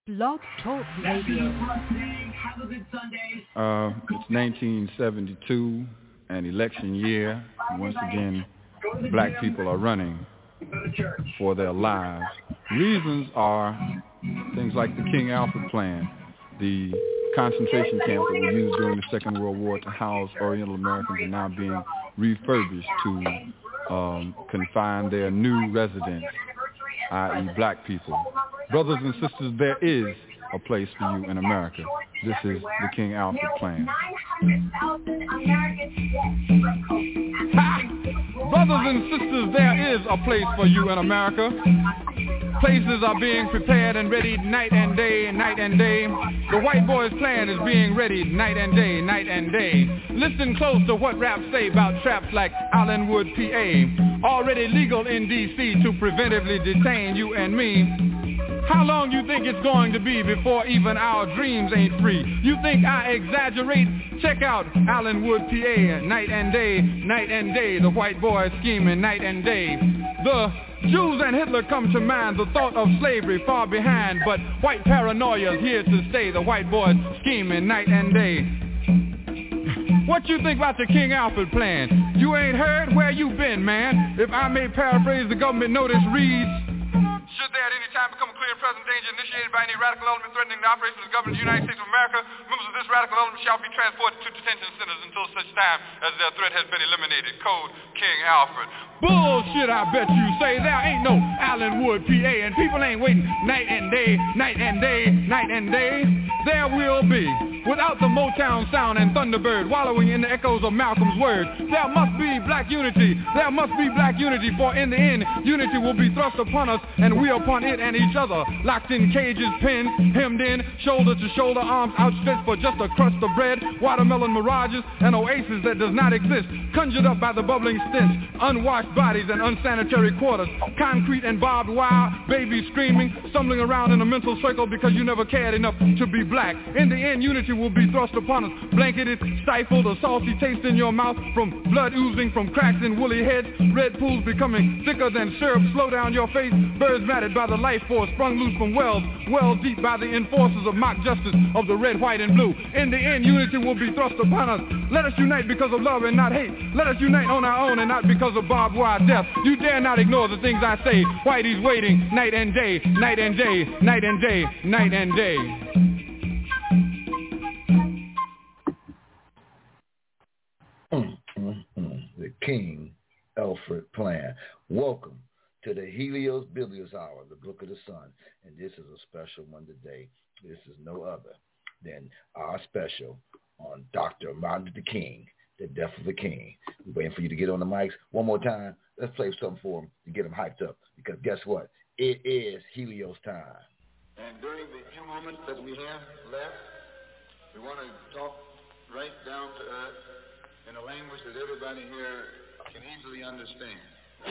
Blog Talk Radio. It's 1972, an election year. Once again, black people are running for their lives. Reasons are things like the King Alfred Plan, the concentration camps that were used during the Second World War to house Oriental Americans are now being refurbished to confine their new residents, i.e. black people. Brothers and sisters, there is a place for you in America. This is the King Alfred Plan. Ha! Brothers and sisters, there is a place for you in America. Places are being prepared and ready night and day, night and day. The white boys' plan is being ready night and day, night and day. Listen close to what raps say about traps like Allenwood, PA. Already legal in D.C. to preventively detain you and me. How long you think it's going to be before even our dreams ain't free? You think I exaggerate? Check out Allenwood, PA, night and day, night and day. The white boys scheming night and day. The Jews and Hitler come to mind, the thought of slavery far behind, but white paranoia's here to stay. The white boys scheming night and day. What you think about the King Alfred Plan? You ain't heard? Where you been, man? If I may paraphrase, the government notice reads, should there at any time become a clear and present danger initiated by any radical element threatening the operations of the government of the United States of America, members of this radical element shall be transported to detention centers until such time as their threat has been eliminated. Code King Alfred. Bullshit, I bet you say. There ain't no Allenwood, PA, and people ain't waiting night and day, night and day, night and day. There will be. Without the Motown sound and Thunderbird wallowing in the echoes of Malcolm's words, there must be black unity. There must be black unity, for in the end, unity will be thrust upon us, and we upon it and each other. Locked in cages, pins, hemmed in, shoulder to shoulder, arms outstretched for just a crust of bread, watermelon mirages, an oasis that does not exist, conjured up by the bubbling stench, unwashed bodies and unsanitary quarters, concrete and barbed wire, babies screaming, stumbling around in a mental circle because you never cared enough to be black. In the end, unity will be thrust upon us, blanketed, stifled, a salty taste in your mouth from blood oozing from cracks in woolly heads, red pools becoming thicker than syrup, slow down your face, birds matted by the life force sprung loose from wells deep by the enforcers of mock justice of the red, white, and blue. In the end, unity will be thrust upon us. Let us unite because of love and not hate. Let us unite on our own and not because of barbed wire death. You dare not ignore the things I say. Whitey's waiting night and day, night and day, night and day, night and day. The King Alfred Plan. Welcome to the Helios Bilios Hour, the Book of the Sun. And this is a special one today. This is no other than our special on Dr. Martin Luther King, the death of the king. We're waiting for you to get on the mics one more time. Let's play something for him to get him hyped up. Because guess what? It is Helios time. And during the few moments that we have left, we want to talk right down to earth in a language that everybody here can easily understand.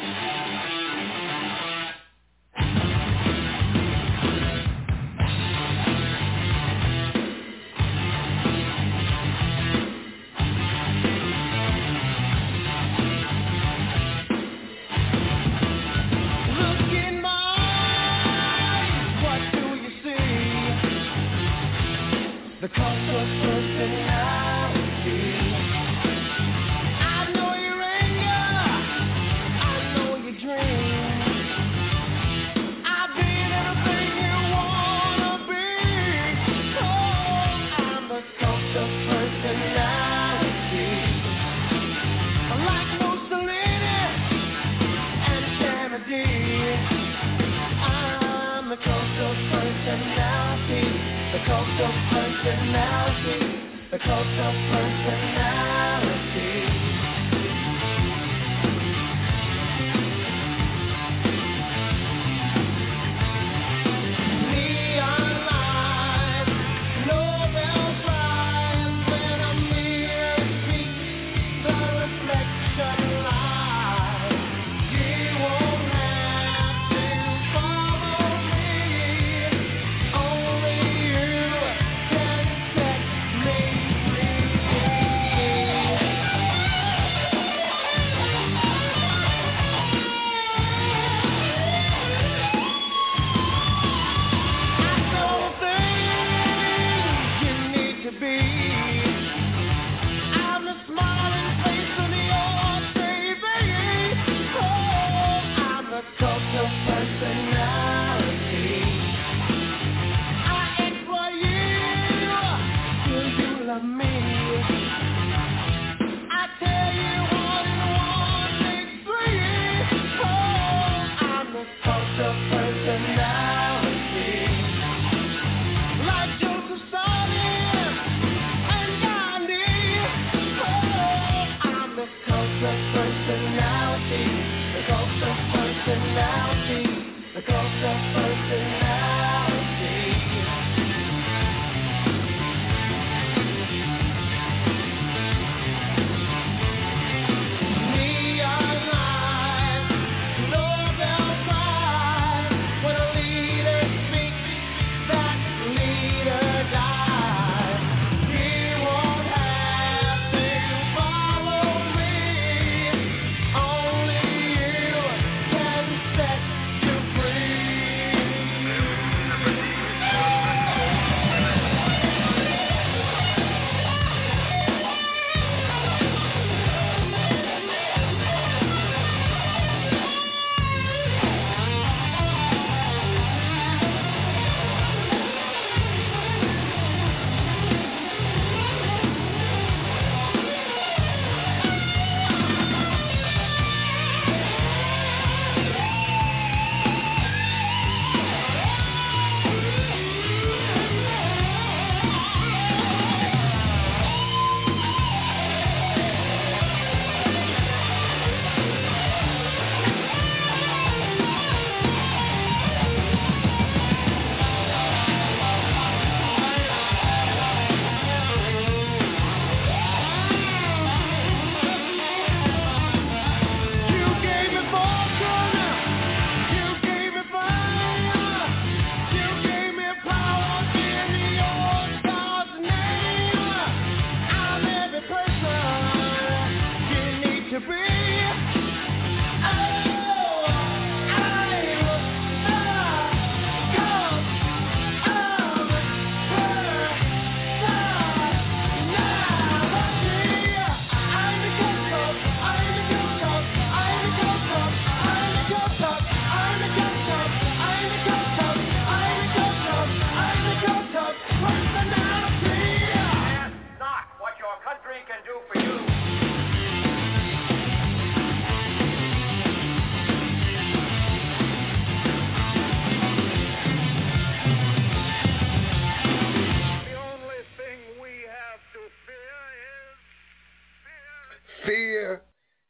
The cost of personality. I know your anger, I know your dreams. I've been everything you wanna be. Oh, I'm the cost of personality. Like Mussolini and Kennedy, I'm the cost of personality. The cost of personality, the cost of personality. Neon lights, Nobel Prize, when a mirror speaks, the reflection lies. You won't have to follow me, only you can set me free.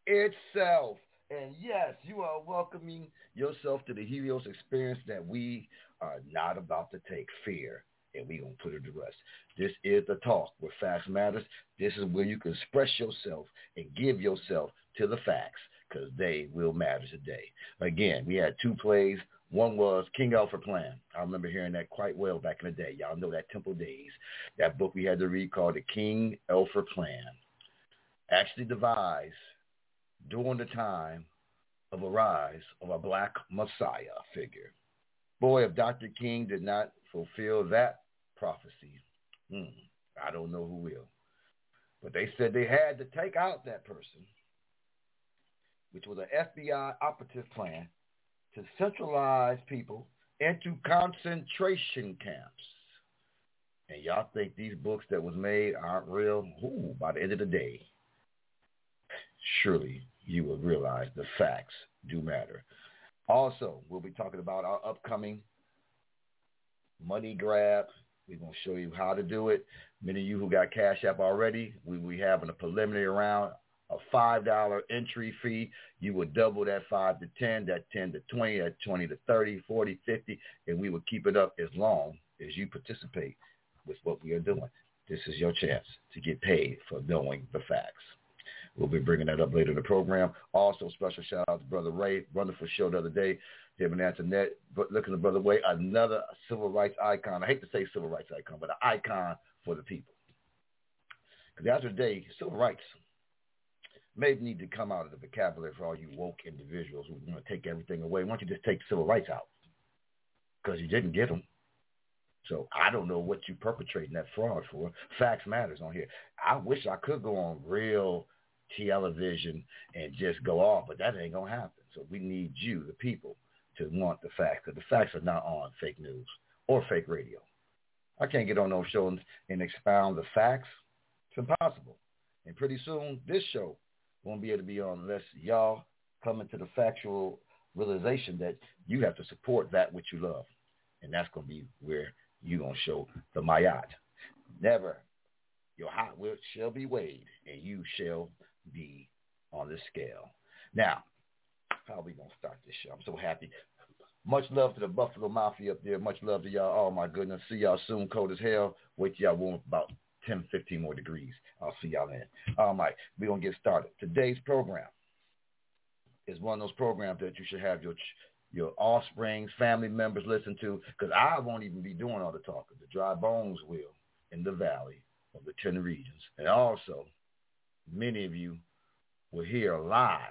itself. And yes, you are welcoming yourself to the Helios experience that we are not about to take fear. And we're going to put it to rest. This is the talk where facts matters. This is where you can express yourself and give yourself to the facts because they will matter today. Again, we had two plays. One was King Alfred Plan. I remember hearing that quite well back in the day. Y'all know that Temple Days. That book we had to read called The King Alfred Plan. Actually devised during the time of a rise of a black Messiah figure. Boy, if Dr. King did not fulfill that prophecy, I don't know who will. But they said they had to take out that person, which was an FBI operative plan to centralize people into concentration camps. And y'all think these books that was made aren't real? Ooh, by the end of the day, surely you will realize the facts do matter. Also, we'll be talking about our upcoming money grab. We're going to show you how to do it. Many of you who got Cash App already, we having a preliminary round, a $5 entry fee. You would double that 5 to 10, that 10 to 20, that 20 to 30, 40, 50, and we will keep it up as long as you participate with what we are doing. This is your chance to get paid for knowing the facts. We'll be bringing that up later in the program. Also, special shout out to Brother Ray. Wonderful show the other day. Him and Antoinette. Looking at Brother Ray, another civil rights icon. I hate to say civil rights icon, but an icon for the people. Because after the day, civil rights may need to come out of the vocabulary for all you woke individuals who want to take everything away. Why don't you just take civil rights out? Because you didn't get them. So I don't know what you're perpetrating that fraud for. Facts matters on here. I wish I could go on real television and just go off, but that ain't going to happen. So we need you, the people, to want the facts, because the facts are not on fake news or fake radio. I can't get on those shows and expound the facts. It's impossible. And pretty soon, this show won't be able to be on unless y'all come into the factual realization that you have to support that which you love. And that's going to be where you're going to show the mayat. Never. Your hot will shall be weighed, and you shall be on the scale. Now, how are we going to start this show? I'm so happy. Much love to the Buffalo Mafia up there. Much love to y'all. Oh, my goodness. See y'all soon. Cold as hell. Wait till y'all warm up about 10, 15 more degrees. I'll see y'all then. All right. We're going to get started. Today's program is one of those programs that you should have your offspring, family members listen to, because I won't even be doing all the talking. The Dry Bones will in the valley of the 10 regions. And also, many of you will hear live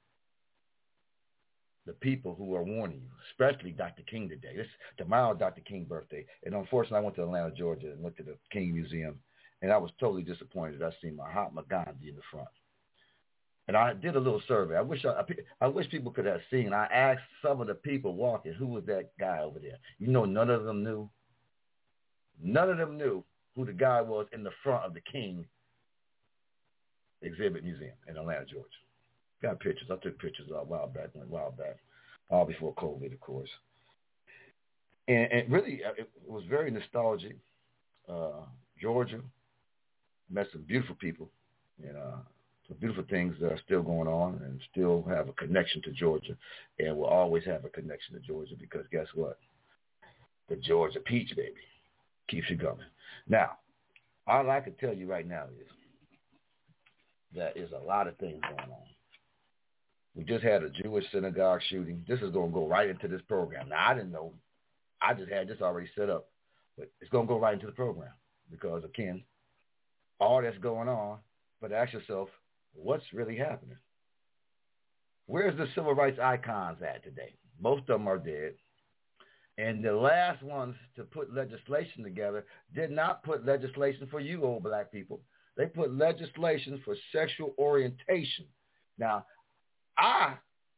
the people who are warning you, especially Dr. King today. Tomorrow, Dr. King's birthday. And unfortunately, I went to Atlanta, Georgia, and went to the King Museum, and I was totally disappointed. I seen Mahatma Gandhi in the front. And I did a little survey. I wish people could have seen. I asked some of the people walking, who was that guy over there? You know, none of them knew. None of them knew who the guy was in the front of the King Exhibit Museum in Atlanta, Georgia. Got pictures. I took pictures a while back, all before COVID, of course. And really, it was very nostalgic. Georgia, met some beautiful people, and some beautiful things that are still going on and still have a connection to Georgia, and will always have a connection to Georgia because guess what? The Georgia peach, baby, keeps you going. Now, all I can tell you right now is that there's a lot of things going on. We just had a Jewish synagogue shooting. This is going to go right into this program. Now, I didn't know. I just had this already set up. But it's going to go right into the program because, again, all that's going on, but ask yourself, what's really happening? Where's the civil rights icons at today? Most of them are dead. And the last ones to put legislation together did not put legislation for you old black people. They put legislation for sexual orientation. Now, I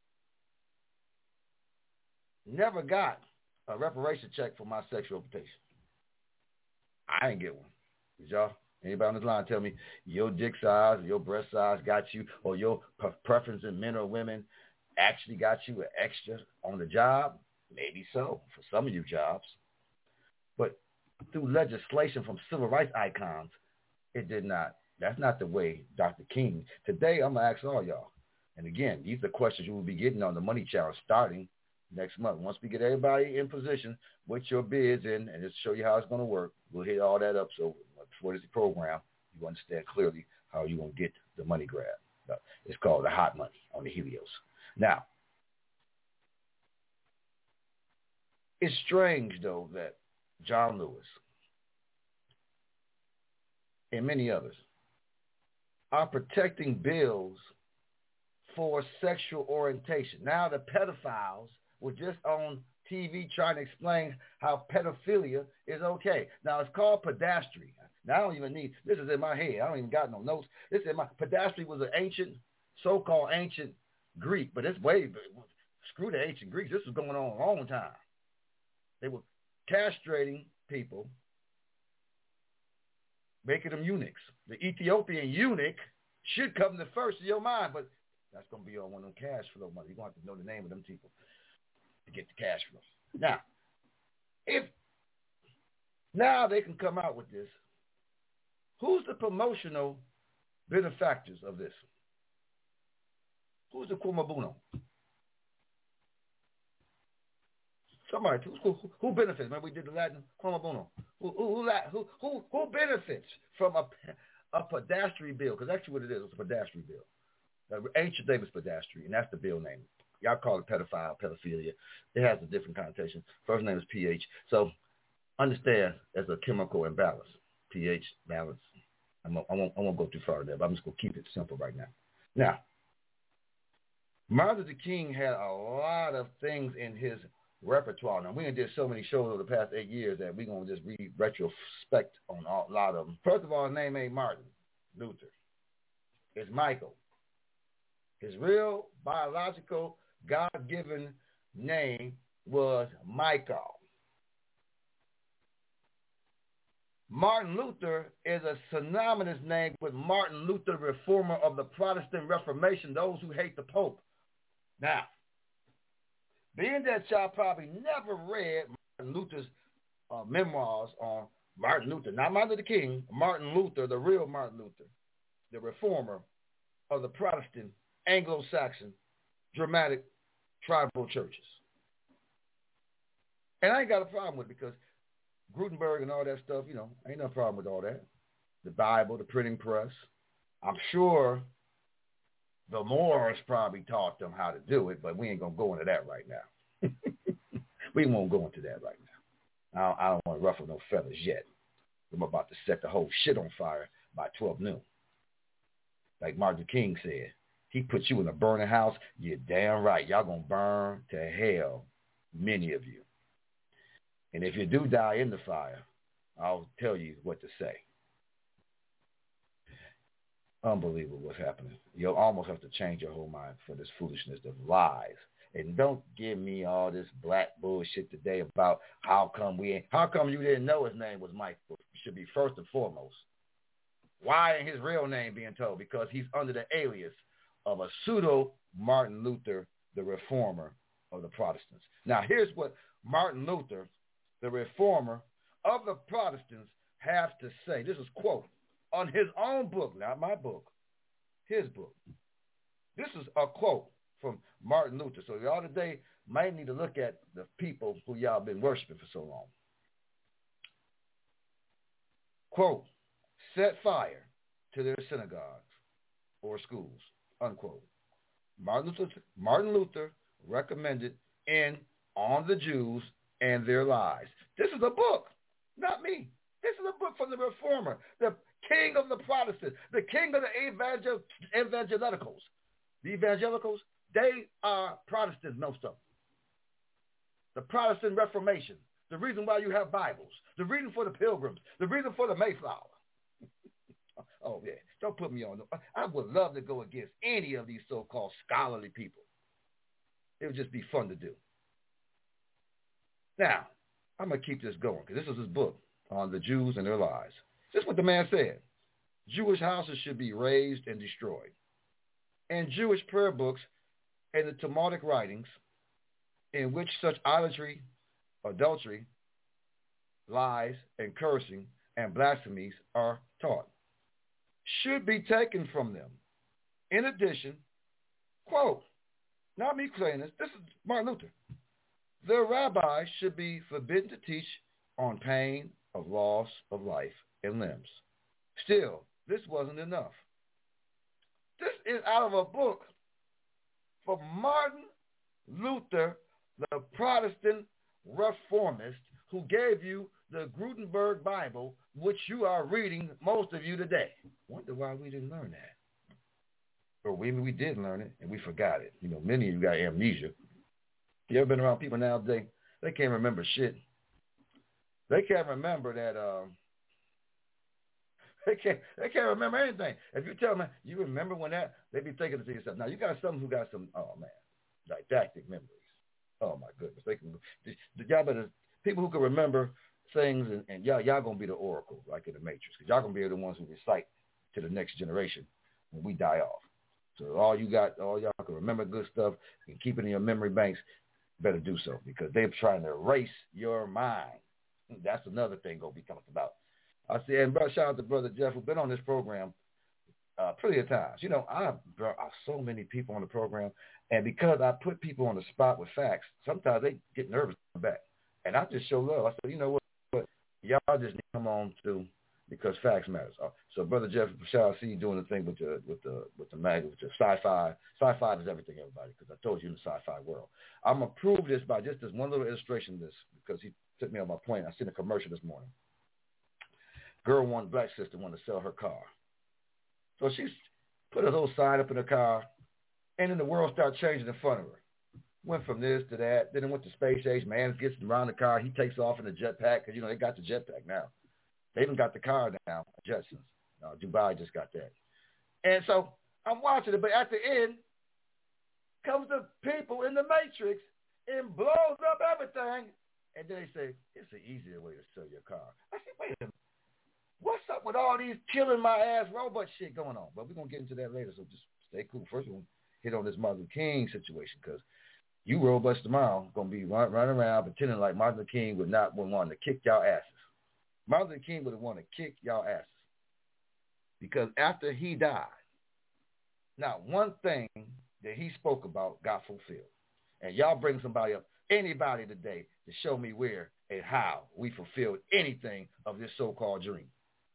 never got a reparation check for my sexual orientation. I ain't get one. Did y'all? Anybody on this line tell me your dick size or your breast size got you, or your preference in men or women actually got you an extra on the job? Maybe so for some of you jobs. But through legislation from civil rights icons, it did not. That's not the way Dr. King. Today, I'm going to ask all y'all, And again, these are the questions you will be getting on the Money Challenge starting next month. Once we get everybody in position with your bids in and just show you how it's going to work, we'll hit all that up. So before this program, you understand clearly how you're going to get the money grab. It's called the hot money on the Helios. Now, it's strange, though, that John Lewis and many others are protecting bills for sexual orientation. Now the pedophiles were just on TV trying to explain how pedophilia is okay. Now it's called pedastry. Now I don't even need, this is in my head. I don't even got no notes. This is in my, pedastry was an ancient, so-called ancient Greek, but it's way, screw the ancient Greeks. This was going on a long time. They were castrating people, making them eunuchs. The Ethiopian eunuch should come to first in your mind, but that's going to be on one of them cash flow money. You're going to have to know the name of them people to get the cash flow. Now, if now they can come out with this, who's the promotional benefactors of this? Who's the Kumabuno? Somebody, who benefits? Remember we did the Latin Kumabuno. Who benefits from a pedastry bill? Because that's what it is. It's a pedastry bill. The ancient name is pedastry, and that's the bill name. Y'all call it pedophile, pedophilia. It has a different connotation. First name is pH. So understand there's a chemical imbalance. pH balance. I won't go too far there, but I'm just going to keep it simple right now. Now, Martin Luther King had a lot of things in his repertoire. Now, we did so many shows over the past 8 years that we're going to just retrospect on a lot of them. First of all, his name ain't Martin Luther. It's Michael. His real biological God-given name was Michael. Martin Luther is a synonymous name with Martin Luther, reformer of the Protestant Reformation, those who hate the Pope. Now, being that y'all probably never read Martin Luther's memoirs on Martin Luther, not Martin Luther King, Martin Luther, the real Martin Luther, the reformer of the Protestant, Anglo-Saxon, dramatic, tribal churches. And I ain't got a problem with it because Gutenberg and all that stuff, you know, ain't no problem with all that. The Bible, the printing press. I'm sure the Moors probably taught them how to do it, but we ain't going to go into that right now. We won't go into that right now. I don't want to ruffle no feathers yet. I'm about to set the whole shit on fire by 12 noon. Like Martin Luther King said, he put you in a burning house. You're damn right. Y'all going to burn to hell, many of you. And if you do die in the fire, I'll tell you what to say. Unbelievable what's happening. You'll almost have to change your whole mind for this foolishness of lies. And don't give me all this black bullshit today about how come you didn't know his name was Michael. It should be first and foremost. Why ain't his real name being told? Because he's under the alias of a pseudo Martin Luther, the reformer of the Protestants. Now, here's what Martin Luther, the reformer of the Protestants, have to say. This is quote on his own book, not my book, his book. This is a quote from Martin Luther. So y'all today might need to look at the people who y'all been worshiping for so long. Quote, set fire to their synagogues or schools, unquote. Martin Luther recommended in On the Jews and Their Lies. This is a book, not me. This is a book from the reformer, the king of the Protestants, the king of the evangelicals. The evangelicals, they are Protestants, most of them. The Protestant Reformation, the reason why you have Bibles, the reason for the Pilgrims, the reason for the Mayflower. Oh, yeah, don't put me on. I would love to go against any of these so-called scholarly people. It would just be fun to do. Now, I'm going to keep this going because this is his book on the Jews and Their Lies. This is what the man said. Jewish houses should be razed and destroyed. And Jewish prayer books and the Talmudic writings in which such idolatry, adultery, lies, and cursing and blasphemies are taught should be taken from them. In addition, quote, not me saying this is Martin Luther. The rabbi should be forbidden to teach on pain of loss of life and limbs. Still, this wasn't enough. This is out of a book from Martin Luther, the Protestant reformist who gave you the Gutenberg Bible, which you are reading, most of you today. Wonder why we didn't learn that. Or maybe we did learn it and we forgot it. You know, many of you got amnesia. You ever been around people nowadays? They can't remember shit. They can't remember that. They can't remember anything. If you tell them, you remember when that, they be thinking to yourself. Now you got some who got some, oh man, didactic memories. Oh my goodness, they can. Y'all better people who can remember things, and y'all gonna be the oracle like in the Matrix, because y'all gonna be the ones who recite to the next generation when we die off. So all y'all can remember good stuff and keep it in your memory banks. Better do so, because they're trying to erase your mind. That's another thing gonna be talked about. I see, and shout out to Brother Jeff, who's been on this program plenty of times. You know, I brought so many people on the program, and because I put people on the spot with facts, sometimes they get nervous back. And I just show love. I said, you know what? Y'all just need to come on to, because facts matters. So Brother Jeff, I see you doing the thing with the mag, with the sci-fi. Sci-fi is everything, everybody, because I told you in the sci-fi world. I'm going to prove this by just this one little illustration of this, because he took me on my plane. I seen a commercial this morning. Black sister wanted to sell her car. So she put a little sign up in her car, and then the world started changing in front of her. Went from this to that. Then it went to space age. Man gets around the car. He takes off in a jetpack, because, you know, they got the jetpack now. They even got the car now, Jetsons. Dubai just got that. And so I'm watching it, but at the end comes the people in the Matrix and blows up everything. And then they say, it's an easier way to sell your car. I said, wait a minute. What's up with all these killing my ass robot shit going on? But we're going to get into that later, so just stay cool. First, we're going to hit on this Martin Luther King situation, because you robots tomorrow going to be running around pretending like Martin Luther King would want to kick y'all asses. Martin Luther King would have wanted to kick y'all asses, because after he died, not one thing that he spoke about got fulfilled. And y'all bring somebody up, anybody today, to show me where and how we fulfilled anything of this so-called dream.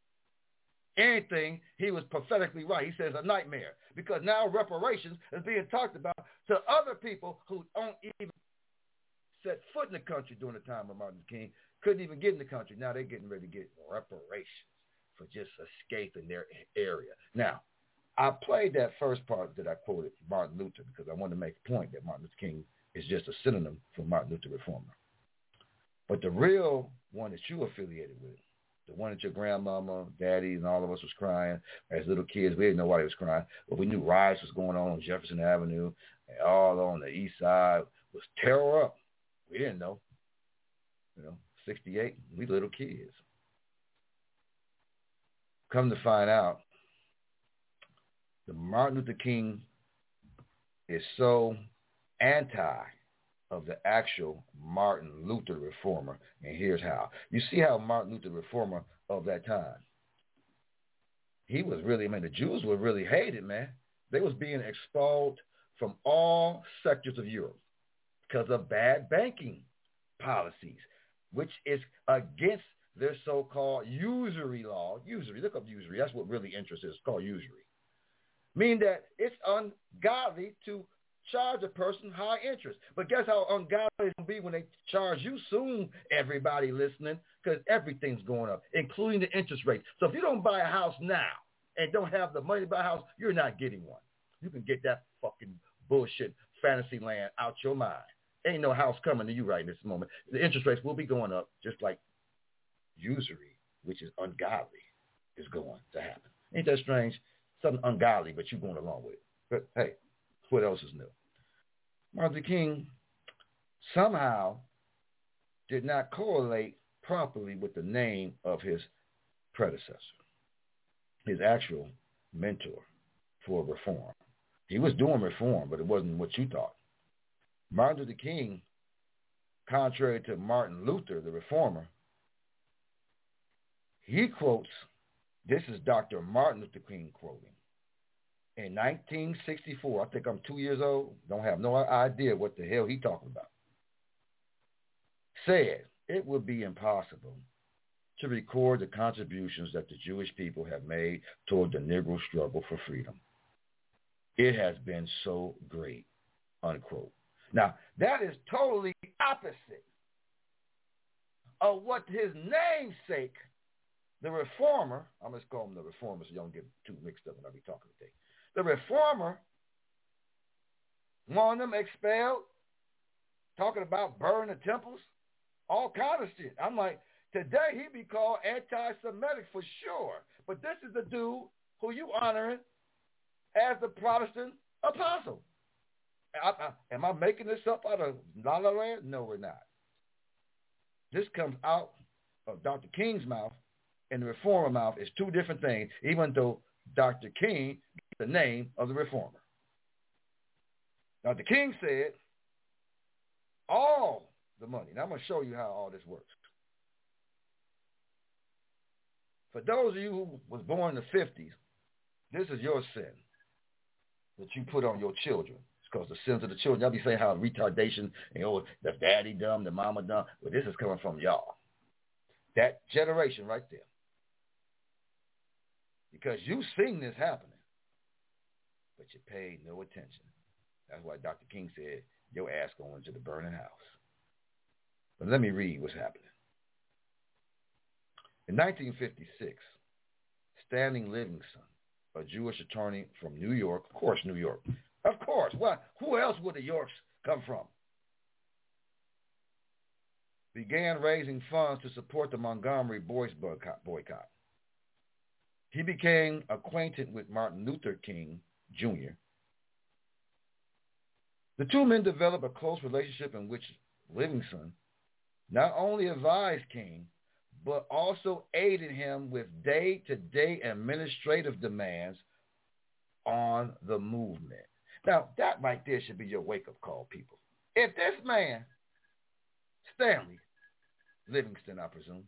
Anything, he was prophetically right. He says a nightmare, because now reparations is being talked about to other people who don't even set foot in the country during the time of Martin Luther King, couldn't even get in the country. Now they're getting ready to get reparations for just escaping their area. Now, I played that first part that I quoted Martin Luther, because I wanted to make a point that Martin Luther King is just a synonym for Martin Luther Reformer. But the real one that you affiliated with, the one that your grandmama, daddy, and all of us was crying as little kids. We didn't know why they was crying, but we knew riots was going on Jefferson Avenue and all on the east side, was terror up. We didn't know. 68, we little kids. Come to find out, the Martin Luther King is so anti of the actual Martin Luther Reformer, and here's how. You see how Martin Luther Reformer of that time, he was really, the Jews were really hated, man. They was being expelled from all sectors of Europe because of bad banking policies, which is against their so-called usury law. Usury, look up usury. That's what really interest is. It's called usury. Meaning that it's ungodly to charge a person high interest. But guess how ungodly it's going to be when they charge you soon, everybody listening, because everything's going up, including the interest rate. So if you don't buy a house now and don't have the money to buy a house, you're not getting one. You can get that fucking bullshit fantasy land out your mind. Ain't no house coming to you right in this moment. The interest rates will be going up, just like usury, which is ungodly, is going to happen. Ain't that strange? Something ungodly, but you going along with it. But hey, what else is new? Martin Luther King somehow did not correlate properly with the name of his predecessor, his actual mentor for reform. He was doing reform, but it wasn't what you thought. Martin Luther King, contrary to Martin Luther, the reformer, he quotes, this is Dr. Martin Luther King quoting, in 1964, I think I'm 2 years old, don't have no idea what the hell he talking about, said it would be impossible to record the contributions that the Jewish people have made toward the Negro struggle for freedom. It has been so great, unquote. Now, that is totally opposite of what his namesake, the reformer, I'm just calling him the reformer so you don't get too mixed up when I be talking today. The reformer wanted them expelled, talking about burning the temples, all kind of shit. I'm like, today he'd be called anti-Semitic for sure. But this is the dude who you honoring as the Protestant apostle. Am I making this up out of La La Land? No, we're not. This comes out of Dr. King's mouth and the reformer mouth. Is two different things, even though Dr. King is the name of the reformer. Dr. King said all the money. Now I'm going to show you how all this works. For those of you who was born in the 50s, this is your sin that you put on your children. It's because the sins of the children. Y'all be saying how retardation and the daddy dumb, the mama dumb. But this is coming from y'all. That generation right there. Because you seen this happening, but you paid no attention. That's why Dr. King said, your ass going to the burning house. But let me read what's happening. In 1956, Standing Livingston, a Jewish attorney from New York, of course New York, of course, well, who else would the Yorks come from? Began raising funds to support the Montgomery Boys boycott. He became acquainted with Martin Luther King, Jr. The two men developed a close relationship in which Livingston not only advised King, but also aided him with day-to-day administrative demands on the movement. Now, that right there should be your wake-up call, people. If this man, Stanley Livingston, I presume,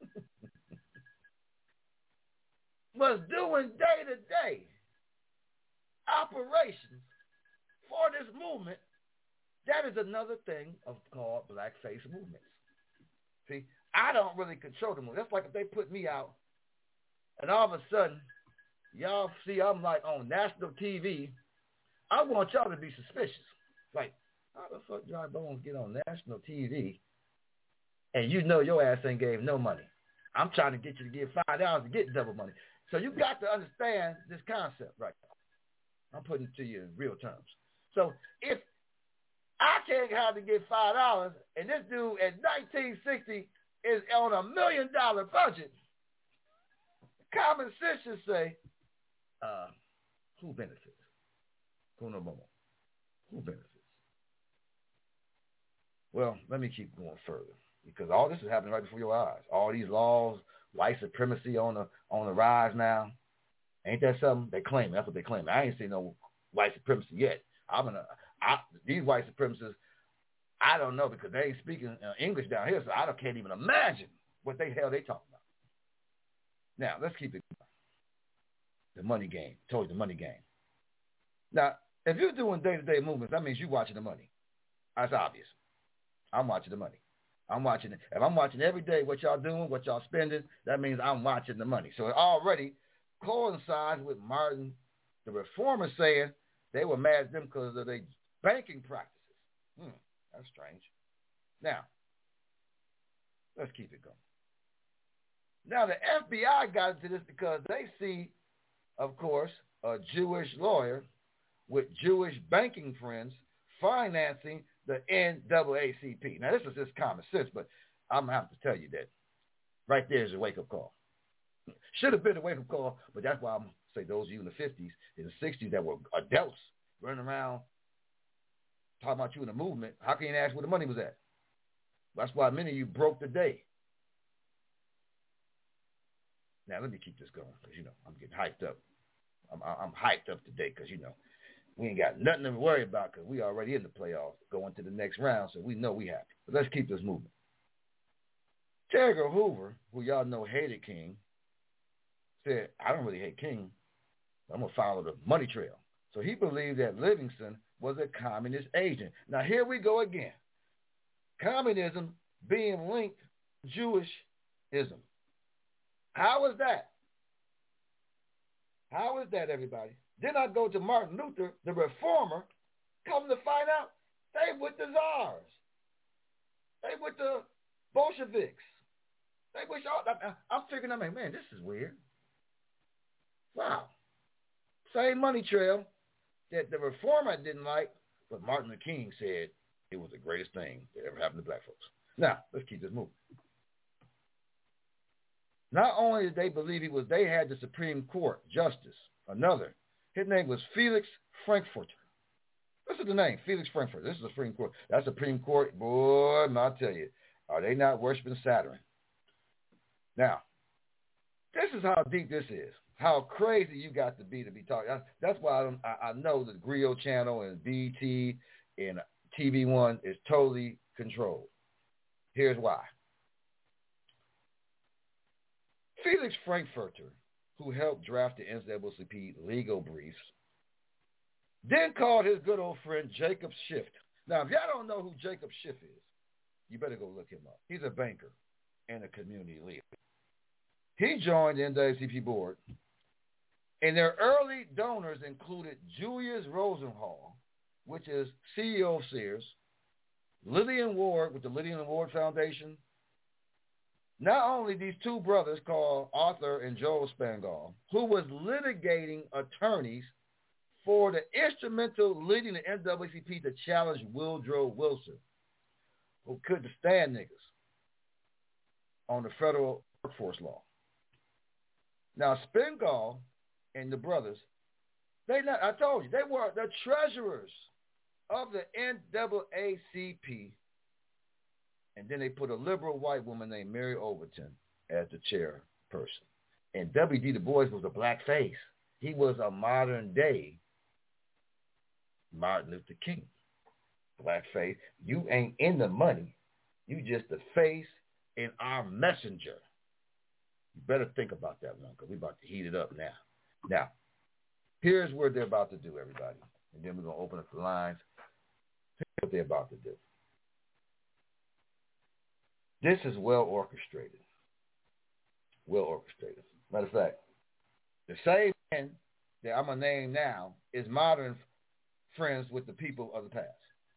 was doing day-to-day operations for this movement, that is another thing called blackface movements. See, I don't really control the movement. That's like if they put me out and all of a sudden y'all see I'm like on national TV, I want y'all to be suspicious. Like, how the fuck Dry Bones get on national TV and you know your ass ain't gave no money? I'm trying to get you to give $5 to get double money. So you got to understand this concept right now. I'm putting it to you in real terms. So if I can't hardly get $5 and this dude at 1960 is on $1 million budget, common sense should say, who benefits? Who no more? Who benefits? Well, let me keep going further because all this is happening right before your eyes. All these laws, white supremacy on the rise now. Ain't that something? They claim. That's what they claim. I ain't seen no white supremacy yet. These white supremacists, I don't know because they ain't speaking English down here, so I can't even imagine what the hell they talking about. Now, let's keep it going. The money game. I told you the money game. Now, if you're doing day-to-day movements, that means you're watching the money. That's obvious. I'm watching the money. I'm watching it. If I'm watching every day what y'all doing, what y'all spending, that means I'm watching the money. So it already coincides with Martin, the reformer, saying they were mad at them because of their banking practices. That's strange. Now, let's keep it going. Now, the FBI got into this because they see, of course, a Jewish lawyer with Jewish banking friends financing the NAACP. Now, this is just common sense, but I'm going to have to tell you that right there is a wake-up call. Should have been a wake-up call, but that's why I'm going to say those of you in the 50s, in the 60s that were adults running around talking about you in the movement, how can you ask where the money was at? That's why many of you broke the day. Now, let me keep this going because, I'm getting hyped up. I'm hyped up today because, we ain't got nothing to worry about because we already in the playoffs going to the next round, so we know we happy. But let's keep this moving. J. Edgar Hoover, who y'all know hated King, said, I don't really hate King, I'm going to follow the money trail. So he believed that Livingston was a communist agent. Now, here we go again. Communism being linked Jewishism. How is that? How is that, everybody? Then I go to Martin Luther, the reformer, come to find out they with the czars. They with the Bolsheviks. They wish I'm figuring out, man, this is weird. Wow. Same money trail that the reformer didn't like, but Martin Luther King said it was the greatest thing that ever happened to black folks. Now, let's keep this moving. Not only did they believe they had the Supreme Court justice, another. His name was Felix Frankfurter. Listen to the name, Felix Frankfurter. This is the Supreme Court. That's the Supreme Court. Boy, I'll tell you, are they not worshiping Saturn? Now, this is how deep this is. How crazy you got to be talking. That's why I know the Griot channel and BT and TV1 is totally controlled. Here's why. Felix Frankfurter, who helped draft the NAACP legal briefs, then called his good old friend Jacob Schiff. Now, if y'all don't know who Jacob Schiff is, you better go look him up. He's a banker and a community leader. He joined the NAACP board, and their early donors included Julius Rosenthal, which is CEO of Sears, Lillian Ward with the Lillian Ward Foundation. Not only these two brothers called Arthur and Joel Spangall, who was litigating attorneys for the instrumental leading the NAACP to challenge Woodrow Wilson, who couldn't stand niggas on the federal workforce law. Now, Spangall and the brothers, I told you, they were the treasurers of the NAACP. And then they put a liberal white woman named Mary Overton as the chairperson. And W.D. Du Bois was a black face. He was a modern day Martin Luther King. Black face. You ain't in the money. You just the face and our messenger. You better think about that one because we're about to heat it up now. Now, here's what they're about to do, everybody. And then we're going to open up the lines. Here's what they're about to do. This is well orchestrated. Well orchestrated. Matter of fact, the same man that I'm going to name now is modern friends with the people of the past.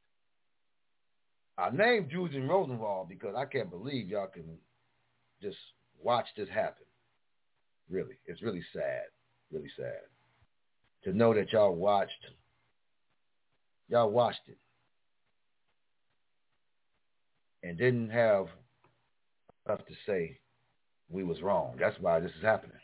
I named Julius Rosenthal because I can't believe y'all can just watch this happen. Really. It's really sad. Really sad. To know that y'all watched it. And didn't have enough to say we was wrong. That's why this is happening.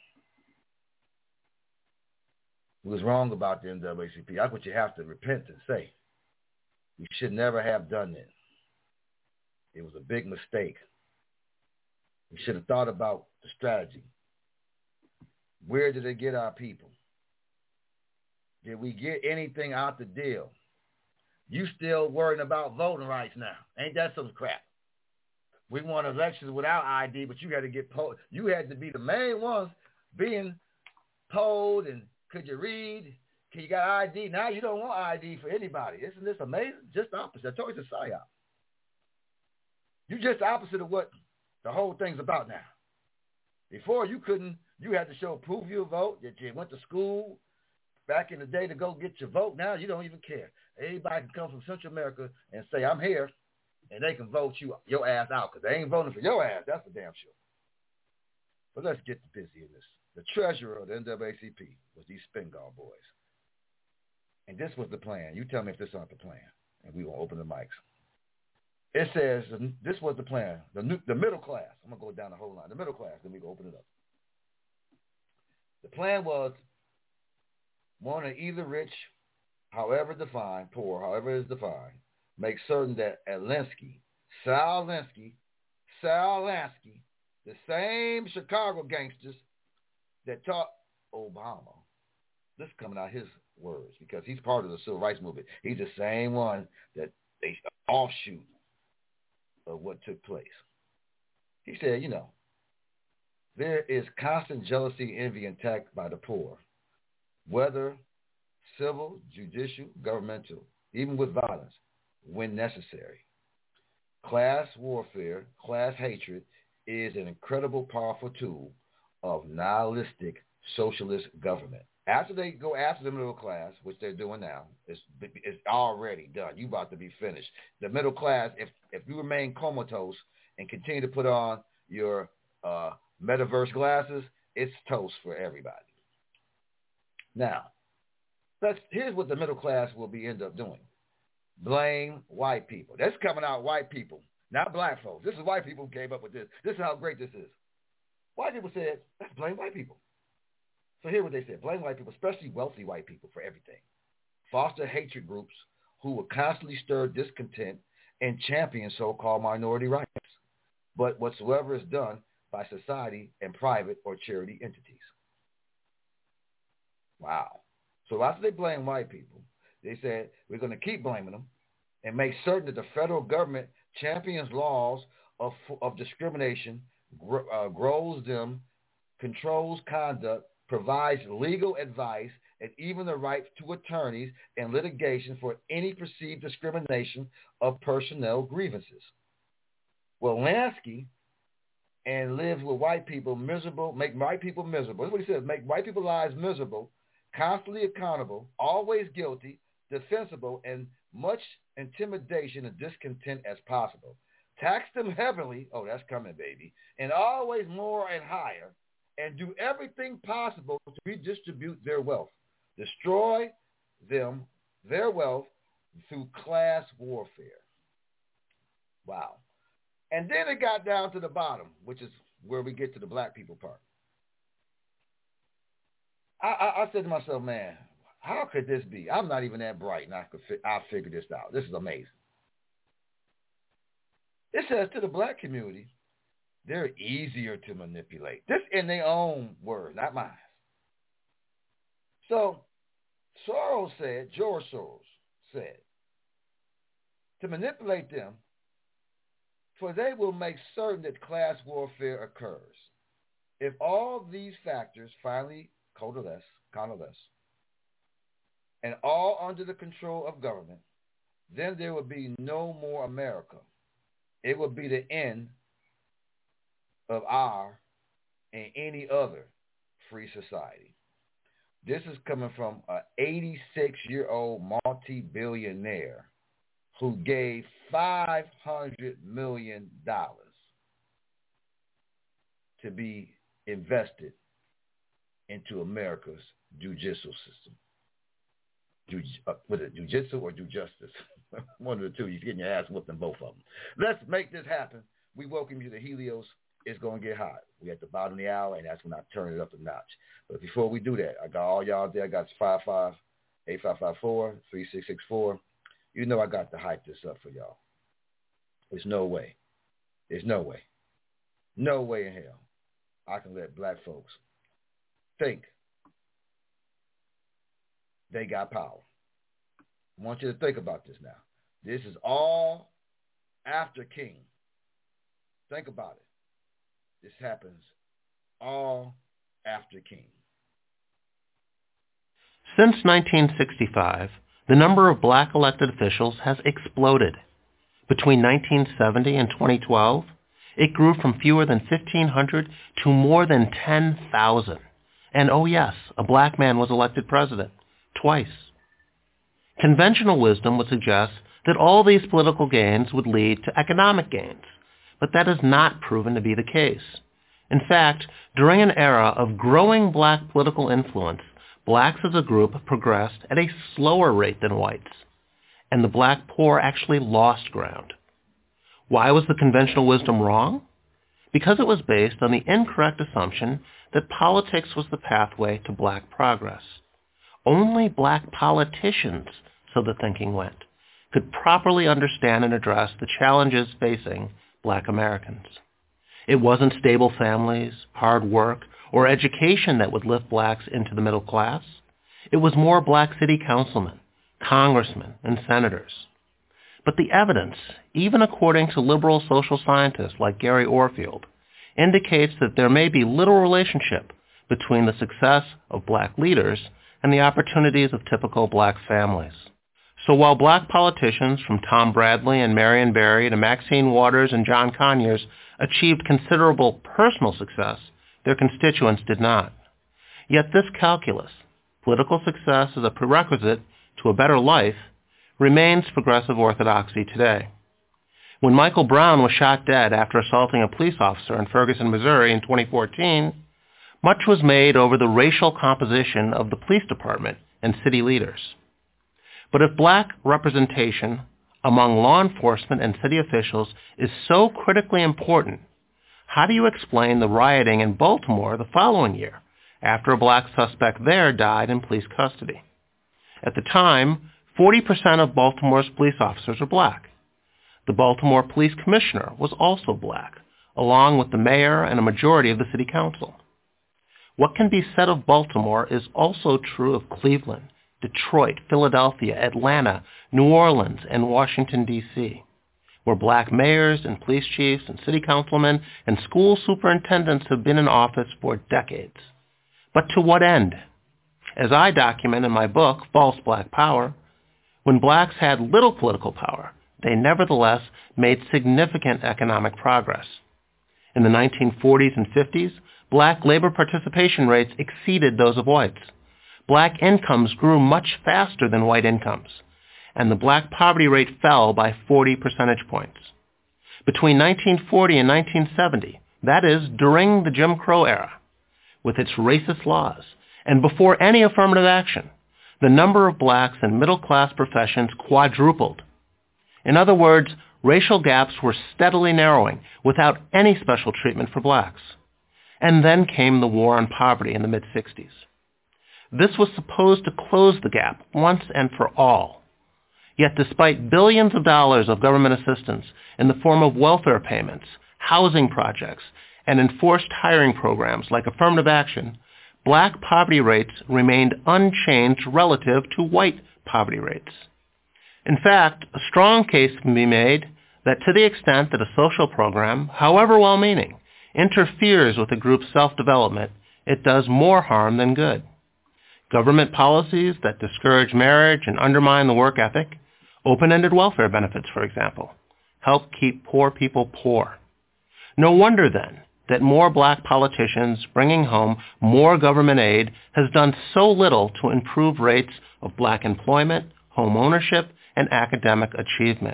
We was wrong about the NAACP. That's what you have to repent and say. We should never have done it. It was a big mistake. We should have thought about the strategy. Where did it get our people? Did we get anything out the deal? You still worrying about voting rights now. Ain't that some crap? We won elections without ID, but you had to get polled. You had to be the main ones being polled, and could you read? Can you got ID? Now you don't want ID for anybody. Isn't this amazing? Just the opposite. I told you it's a psyop. You're just the opposite of what the whole thing's about now. Before you had to show proof of your vote, that you went to school back in the day to go get your vote. Now you don't even care. Anybody can come from Central America and say, I'm here, and they can vote your ass out because they ain't voting for your ass. That's for damn sure. But let's get busy in this. The treasurer of the NAACP was these Spangall boys. And this was the plan. You tell me if this isn't the plan, and we will open the mics. It says this was the plan. The middle class. I'm going to go down the whole line. The middle class. Then we go open it up. The plan was one of either rich, however defined, poor, however it is defined, make certain that Sal Alinsky, the same Chicago gangsters that taught Obama, this is coming out his words because he's part of the civil rights movement. He's the same one that they offshoot of what took place. He said, there is constant jealousy, envy, and attack by the poor. whether civil, judicial, governmental, even with violence, when necessary. Class warfare, class hatred is an incredible, powerful tool of nihilistic socialist government. After they go after the middle class, which they're doing now, it's already done. You're about to be finished. The middle class, if you remain comatose and continue to put on your metaverse glasses, it's toast for everybody. Now, here's what the middle class will end up doing. Blame white people. That's coming out white people, not black folks. This is white people who came up with this. This is how great this is. White people said, let's blame white people. So here's what they said. Blame white people, especially wealthy white people, for everything. Foster hatred groups who will constantly stir discontent and champion so-called minority rights, but whatsoever is done by society and private or charity entities. Wow. So after they blame white people, they said, we're going to keep blaming them and make certain that the federal government champions laws of discrimination, grows them, controls conduct, provides legal advice, and even the right to attorneys and litigation for any perceived discrimination of personnel grievances. Well, Lansky and lives with white people miserable, make white people miserable. That's what he says, make white people's lives miserable, constantly accountable, always guilty, defensible, and much intimidation and discontent as possible. Tax them heavily, oh, that's coming, baby, and always more and higher, and do everything possible to redistribute their wealth. Destroy them, their wealth, through class warfare. Wow. And then it got down to the bottom, which is where we get to the black people part. I said to myself, man, how could this be? I'm not even that bright, and I'll figure this out. This is amazing. It says to the black community, they're easier to manipulate. This in their own words, not mine. So George Soros said, to manipulate them, for they will make certain that class warfare occurs. If all these factors finally coalesce, and all under the control of government, then there will be no more America. It will be the end of our and any other free society. This is coming from an 86-year-old multi-billionaire who gave $500 million to be invested into America's judicial system. With it, jujitsu or justice? One of the two. You're getting your ass whooped in both of them. Let's make this happen. We welcome you to Helios. It's going to get hot. We're at the bottom of the hour, and that's when I turn it up a notch. But before we do that, I got all y'all there. I got 55-8554-3664. You know I got to hype this up for y'all. There's no way. No way in hell I can let black folks think they got power. I want you to think about this now. This is all after King. Think about it. This happens all after King. Since 1965, the number of black elected officials has exploded. Between 1970 and 2012, it grew from fewer than 1,500 to more than 10,000. And oh yes, a black man was elected president. Twice. Conventional wisdom would suggest that all these political gains would lead to economic gains, but that has not proven to be the case. In fact, during an era of growing black political influence, blacks as a group progressed at a slower rate than whites, and the black poor actually lost ground. Why was the conventional wisdom wrong? Because it was based on the incorrect assumption that politics was the pathway to black progress. Only black politicians, so the thinking went, could properly understand and address the challenges facing black Americans. It wasn't stable families, hard work, or education that would lift blacks into the middle class. It was more black city councilmen, congressmen, and senators. But the evidence, even according to liberal social scientists like Gary Orfield, indicates that there may be little relationship between the success of black leaders and the opportunities of typical black families. So while black politicians from Tom Bradley and Marion Barry to Maxine Waters and John Conyers achieved considerable personal success, their constituents did not. Yet this calculus, political success as a prerequisite to a better life, remains progressive orthodoxy today. When Michael Brown was shot dead after assaulting a police officer in Ferguson, Missouri in 2014, much was made over the racial composition of the police department and city leaders. But if black representation among law enforcement and city officials is so critically important, how do you explain the rioting in Baltimore the following year after a black suspect there died in police custody? At the time, 40% of Baltimore's police officers were black. The Baltimore Police Commissioner was also black, along with the mayor and a majority of the city council. What can be said of Baltimore is also true of Cleveland, Detroit, Philadelphia, Atlanta, New Orleans, and Washington, D.C., where black mayors and police chiefs and city councilmen and school superintendents have been in office for decades. But to what end? As I document in my book, False Black Power, when blacks had little political power, they nevertheless made significant economic progress. In the 1940s and 50s, black labor participation rates exceeded those of whites. Black incomes grew much faster than white incomes, and the black poverty rate fell by 40 percentage points. Between 1940 and 1970, that is, during the Jim Crow era, with its racist laws, and before any affirmative action, the number of blacks in middle-class professions quadrupled. In other words, racial gaps were steadily narrowing without any special treatment for blacks. And then came the war on poverty in the mid-60s. This was supposed to close the gap once and for all. Yet despite billions of dollars of government assistance in the form of welfare payments, housing projects, and enforced hiring programs like affirmative action, black poverty rates remained unchanged relative to white poverty rates. In fact, a strong case can be made that to the extent that a social program, however well-meaning, interferes with a group's self-development, it does more harm than good. Government policies that discourage marriage and undermine the work ethic, open-ended welfare benefits, for example, help keep poor people poor. No wonder, then, that more black politicians bringing home more government aid has done so little to improve rates of black employment, home ownership, and academic achievement.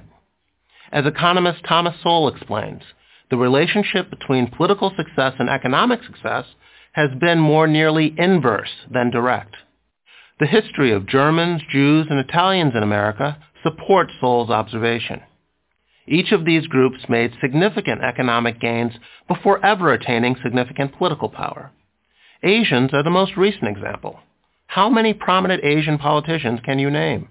As economist Thomas Sowell explains, the relationship between political success and economic success has been more nearly inverse than direct. The history of Germans, Jews, and Italians in America supports Sowell's observation. Each of these groups made significant economic gains before ever attaining significant political power. Asians are the most recent example. How many prominent Asian politicians can you name?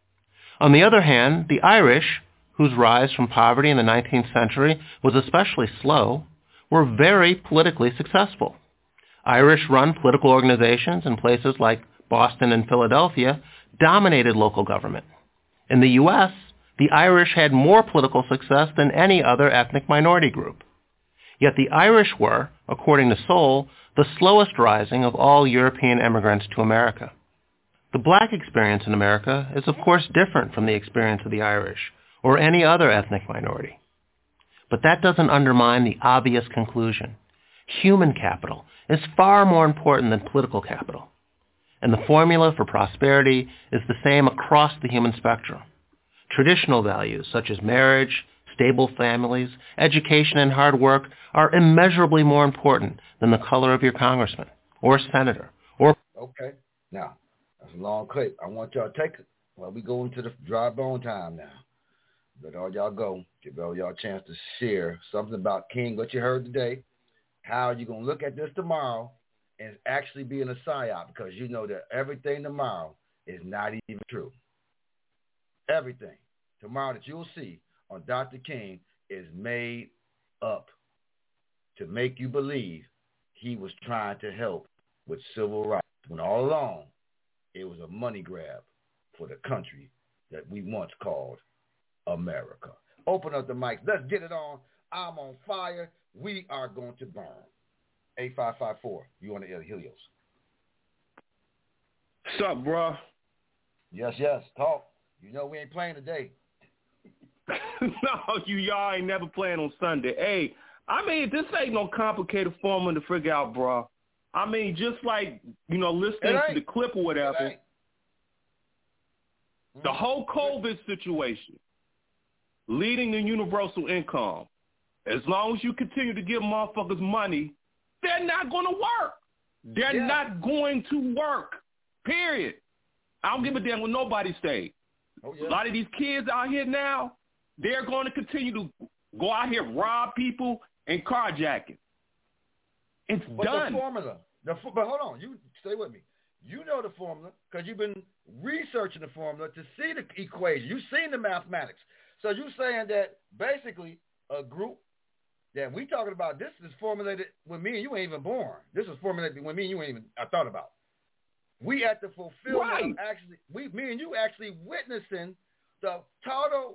On the other hand, the Irish, whose rise from poverty in the 19th century was especially slow, were very politically successful. Irish-run political organizations in places like Boston and Philadelphia dominated local government. In the U.S., the Irish had more political success than any other ethnic minority group. Yet the Irish were, according to Sowell, the slowest rising of all European immigrants to America. The black experience in America is of course different from the experience of the Irish or any other ethnic minority. But that doesn't undermine the obvious conclusion. Human capital is far more important than political capital. And the formula for prosperity is the same across the human spectrum. Traditional values such as marriage, stable families, education, and hard work are immeasurably more important than the color of your congressman or senator or... Okay, now, that's a long clip. I want y'all to take it while we go into the dry bone time now. Let all y'all go. Give all y'all a chance to share something about King, what you heard today, how you're going to look at this tomorrow and actually be in a psyop, because you know that everything tomorrow is not even true. Everything tomorrow that you'll see on Dr. King is made up to make you believe he was trying to help with civil rights, when all along it was a money grab for the country that we once called America. Open up the mics. Let's get it on. I'm on fire. We are going to burn. 8554, you on the air, Helios. What's up, bro? Yes, talk. You know we ain't playing today. No, y'all ain't never playing on Sunday. Hey, I mean, this ain't no complicated formula to figure out, bro. I mean, just like, listening to the clip or whatever, the whole COVID situation, leading to universal income, as long as you continue to give motherfuckers money, they're not going to work. They're not going to work, period. I don't give a damn what nobody say. Oh, yeah. A lot of these kids out here now, they're going to continue to go out here, rob people, and carjacking. It's done. The formula. But hold on. You stay with me. You know the formula because you've been researching the formula to see the equation. You've seen the mathematics. So you're saying that basically a group that we talking about, this is formulated when me and you ain't even born. This is formulated when me and you ain't even thought about. We at the fulfillment of actually, me and you actually witnessing the total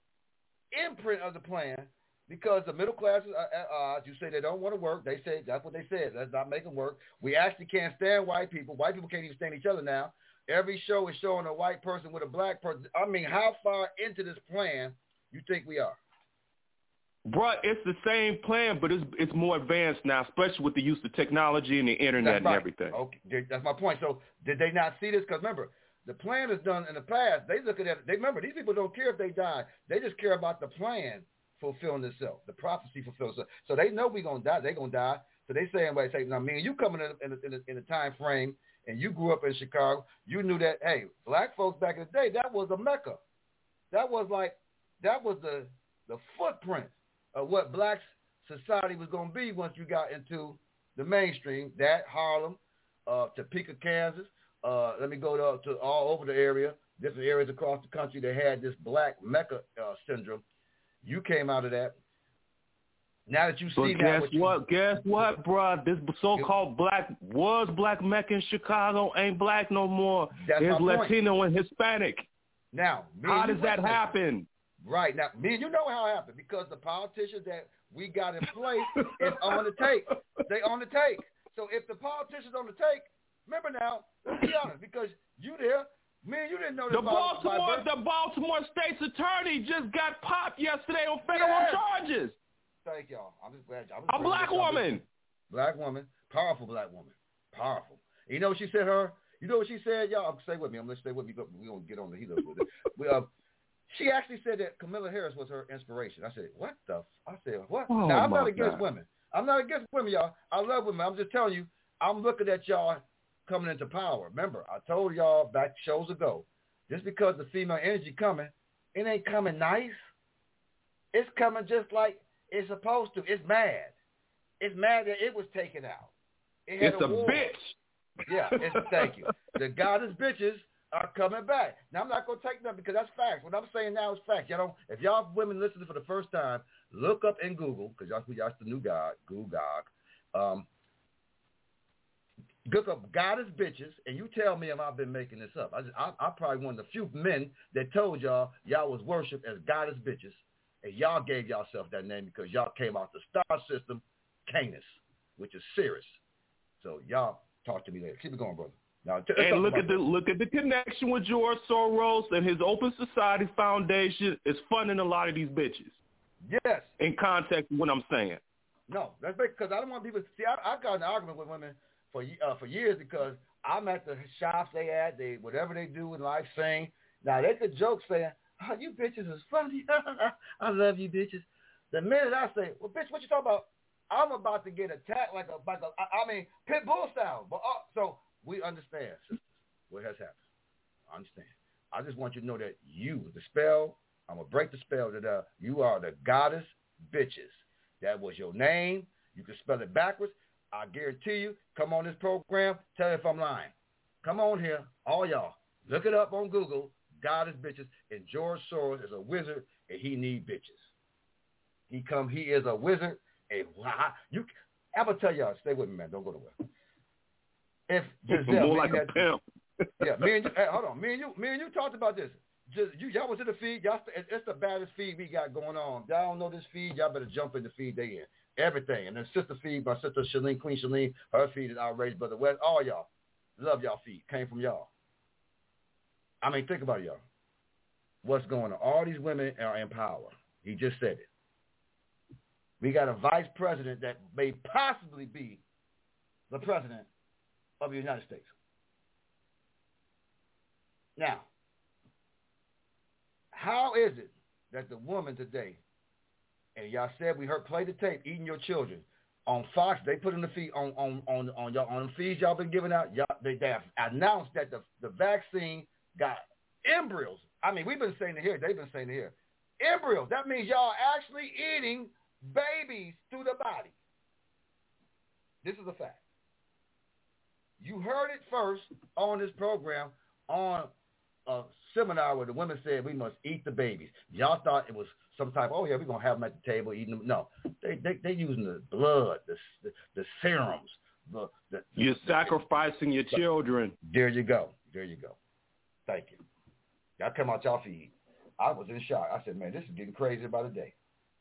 imprint of the plan because the middle classes are you say they don't want to work. They say, that's what they said. Let's not make them work. We actually can't stand white people. White people can't even stand each other now. Every show is showing a white person with a black person. I mean, how far into this plan you think we are? Bruh, it's the same plan, but it's more advanced now, especially with the use of technology and the internet and everything. Okay, that's my point. So did they not see this? Because remember, the plan is done in the past. They look at it. They remember, these people don't care if they die. They just care about the plan fulfilling itself, the prophecy fulfilling itself. So they know we're going to die. They're going to die. So they say, now, me and you coming in a time frame, and you grew up in Chicago, you knew that, hey, black folks back in the day, that was a Mecca. That was the footprint of what black society was going to be once you got into the mainstream. That Harlem, Topeka, Kansas. Let me go to all over the area, different areas across the country that had this black Mecca syndrome. You came out of that. Now that you see that, guess what, bro? This so-called black Mecca in Chicago ain't black no more. It's Latino and Hispanic. Now, how does that happen? Right. Now, me and you know how it happened because the politicians that we got in place is on the take. They on the take. So if the politicians on the take, remember now, let's be honest, because you there, me and you didn't know this. The Baltimore State's attorney just got popped yesterday on federal charges. Thank y'all. I'm just glad y'all. A black woman. Black woman. Powerful black woman. Powerful. You know what she said You know what she said, y'all? Stay with me. I'm going to stay with me. We're going to get on the heat of it. She actually said that Kamala Harris was her inspiration. I said, what the? I said, what? Oh, now, I'm not against women. I'm not against women, y'all. I love women. I'm just telling you, I'm looking at y'all coming into power. Remember, I told y'all back shows ago, just because the female energy coming, it ain't coming nice. It's coming just like it's supposed to. It's mad. It's mad that it was taken out. It's a bitch. Yeah, thank you. The goddess bitches are coming back. Now, I'm not going to take them because that's facts. What I'm saying now is facts. If y'all women listening for the first time, look up in Google, because y'all the new God, Google. Look up goddess bitches, and you tell me if I've been making this up. I'm probably one of the few men that told y'all was worshipped as goddess bitches, and y'all gave yourself that name because y'all came out the star system, Canis, which is Sirius. So y'all talk to me later. Keep it going, brother. Now, and look at the connection with George Soros and his Open Society Foundation is funding a lot of these bitches. Yes. In context of what I'm saying. No, that's because I don't want people to see. I got an argument with women for years because I'm at the shops they at, whatever they do in life, sing. Now they could joke saying, "Oh, you bitches is funny. I love you bitches." The minute I say, "Well, bitch, what you talking about?" I'm about to get attacked like a pit bull style. But so. We understand, sisters, what has happened. I understand. I just want you to know that the spell, I'm going to break the spell that you are the goddess bitches. That was your name. You can spell it backwards. I guarantee you, come on this program, tell me if I'm lying. Come on here, all y'all. Look it up on Google, goddess bitches, and George Soros is a wizard, and he need bitches. He is a wizard, and I'm going to tell y'all, stay with me, man. Don't go nowhere. If Giselle, more like a pimp. Yeah, me and you, hold on. Me and you talked about this. Y'all was in the feed. It's the baddest feed we got going on. Y'all don't know this feed. Y'all better jump in the feed they in. Everything. And then sister feed, my sister Shalene, Queen Shalene, her feed is outrageous. Brother West, all y'all. Love y'all feed. Came from y'all. I mean, think about it, y'all. What's going on? All these women are in power. He just said it. We got a vice president that may possibly be the president of the United States. Now, how is it that the woman today, and y'all said we heard play the tape, eating your children on Fox, they put in the feed on the feeds y'all been giving out. They have announced that the vaccine got embryos. I mean, we've been saying it here. They've been saying it here. Embryos. That means y'all actually eating babies through the body. This is a fact. You heard it first on this program on a seminar where the women said we must eat the babies. Y'all thought it was some type of, oh yeah, we're going to have them at the table eating them. No, they using the blood, the serums. You're sacrificing your children. There you go. Thank you. Y'all come out y'all feed. I was in shock. I said, man, this is getting crazy by the day.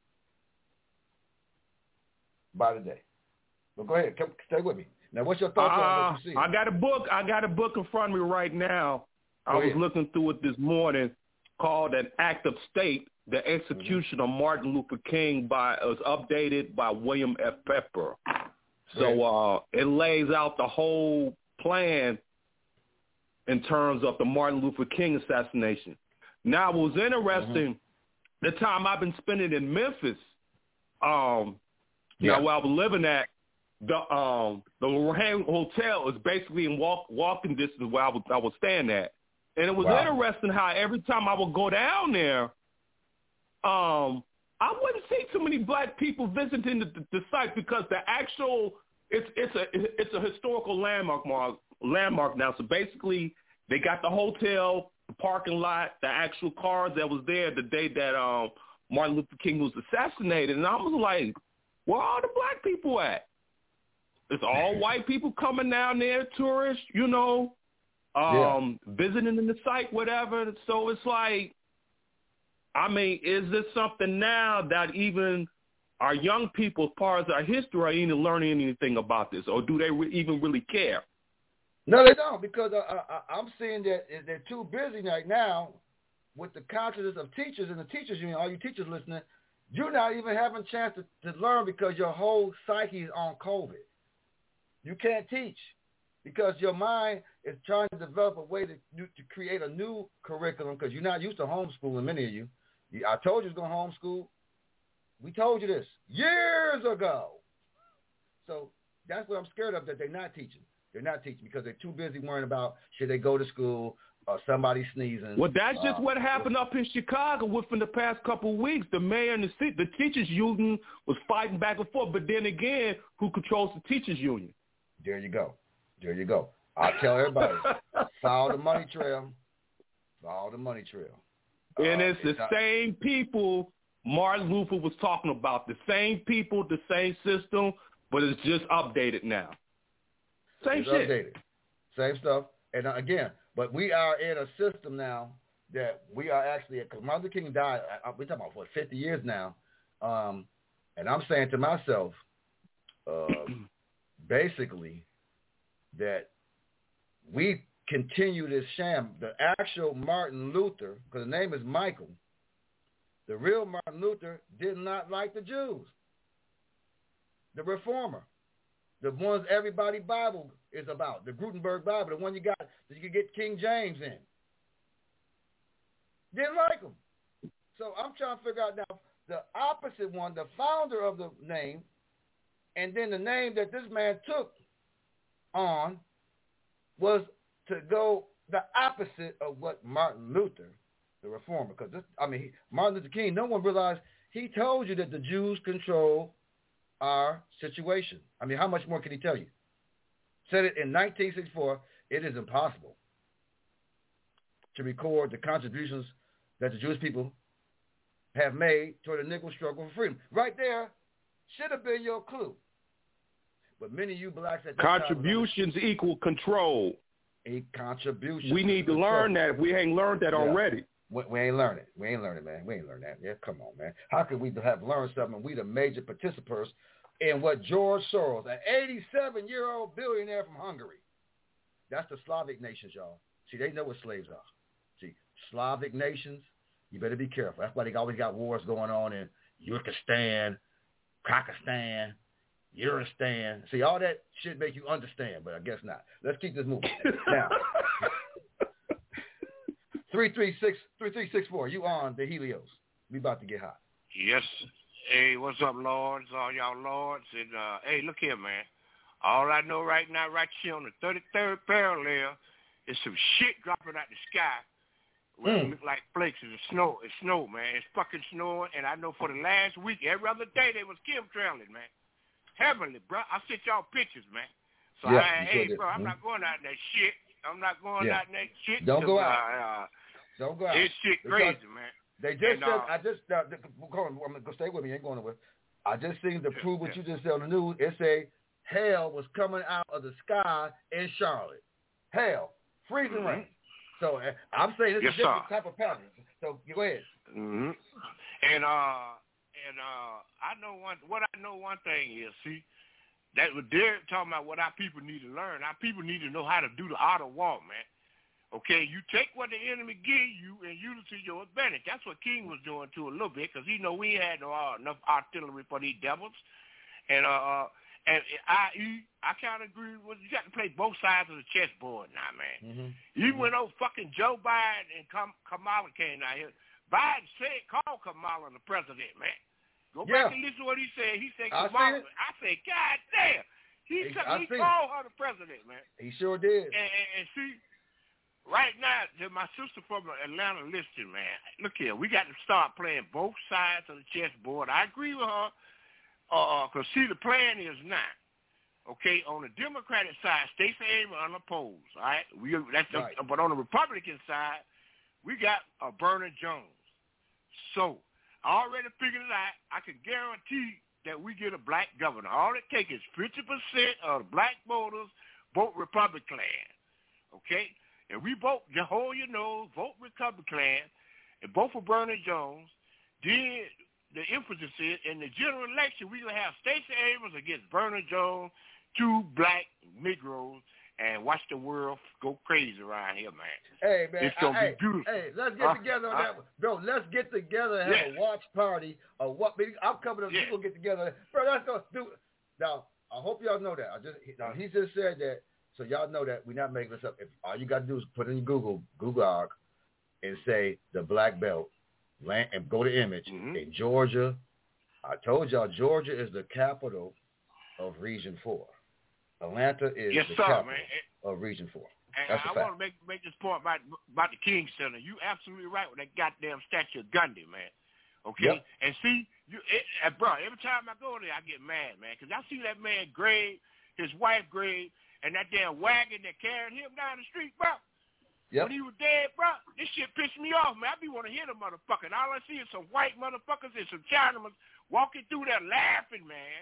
But go ahead. Stay with me. Now, what's your thoughts on what you see? I got a book in front of me right now. I was looking through it this morning, called An Act of State, The Execution of Martin Luther King was updated by William F. Pepper. So it lays out the whole plan in terms of the Martin Luther King assassination. Now, it was interesting, the time I've been spending in Memphis, now where I was living at, the Lorraine Hotel is basically in walking distance where I was staying at. And it was interesting how every time I would go down there, I wouldn't see too many black people visiting the site because the actual it's a historical landmark now. So basically, they got the hotel, the parking lot, the actual cars that was there the day that Martin Luther King was assassinated, and I was like, where are all the black people at? It's all white people coming down there, tourists, visiting in the site, whatever. So it's like, I mean, is this something now that even our young people, as far as our history, are even learning anything about this, or do they even really care? No, they don't, because I'm seeing that they're too busy right now with the consciousness of teachers and the teachers union. All you teachers listening, you're not even having a chance to learn because your whole psyche is on COVID. You can't teach because your mind is trying to develop a way to create a new curriculum because you're not used to homeschooling, many of you. I told you to go homeschool. We told you this years ago. So that's what I'm scared of, that they're not teaching. They're not teaching because they're too busy worrying about should they go to school or somebody sneezing. Well, that's just what happened up in Chicago within the past couple of weeks. The mayor and the teachers union was fighting back and forth. But then again, who controls the teachers union? There you go. I tell everybody, follow the money trail. And it's the same people Martin Luther was talking about. The same people, the same system, but it's just updated now. Same shit. Updated. Same stuff. And again, but we are in a system now that we are actually, because Martin Luther King died, we're talking about, 50 years now. And I'm saying to myself, basically, that we continue this sham. The actual Martin Luther, because the name is Michael, the real Martin Luther did not like the Jews. The reformer, the ones everybody Bible is about, the Gutenberg Bible, the one you got that you could get King James in. Didn't like them. So I'm trying to figure out now the opposite one, the founder of the name, and then the name that this man took on was to go the opposite of what Martin Luther, the reformer, because Martin Luther King, no one realized he told you that the Jews control our situation. I mean, how much more can he tell you? Said it in 1964, it is impossible to record the contributions that the Jewish people have made toward the Negro struggle for freedom. Right there should have been your clue. But many of you blacks at that contributions time, equal control. A contribution. We need to learn that. We ain't learned that already. We ain't learning. We ain't learning, man. We ain't learned that. Yeah, come on, man. How could we have learned something? We the major participants in what George Soros, an 87-year-old billionaire from Hungary. That's the Slavic nations, y'all. See, they know what slaves are. Slavic nations, you better be careful. That's why they always got wars going on in Uzbekistan, Pakistan, Uristan. See, all that shit make you understand, but I guess not. Let's keep this moving. Now, 3364, you on the Helios. We about to get hot. Yes. Hey, what's up, Lords? All y'all Lords. And, hey, look here, man. All I know right now, right here on the 33rd parallel, is some shit dropping out the sky. Well, it look like flakes. It's snow. It's snow, man. It's fucking snowing. And I know for the last week, every other day, they was chemtrailing, man. Heavenly, bro. I sent y'all pictures, man. So, hey, bro, I'm not going out in that shit. I'm not going out in that shit. Don't go out. Don't go out. This shit crazy, man. They just said, I'm going to stay with me. You ain't going nowhere. I just seen to prove what you just said on the news. It say hell was coming out of the sky in Charlotte. Hell. Freezing rain. So I'm saying it's a different type of pattern. So go ahead. Mm-hmm. And I know one thing is, see, that they're talking about what our people need to learn. Our people need to know how to do the art of war, man. Okay, you take what the enemy give you and use it to your advantage. That's what King was doing too a little bit, because he know we had enough artillery for these devils. And I kind of agree with you. Got to play both sides of the chessboard now, man. Mm-hmm. Even when old fucking Joe Biden and Kamala came out here, Biden said, call Kamala the president, man. Go back and listen to what he said. He said Kamala. I said, God damn. He called her the president, man. He sure did. And see, right now, my sister from Atlanta listening, man. Look here, we got to start playing both sides of the chessboard. I agree with her. Because, see, the plan is now, okay, on the Democratic side, Stacey Abrams unopposed, all right? But on the Republican side, we got Bernard Jones. So I already figured it out. I can guarantee that we get a black governor. All it takes is 50% of the black voters vote Republican, okay? And we vote, just hold your nose, vote Republican, and vote for Bernard Jones. Then the emphasis is in the general election, we're going to have Stacey Abrams against Bernard Jones, two black Negroes, and watch the world go crazy around here, man. Hey, man. It's going to be beautiful. Hey, let's get together on that one. Bro, let's get together and have a watch party. I'm coming up. We're going to get together. Bro, let's go do it. Now, I hope y'all know that. He just said that, so y'all know that we're not making this up. If all you got to do is put in Google Arc, and say the Black Belt, and go to image in Georgia. I told y'all Georgia is the capital of Region 4. Atlanta is the capital of Region 4. And I want to make this point about the King Center. You absolutely right with that goddamn statue of Gandhi, man. Okay? Yep. And see, bro, every time I go there, I get mad, man, because I see that man grave, his wife grave, and that damn wagon that carried him down the street, bro. Yep. When he was dead, bro, this shit pissed me off, man. I be want to hit a motherfucker. And all I see is some white motherfuckers and some Chinamen walking through there laughing, man.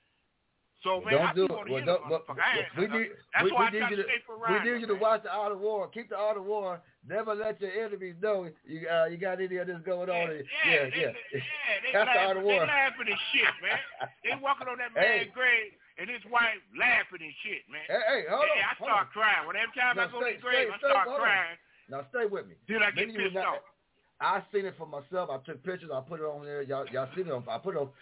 So, man, I be want to hit a motherfucker. That's why I try to stay for We need you to watch the Art of War. Keep the Art of War. Never let your enemies know you got any of this going on. Yeah. That's the Art of War. They laughing and shit, man. They walking on that man's grave. And his wife laughing and shit, man. Hey, hold on. I start crying. When every time I go to the grave, I start crying. Now, stay with me. Then I get pissed off. I seen it for myself. I took pictures. I put it on there. Y'all seen it. I put it on.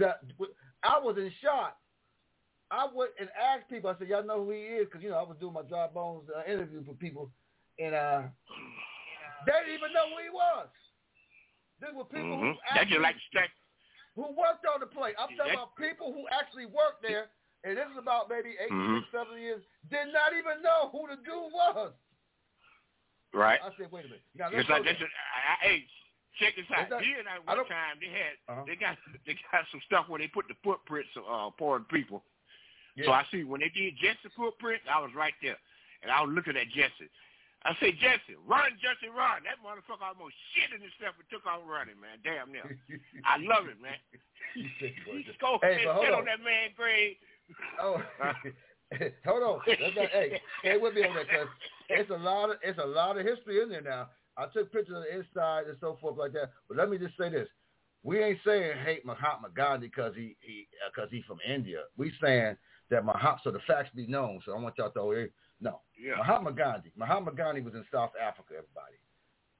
I was in shock. I went and asked people. I said, y'all know who he is? Because, I was doing my Dry Bones interview for people. And they didn't even know who he was. These were people who actually who worked on the place. I'm talking about people who actually worked there. And this is about maybe 8, 6, 7 years, did not even know who the dude was. Right. I said, wait a minute. Hey, check this out. One time they got some stuff where they put the footprints of foreign people. Yeah. So I see when they did Jesse's footprint, I was right there. And I was looking at Jesse. I said, Jesse, run, Jesse, run. That motherfucker almost shit in himself and took off running, man. Damn near. I love it, man. He go and sit on that man's grave. Oh, hold on. Stay with me on that, because it's a lot of history in there now. I took pictures of the inside and so forth like that. But let me just say this: we ain't saying hate Mahatma Gandhi because he's from India. We saying that so the facts be known. So I want y'all to know. No, Mahatma Gandhi was in South Africa. Everybody,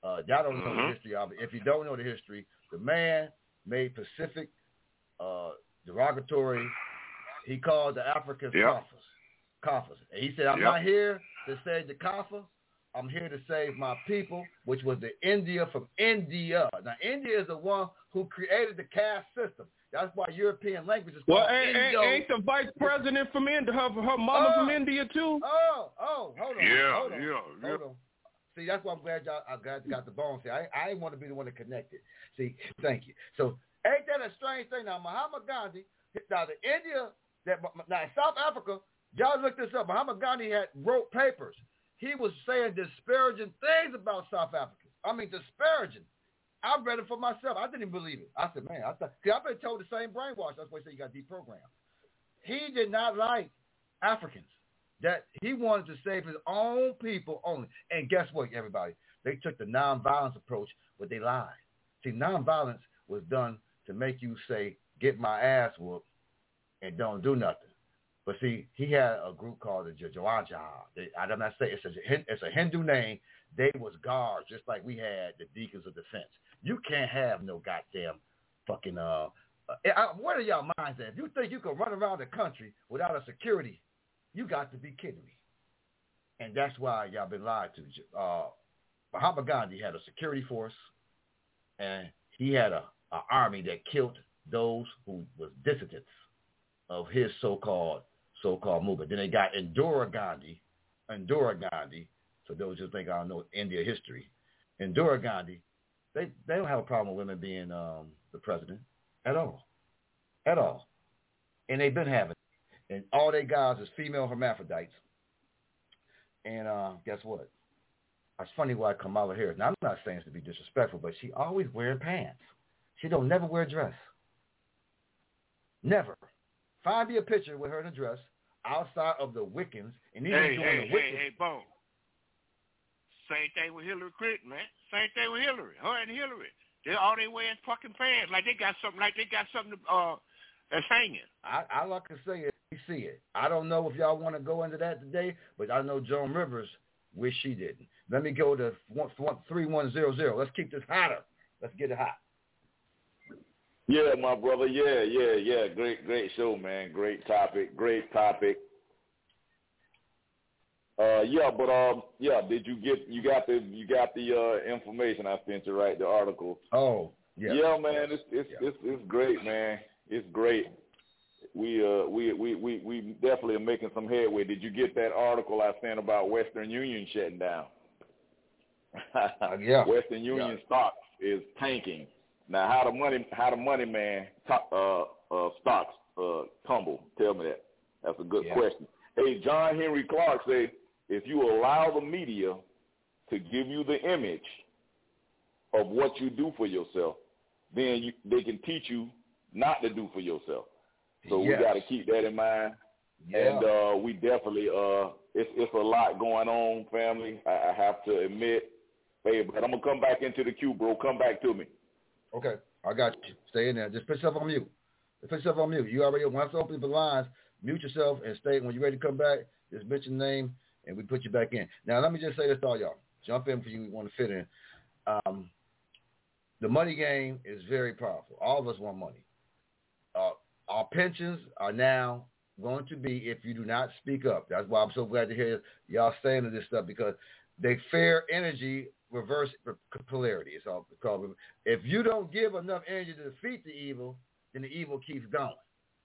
Y'all don't know the history of it. If you don't know the history, the man made Pacific derogatory. He called the Africans Kaffers. And he said, I'm not here to save the Kaffa. I'm here to save my people, which was the India from India. Now, India is the one who created the caste system. That's why European language is called Indo. Ain't the vice president from India, her mama from India too? Hold on. See, that's why I'm glad I got the bones here. I didn't want to be the one to connect it. See, thank you. So, ain't that a strange thing? Now, Mahatma Gandhi, now in South Africa, y'all look this up. Mahatma Gandhi wrote papers. He was saying disparaging things about South Africans. I mean, disparaging. I read it for myself. I didn't believe it. I said, man, I've been told the same brainwash. That's why he said you got deprogrammed. He did not like Africans. That he wanted to save his own people only. And guess what, everybody? They took the nonviolence approach, but they lied. See, nonviolence was done to make you say, get my ass whooped and don't do nothing. But see, he had a group called the Jawaja. I'm not saying it's a Hindu name. They was guards, just like we had the Deacons of Defense. You can't have no goddamn fucking what are y'all minds at? If you think you can run around the country without a security, you got to be kidding me. And that's why y'all been lied to. Mahatma Gandhi had a security force, and he had an army that killed those who was dissidents of his so-called movement. Then they got Indira Gandhi, for those who think I don't know India history. Indira Gandhi, they don't have a problem with women being the president at all. And they've been having it. And all they guys is female hermaphrodites. And guess what? It's funny why Kamala Harris. Now, I'm not saying this to be disrespectful, but she always wearing pants. She don't never wear a dress. Never. Find me a picture with her in a dress outside of the Wiccans. And even doing the Wiccans. Hey, Bo. Same thing with Hillary Clinton, man. Same thing with Hillary. Her and Hillary. They wearing fucking pants. Like they got something that's hanging. I like to say it. We see it. I don't know if y'all want to go into that today, but I know Joan Rivers wish she didn't. Let me go to 3100. Let's keep this hotter. Let's get it hot. Yeah, my brother. Yeah. Great show, man. Great topic. Did you got the information I sent you, right? The article. Oh, yeah. Yeah, man. It's great, man. It's great. We definitely are making some headway. Did you get that article I sent about Western Union shutting down? Yeah. Western Union stock is tanking. Now, how the money man stocks tumble? Tell me that. That's a good question. Hey, John Henry Clark say, if you allow the media to give you the image of what you do for yourself, then they can teach you not to do for yourself. So we got to keep that in mind. Yeah. And we definitely, it's a lot going on, family. I have to admit. Hey, but I'm going to come back into the queue, bro. Come back to me. Okay, I got you. Stay in there. Just put yourself on mute. You already, once I open the lines, mute yourself and stay. When you're ready to come back, just mention the name, and we put you back in. Now, let me just say this to all y'all. Jump in if you want to fit in. The money game is very powerful. All of us want money. Our pensions are now going to be if you do not speak up. That's why I'm so glad to hear y'all saying this stuff, because they fair energy reverse polarity. It's all called. If you don't give enough energy to defeat the evil, then the evil keeps going.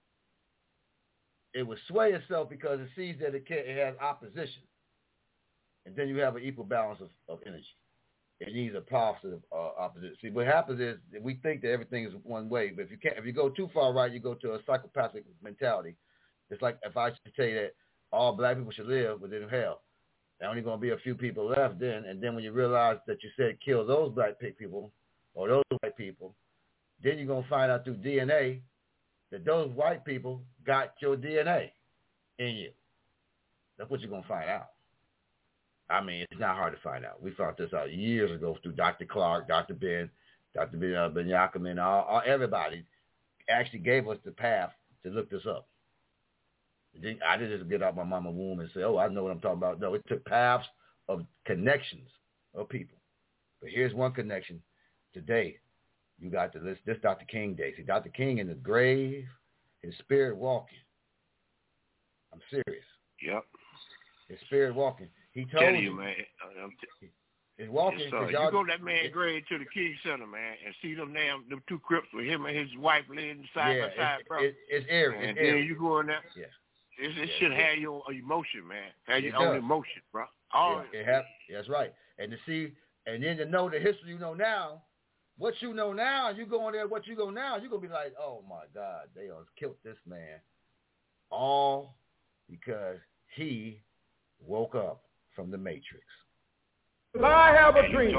It will sway itself because it sees that it has opposition. And then you have an equal balance of energy. It needs a positive opposite. See, what happens is we think that everything is one way, but if you go too far right, you go to a psychopathic mentality. It's like if I should tell you that all black people should live within hell. There only going to be a few people left then, and then when you realize that you said kill those black people or those white people, then you're going to find out through DNA that those white people got your DNA in you. That's what you're going to find out. I mean, it's not hard to find out. We found this out years ago through Dr. Clark, Dr. Ben Yakum, and everybody actually gave us the path to look this up. I didn't just get out my mama's womb and say, oh, I know what I'm talking about. No, it took paths of connections of people. But here's one connection. Today, you got this Dr. King Day. See, Dr. King in the grave, his spirit walking. I'm serious. Yep. His spirit walking. He told Tell you, man. It's walking. Yes, you go to that man's grave to the King Center, man, and see them two crypts with him and his wife laying side by side, bro. It's eerie. And then you go in there. Yeah. It should have your emotion, man. Have your does. own emotion, bro. That's right. And to see, and then to know the history you know now, what you know now, you go in there, what you go now, you're going to be like, oh, my God, they have killed this man. All because he woke up from the Matrix. I have a dream.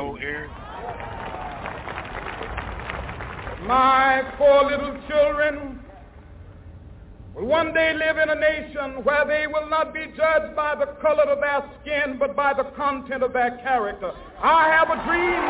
My 4 little children will one day live in a nation where they will not be judged by the color of their skin, but by the content of their character. I have a dream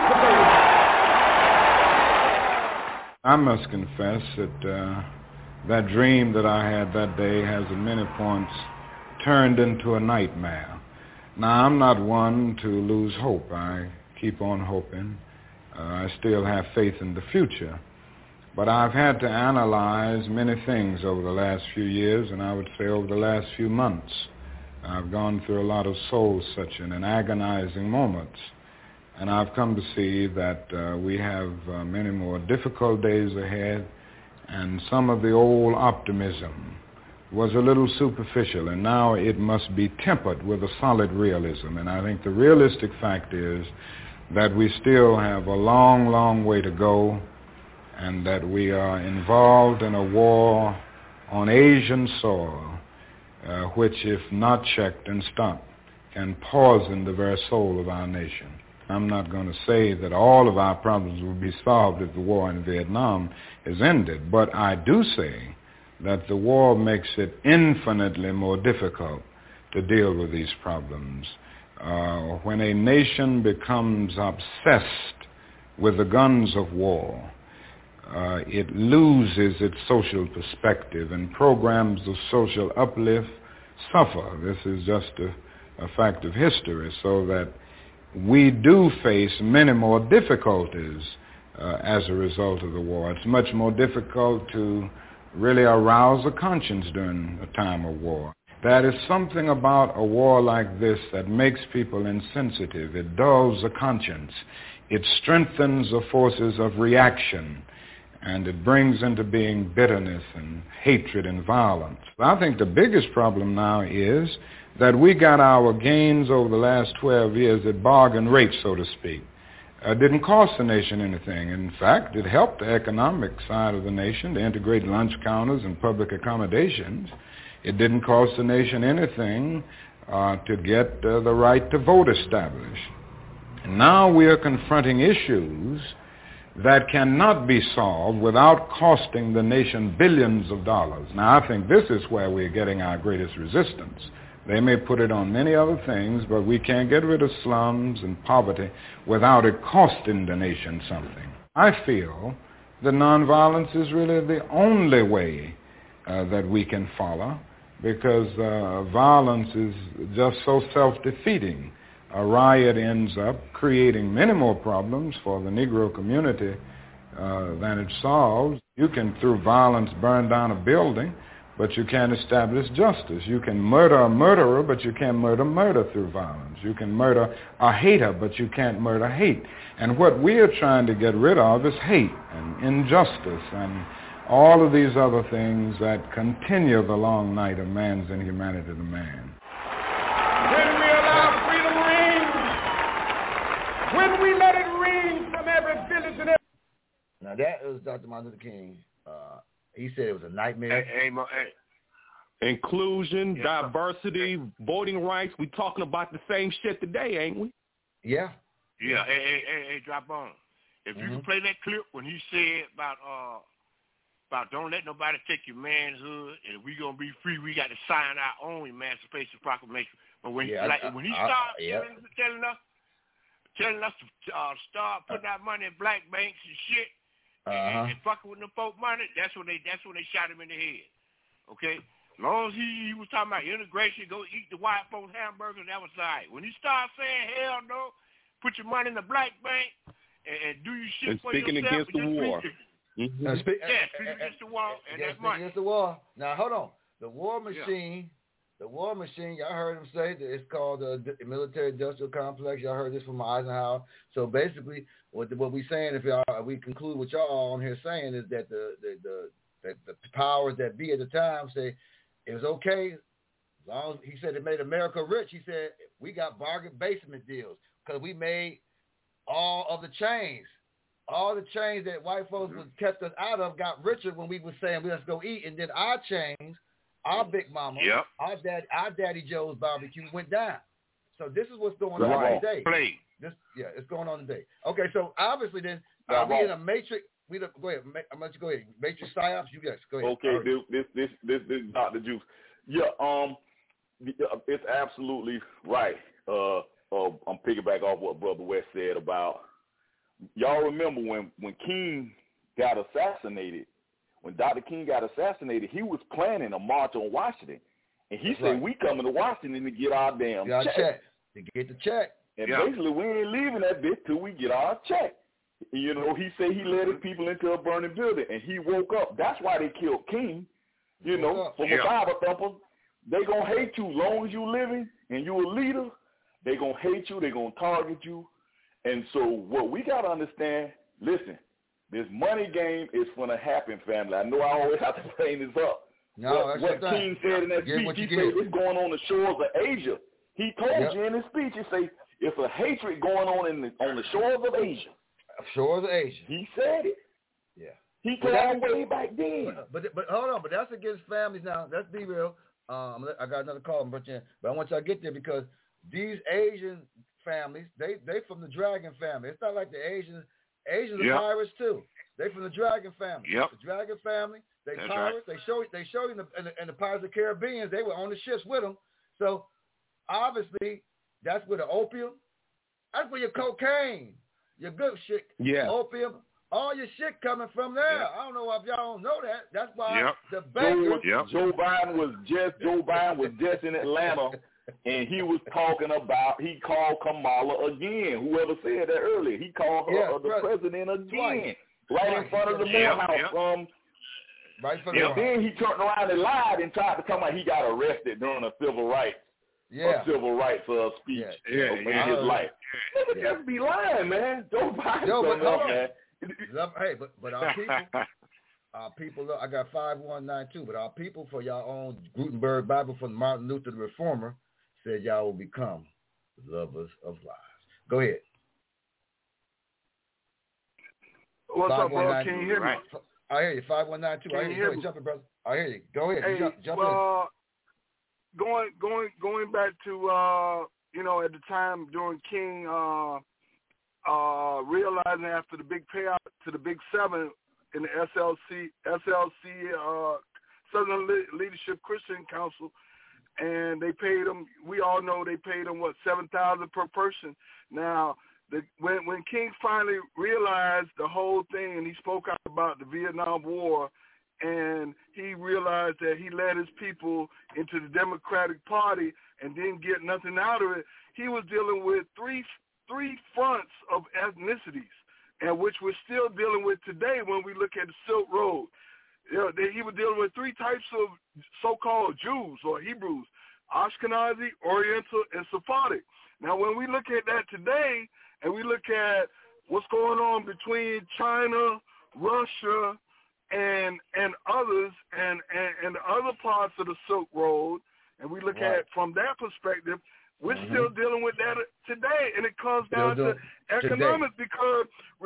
today. I must confess that that dream that I had that day has at many points turned into a nightmare. Now, I'm not one to lose hope. I keep on hoping. I still have faith in the future. But I've had to analyze many things over the last few years, and I would say over the last few months. I've gone through a lot of soul-searching and agonizing moments, and I've come to see that we have many more difficult days ahead, and some of the old optimism was a little superficial, and now it must be tempered with a solid realism. And I think the realistic fact is that we still have a long, long way to go, and that we are involved in a war on Asian soil, which, if not checked and stopped, can poison the very soul of our nation. I'm not going to say that all of our problems will be solved if the war in Vietnam is ended, but I do say that the war makes it infinitely more difficult to deal with these problems. When a nation becomes obsessed with the guns of war, it loses its social perspective, and programs of social uplift suffer. This is just a fact of history, so that we do face many more difficulties as a result of the war. It's much more difficult to really arouse a conscience during a time of war. There is something about a war like this that makes people insensitive. It dulls the conscience. It strengthens the forces of reaction, and it brings into being bitterness and hatred and violence. I think the biggest problem now is that we got our gains over the last 12 years at bargain rate, so to speak. It didn't cost the nation anything. In fact, it helped the economic side of the nation to integrate lunch counters and public accommodations. It didn't cost the nation anything to get the right to vote established. And now we are confronting issues that cannot be solved without costing the nation billions of dollars. Now, I think this is where we're getting our greatest resistance. They may put it on many other things, but we can't get rid of slums and poverty without it costing the nation something. I feel that nonviolence is really the only way that we can follow, because violence is just so self-defeating. A riot ends up creating many more problems for the Negro community than it solves. You can, through violence, burn down a building, but you can't establish justice. You can murder a murderer, but you can't murder through violence. You can murder a hater, but you can't murder hate. And what we are trying to get rid of is hate and injustice and all of these other things that continue the long night of man's inhumanity to man. When we allow freedom ring, when we let it ring from every village and every... Now that was Dr. Martin Luther King. He said it was a nightmare. Inclusion, diversity, voting rights. We talking about the same shit today, ain't we? Yeah. Yeah. Hey, drop on. If you can play that clip when he said about don't let nobody take your manhood, and if we gonna be free, we got to sign our own Emancipation Proclamation. But when he started telling us to start putting out money in black banks and shit. And fucking with the folk money, that's when they shot him in the head. Okay? As long as he was talking about integration, go eat the white folks hamburgers, that was all right. When he started saying hell no, put your money in the black bank and do your shit and for speaking yourself. against the war. Speaking against the war and that money. Against the war. Now, hold on. The war machine, y'all heard him say that it's called the military industrial complex. Y'all heard this from Eisenhower. So basically, what we saying, if we conclude what y'all on here saying, is that the powers that be at the time say it was okay as long as, he said, it made America rich. He said we got bargain basement deals because we made all of the chains. All the chains that white folks kept us out of got richer when we were saying, let's go eat. And then our chains, our Big Mama, our Daddy Joe's barbecue went down. So this is what's going on today. It's going on today. Okay, so obviously then, are we in a matrix? Go ahead. I'm going to go ahead. Matrix psyops, you guys. Go ahead. Okay, this Dr. Juice. Yeah, it's absolutely right. I'm piggyback off what Brother West said about, y'all remember when King got assassinated, when Dr. King got assassinated, he was planning a march on Washington. And he said, we coming to Washington to get our damn check. To get the check. And basically, we ain't leaving that bitch till we get our check. You know, he said he led his people into a burning building, and he woke up. That's why they killed King. You know, from a Bible thumper, they going to hate you long as you living and you a leader. They going to hate you. They going to target you. And so what we got to understand, listen, this money game is going to happen, family. I know I always have to bring this up. No, what King said in that speech, he said it's going on the shores of Asia. He told you in his speech, he said, it's a hatred going on on the shores of Asia. Shores of Asia. He said it. Yeah. He told that way back then. But hold on, but that's against families now. Let's be real. I got another call, but I want y'all to get there because these Asian families, they from the Dragon family. It's not like the Asians are pirates too. They from the Dragon family. Yep. The Dragon family, they That's pirates. Right. They show you in the Pirates of the Caribbean, they were on the ships with them. So obviously that's where the opium, that's where your cocaine, your good shit, opium, all your shit coming from there. I don't know if y'all don't know that. That's why the bankers. Joe Biden was just in Atlanta, and he was talking about, he called Kamala again. Whoever said that earlier, he called her the president again, right in front of the Morehouse. Right in front of the Then he turned around and lied and tried to come out. He got arrested during a civil rights. Speech in his life. Nigga just be lying, man. Joe Biden, man. Hey, but our people, I got 5192, but our people, for y'all own Gutenberg Bible from Martin Luther the Reformer, said y'all will become lovers of lives. Go ahead. What's up, bro? Can you hear me? I hear you. 5192. I hear you. Go ahead, jump in, brother. I hear you. Go ahead. Hey, jump in. Going back to at the time during King realizing after the big payout to the Big Seven in the SLC Southern Leadership Christian Council, and they paid them. We all know they paid them $7,000 per person. Now, when King finally realized the whole thing, and he spoke out about the Vietnam War, and he realized that he led his people into the Democratic Party and didn't get nothing out of it, he was dealing with three fronts of ethnicities, and which we're still dealing with today when we look at the Silk Road. He was dealing with three types of so-called Jews or Hebrews: Ashkenazi, Oriental, and Sephardic. Now, when we look at that today, and we look at what's going on between China, Russia, and others, and the other parts of the Silk Road, and we look at it from that perspective, we're still dealing with that today, and it comes down to economics because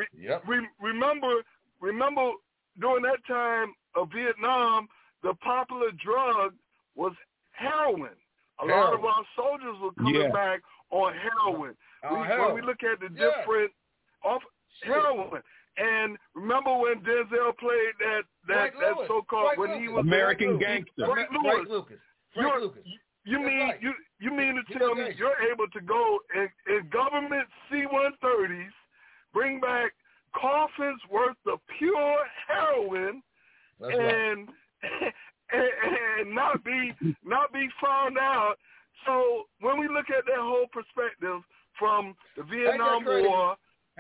remember during that time of Vietnam, the popular drug was heroin. A lot of our soldiers were coming back on heroin. When we look at the different of heroin. And remember when Denzel played that so-called when he was American Gangster. Frank Lucas. You mean to tell me you're able to go in government C-130s, bring back coffins worth of pure heroin, and not be found out? So when we look at that whole perspective, from the Vietnam War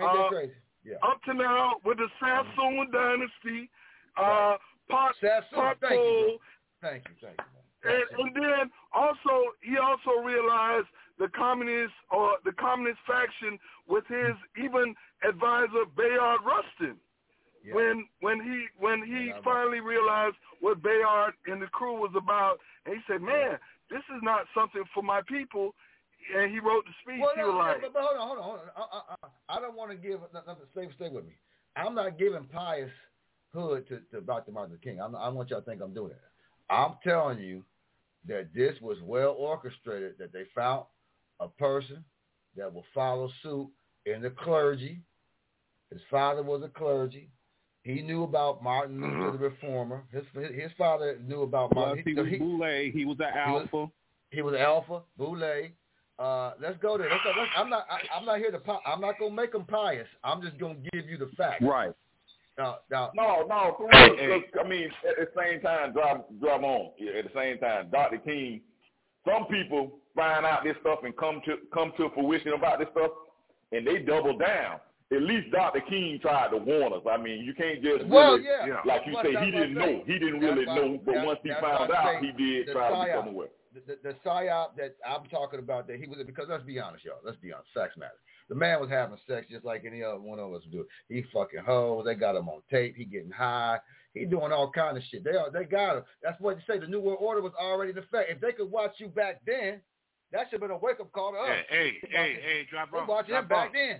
up to now with the Sassoon Dynasty, Pot Pole. Thank you. And then he also realized the communist faction with his even advisor Bayard Rustin. Yeah. When he finally realized what Bayard and the crew was about, and he said, "Man, this is not something for my people." And he wrote the speech. But hold on. I don't want to give nothing. Stay with me. I'm not giving pious hood to Dr. Martin Luther King. I want y'all to think I'm doing it. I'm telling you that this was well orchestrated. That they found a person that will follow suit in the clergy. His father was a clergy. He knew about Martin Luther the Reformer. His father knew about Martin. He was Boule. He was an alpha. He was alpha. Boule. Let's go there. I'm not here to. I'm not gonna make them pious. I'm just gonna give you the facts. Right. No. For real. I mean, at the same time, drive on. Yeah, at the same time, Dr. King. Some people find out this stuff and come to fruition about this stuff, and they double down. At least Dr. King tried to warn us. I mean, you can't just like you say, he didn't know. He didn't really know, but once he found out, he did try to become aware. The psyop that I'm talking about, that he was, because let's be honest, y'all. Let's be honest. Facts matter. The man was having sex just like any other one of us would do. He fucking hoes. They got him on tape. He getting high. He doing all kind of shit. They got him. That's what you say. The New World Order was already in effect. If they could watch you back then, that should have been a wake up call to us. Hey, drop off. They watching him back then.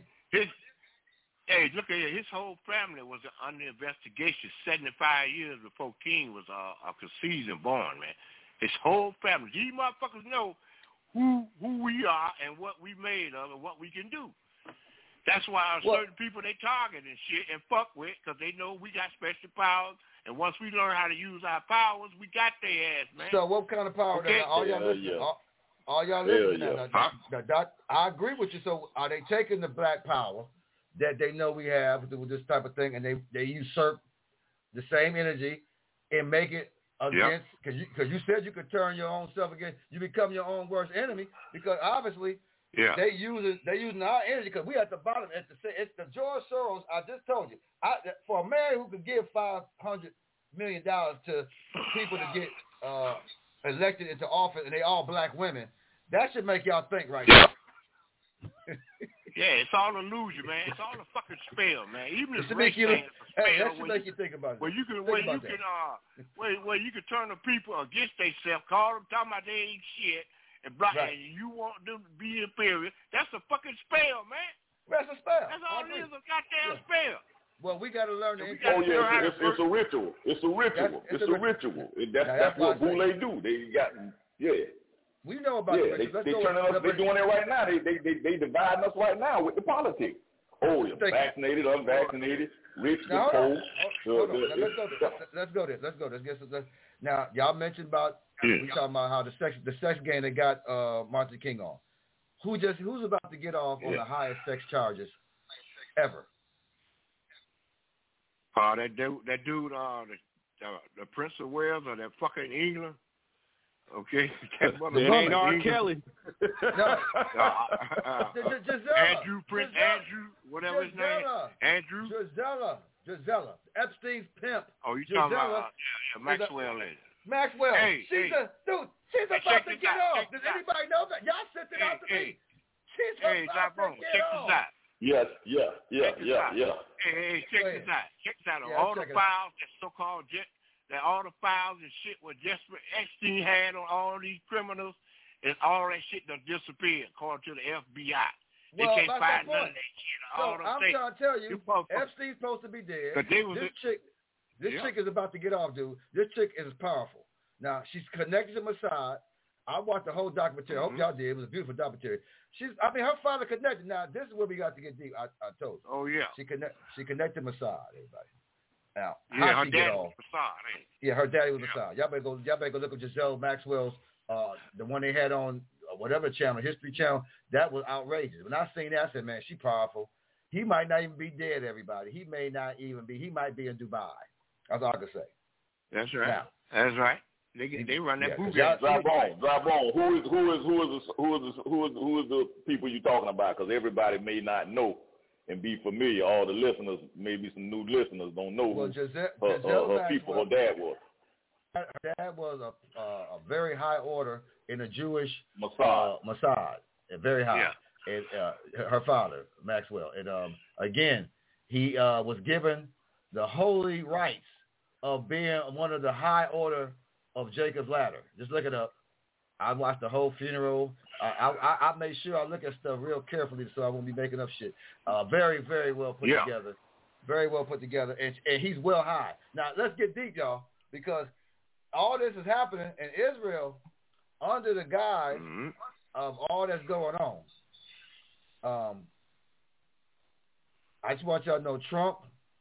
Look at here. His whole family was under investigation 75 years before King was conceived and born, man. His whole family. These motherfuckers know who we are and what we made of and what we can do. That's why certain people they target and shit and fuck with, because they know we got special powers. And once we learn how to use our powers, we got their ass, man. So what kind of power? Okay. All y'all listening? All y'all listening? I agree with you. So are they taking the black power that they know we have with this type of thing, and they usurp the same energy and make it against, because you said you could turn your own self against, you become your own worst enemy, because obviously they using our energy, because we at the bottom. It's the George Soros. I just told you, for a man who could give $500 million to people to get elected into office, and they all black women, that should make y'all think right now. Yeah, it's all illusion, man. It's all a fucking spell, man. Even if that should make you think about it. Where you can turn the people against themselves, call them, talking about they ain't shit, and block, and you want them to be inferior. That's a fucking spell, man. That's a spell. That's all it is, a goddamn spell. Well, we got to learn the it's a ritual. It's a ritual. That's what Boule do. They got We know about they turning us. They're doing it right now. They dividing us right now with the politics. Oh, you're vaccinated, unvaccinated, rich, poor. Let's go there. Now, y'all mentioned about we talking about how the sex game they got Martin King on. Who's about to get off on the highest sex charges ever? That dude, the Prince of Wales or that fucking England. Okay, ain't R. Kelly. Andrew, whatever his name. Andrew. Gisela, Epstein's pimp. Oh, you talking about Maxwell? Maxwell. She's about to get off. Does anybody know that? Y'all sent it out to me. She's about to get off. Yes. Hey, check this out. Check this out. All the files, that so-called that all the files and shit were just Epstein had on all these criminals, and all that shit done disappeared, according to the FBI. They can't find none of that shit. I'm trying to tell you, Epstein's supposed to be dead. This chick is about to get off, dude. This chick is powerful. Now, she's connected to Mossad. I watched the whole documentary. I hope y'all did. It was a beautiful documentary. Her father connected. Now, this is where we got to get deep. I told you. Oh, yeah. She connected to Mossad, everybody. Now, her daddy was Mossad, ain't he? Yeah, her daddy was Mossad. Y'all better go look at Giselle Maxwell's, the one they had on whatever channel, History Channel. That was outrageous. When I seen that, I said, man, she powerful. He might not even be dead, everybody. He may not even be. He might be in Dubai. That's all I can say. That's right. Now, that's right. They run that group. Dry bone. Who is the people you talking about? Because everybody may not know and be familiar. All the listeners, maybe some new listeners, don't know who her people, her dad was. Her dad was a very high order in a Jewish Mossad, very high. Yeah. And her father, Maxwell, and again, he was given the holy rights of being one of the high order of Jacob's Ladder. Just look it up. I watched the whole funeral. I made sure I look at stuff real carefully so I won't be making up shit. Very, very well put together. Very well put together. And he's well high. Now, let's get deep, y'all, because all this is happening in Israel under the guise of all that's going on. I just want y'all to know Trump.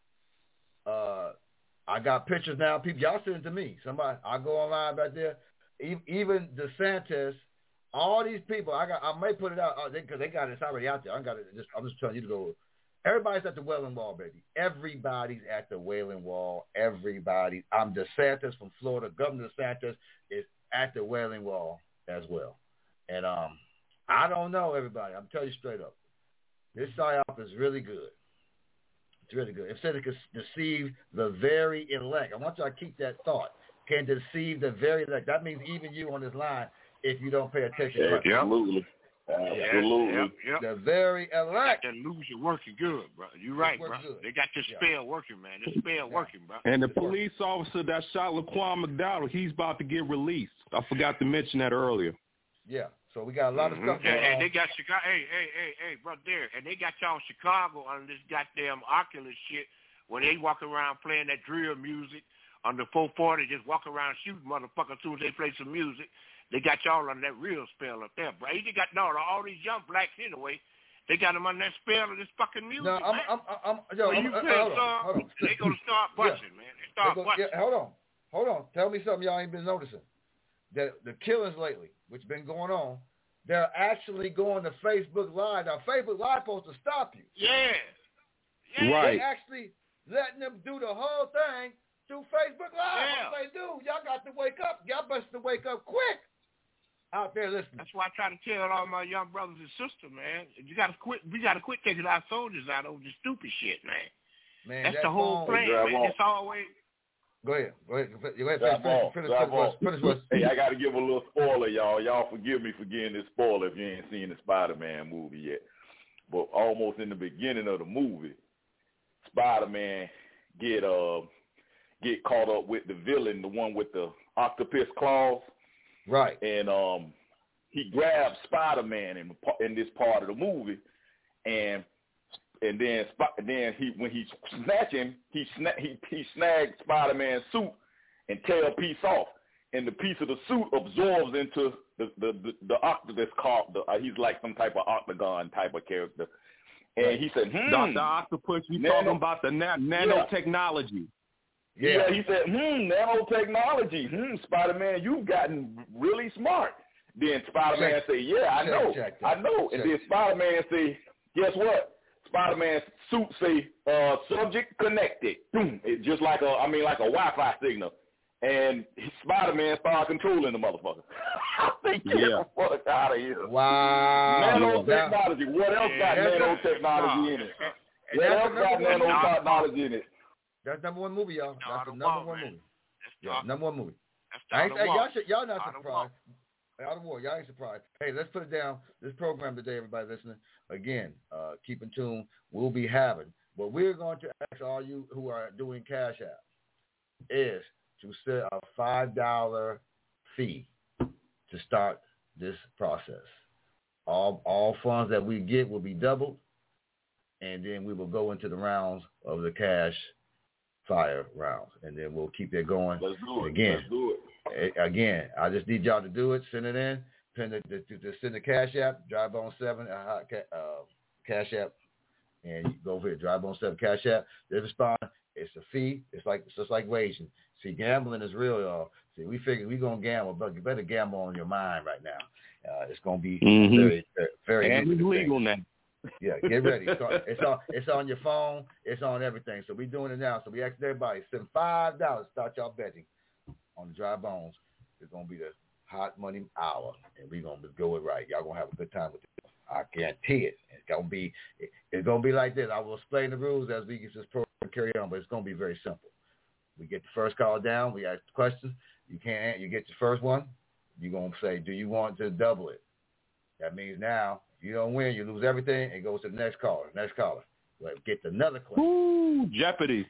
I got pictures now. People, y'all send it to me. Somebody, I go online back there. Even DeSantis, all these people. I may put it out because they got it. It's already out there. I'm just telling you to go. Everybody's at the Wailing Wall, baby. Everybody's at the Wailing Wall. Everybody. I'm DeSantis from Florida. Governor DeSantis is at the Wailing Wall as well. And I don't know, everybody. I'm telling you straight up. This psyop is really good. It's really good. It said it could deceive the very elect. I want y'all to keep that thought. Can deceive the very elect. That means even you on this line if you don't pay attention. Absolutely. Absolutely. Yep. The very elect. That illusion working good, bro. You're right, bro. Good. They got this spell working, man. This spell working, bro. And the police officer that shot Laquan McDowell, he's about to get released. I forgot to mention that earlier. Yeah. So we got a lot of stuff going on. And they got Chicago. Hey, bro, there. And they got y'all in Chicago on this goddamn Oculus shit when they walk around playing that drill music on the 440, just walk around shooting motherfuckers as soon as they play some music. They got y'all on that real spell up there, bro. They got all these young blacks anyway. They got them on that spell of this fucking music, man. Hold on. They gonna start busting, man. They start busting. Yeah, hold on. Tell me something y'all ain't been noticing. The killings lately, which been going on, they're actually going to Facebook Live. Now, Facebook Live supposed to stop you. Yeah. Right. They actually letting them do the whole thing through Facebook Live. Yeah. What they do, y'all got to wake up. Y'all best to wake up quick out there listening. That's why I try to tell all my young brothers and sisters, man. You gotta quit. We gotta quit taking our soldiers out over this stupid shit, man. Man, that's the whole plan, man. It's always. Go ahead. Finish. Hey, I got to give a little spoiler, y'all. Y'all forgive me for getting this spoiler if you ain't seen the Spider-Man movie yet. But almost in the beginning of the movie, Spider-Man get caught up with the villain, the one with the octopus claws. Right. And he grabs Spider-Man in this part of the movie, and then when he's snatching, he snags Spider-Man's suit and tear a piece off, and the piece of the suit absorbs into the octopus called he's like some type of octagon type of character, and he said, Dr. Octopus, you talking about the nanotechnology? Yeah, he said, nanotechnology. Spider-Man, you've gotten really smart. Then Spider-Man say, I know. And then Spider-Man say, guess what? Spider-Man's suit say, subject connected. Boom. It's just like a Wi-Fi signal. And Spider-Man started controlling the motherfucker. I think get the fuck out of here. Wow. Nanotechnology. What else got nanotechnology in it? What else got nanotechnology in it? That's number one movie, y'all. That's the number one movie. Number one movie. Y'all not surprised. Out of war. Y'all ain't surprised. Hey, let's put it down. This program today, everybody listening, again, keep in tune. We'll be having. What we're going to ask all you who are doing Cash App is to set a $5 fee to start this process. All funds that we get will be doubled, and then we will go into the rounds of the cash fire rounds, and then we'll keep it going. Let's do it. Let's do it. Again, I just need y'all to do it. Send it in. Send the Cash App, DryBone7, Cash App, and you go over here, DryBone7 Cash App. They respond. It's a fee. It's just like waging. See, gambling is real, y'all. See, we figured we're gonna gamble, but you better gamble on your mind right now. It's gonna be very, very. And it's legal now. Yeah, get ready. It's on your phone. It's on everything. So we're doing it now. So we ask everybody, send $5. Start y'all betting on the Dry Bones It's going to be the Hot Money Hour, and we're going to go it right. Y'all going to have a good time with it. I guarantee it. It's going to be like this. I will explain the rules as we get this program carry on, but it's going to be very simple. We get the first call down. We ask the question. You can't. You get the first one. You're going to say, do you want to double it? That means now, if you don't win, you lose everything. It goes to the next caller. Well, get another question. Ooh, Jeopardy.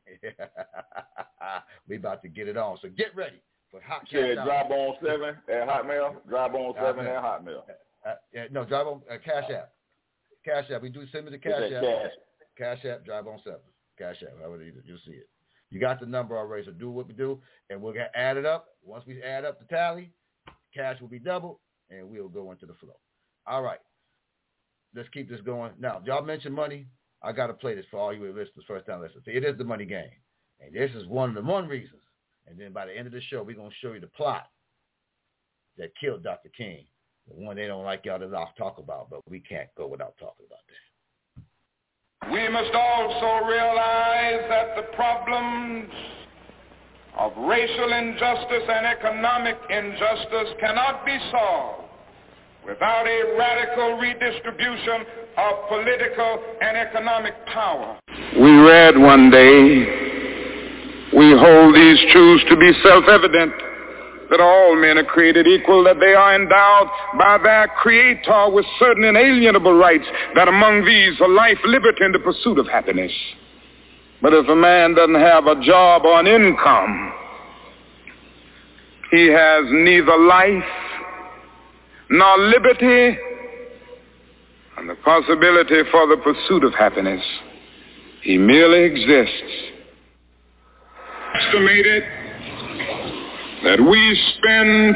We about to get it on. So get ready for Hot Cash. Drive on 7 at Hotmail. Drive on 7 at Hotmail. No, drive on Cash App. Cash App. We do send me the Cash App. Cash App. Drive on 7. Cash App. You'll see it. You got the number already. So do what we do, and we'll add it up. Once we add up the tally, cash will be doubled, and we'll go into the flow. All right. Let's keep this going. Now, y'all mentioned money. I got to play this for all you listeners, first-time listeners. It is the money game, and this is one of the reasons. And then by the end of the show, we're going to show you the plot that killed Dr. King, the one they don't like y'all to talk about, but we can't go without talking about that. We must also realize that the problems of racial injustice and economic injustice cannot be solved without a radical redistribution of political and economic power. We read one day, we hold these truths to be self-evident, that all men are created equal, that they are endowed by their Creator with certain inalienable rights, that among these are life, liberty, and the pursuit of happiness. But if a man doesn't have a job or an income, he has neither life nor liberty and the possibility for the pursuit of happiness. He merely exists. Estimated that we spend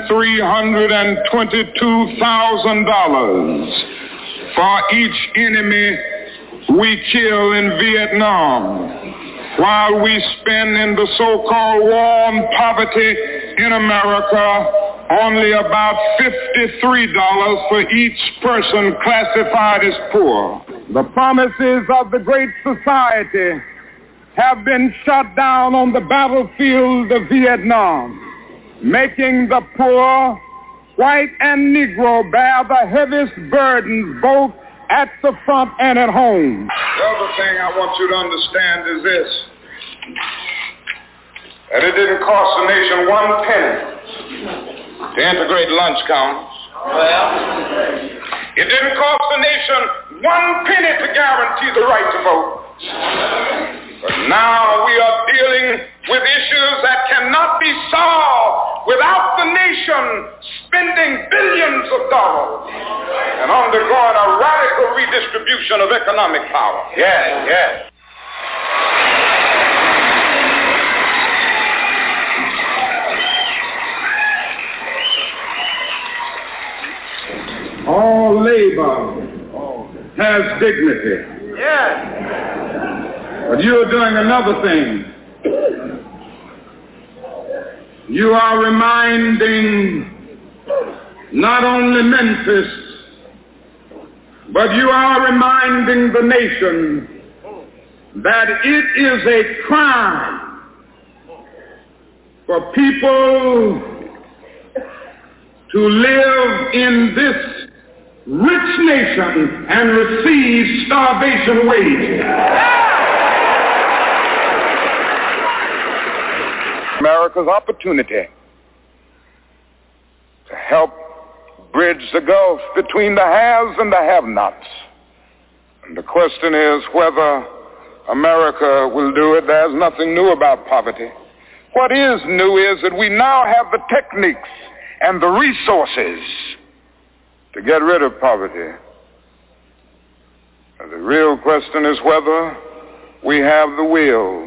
$322,000 for each enemy we kill in Vietnam, while we spend in the so-called war on poverty in America only about $53 for each person classified as poor. The promises of the Great Society have been shot down on the battlefield of Vietnam, making the poor, white and Negro, bear the heaviest burdens both at the front and at home. The other thing I want you to understand is this, that it didn't cost the nation one penny to integrate lunch counters. It didn't cost the nation one penny to guarantee the right to vote. But now we are dealing with issues that cannot be solved without the nation spending billions of dollars and undergoing a radical redistribution of economic power. Yes. All labor has dignity. Yes. But you're doing another thing. You are reminding not only Memphis, but you are reminding the nation that it is a crime for people to live in this rich nation and receive starvation wages. America's opportunity to help bridge the gulf between the haves and the have-nots. And the question is whether America will do it. There's nothing new about poverty. What is new is that we now have the techniques and the resources to get rid of poverty. And the real question is whether we have the will.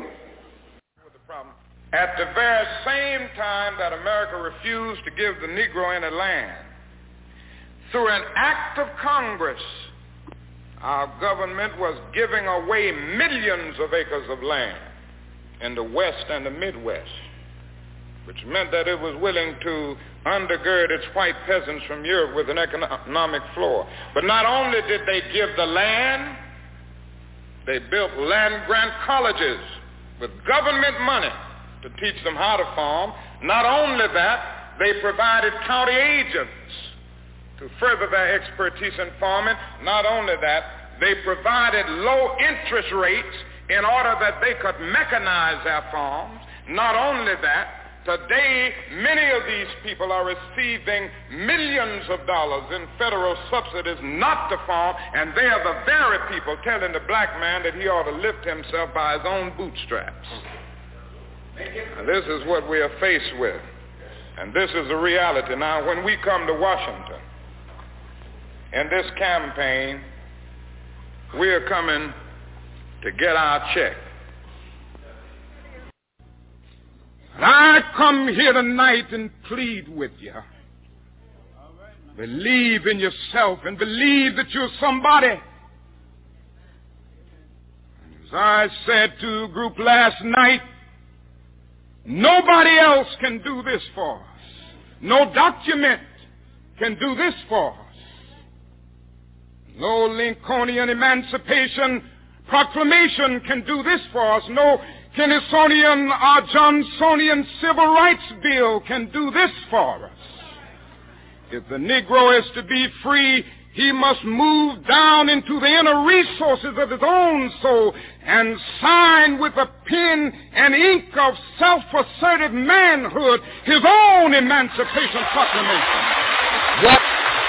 At the very same time that America refused to give the Negro any land, through an act of Congress, our government was giving away millions of acres of land in the West and the Midwest, which meant that it was willing to undergird its white peasants from Europe with an economic floor. But not only did they give the land, they built land-grant colleges with government money to teach them how to farm. Not only that, they provided county agents to further their expertise in farming. Not only that, they provided low interest rates in order that they could mechanize their farms. Not only that, today many of these people are receiving millions of dollars in federal subsidies not to farm, and they are the very people telling the black man that he ought to lift himself by his own bootstraps. And this is what we are faced with, and this is the reality. Now, when we come to Washington in this campaign, we are coming to get our check. I come here tonight and plead with you. Believe in yourself and believe that you're somebody. As I said to the group last night, nobody else can do this for us. No document can do this for us. No Lincolnian Emancipation Proclamation can do this for us. No Kennysonian or Johnsonian Civil Rights Bill can do this for us. If the Negro is to be free, he must move down into the inner resources of his own soul and sign with a pen and ink of self-assertive manhood his own Emancipation Proclamation. What?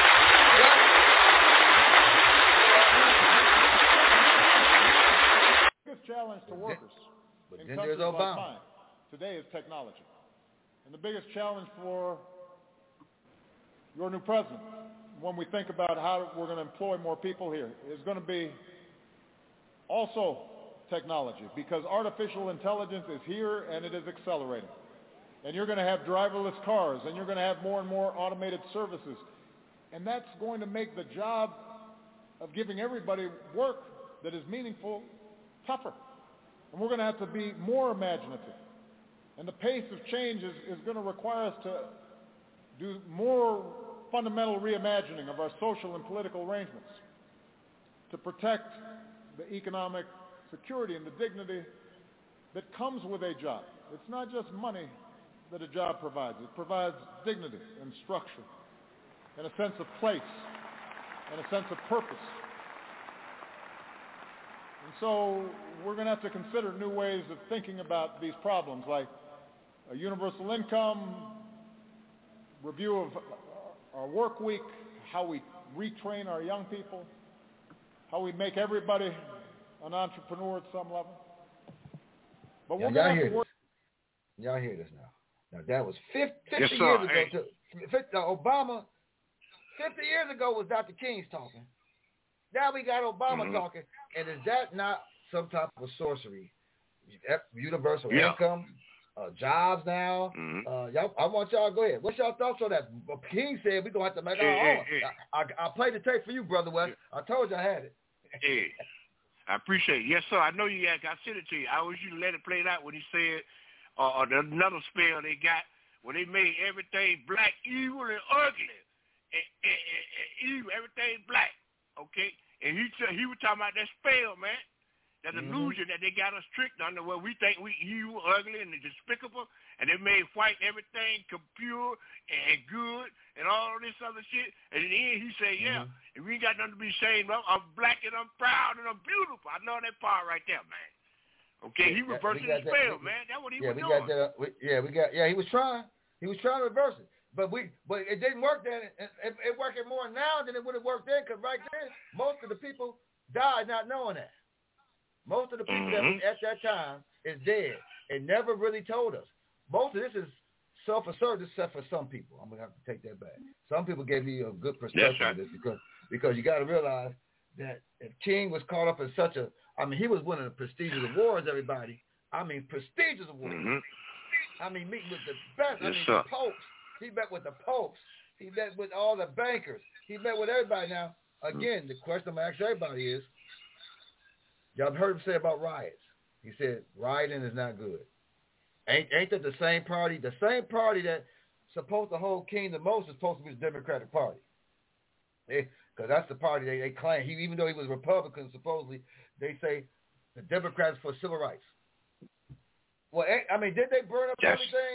Challenge to workers but in then countries there's like Obama. mine today is technology. And the biggest challenge for your new president, when we think about how we're going to employ more people here, is going to be also technology, because artificial intelligence is here and it is accelerating. And you're going to have driverless cars, and you're going to have more and more automated services. And that's going to make the job of giving everybody work that is meaningful tougher. And we're going to have to be more imaginative. And the pace of change is going to require us to do more fundamental reimagining of our social and political arrangements to protect the economic security and the dignity that comes with a job. It's not just money that a job provides. It provides dignity and structure and a sense of place and a sense of purpose. And so we're going to have to consider new ways of thinking about these problems, like a universal income, review of our work week, how we retrain our young people, how we make everybody an entrepreneur at some level. But we're going to have to work. Y'all hear this now. Now, that was 50 yes, years ago. Obama, 50 years ago was Dr. King's talking. Now we got Obama talking. And is that not some type of sorcery? Universal income, jobs now. Y'all, I want y'all to go ahead. What's y'all thoughts on that? King said we're going to have to make our own. I played the tape for you, Brother West. I told you I had it. Hey, I appreciate it. Yes, sir. I know you guys. I sent it to you. I wish you let it play out when he said another spell they got when they made everything black, evil, and ugly. Evil, everything black. Okay? And he was talking about that spell, man. That illusion that they got us tricked under, where we think we evil, ugly, and despicable, and they made white everything pure and good and all this other shit. And in the end, he said, and we ain't got nothing to be ashamed of. I'm black and I'm proud and I'm beautiful. I know that part right there, man. Okay, he reversing the spell, man. That's what he was doing. He was trying. He was trying to reverse it. But it didn't work then. It working more now than it would have worked then, because right then, most of the people died not knowing that. Most of the people that was at that time is dead and never really told us. Most of this is self-assertive, except for some people. I'm going to have to take that back. Some people gave me a good perspective of this because you got to realize that if King was caught up in such a, he was winning the prestigious awards, everybody. Prestigious awards. Meeting with the best. The popes. He met with the popes. He met with all the bankers. He met with everybody. Now, again, the question I'm going to ask everybody is, y'all heard him say about riots. He said, rioting is not good. Ain't that the same party? The same party that supposed to hold King the most is supposed to be the Democratic Party. Because that's the party they claim. Even though he was Republican, supposedly, they say the Democrats for civil rights. Well, did they burn up everything?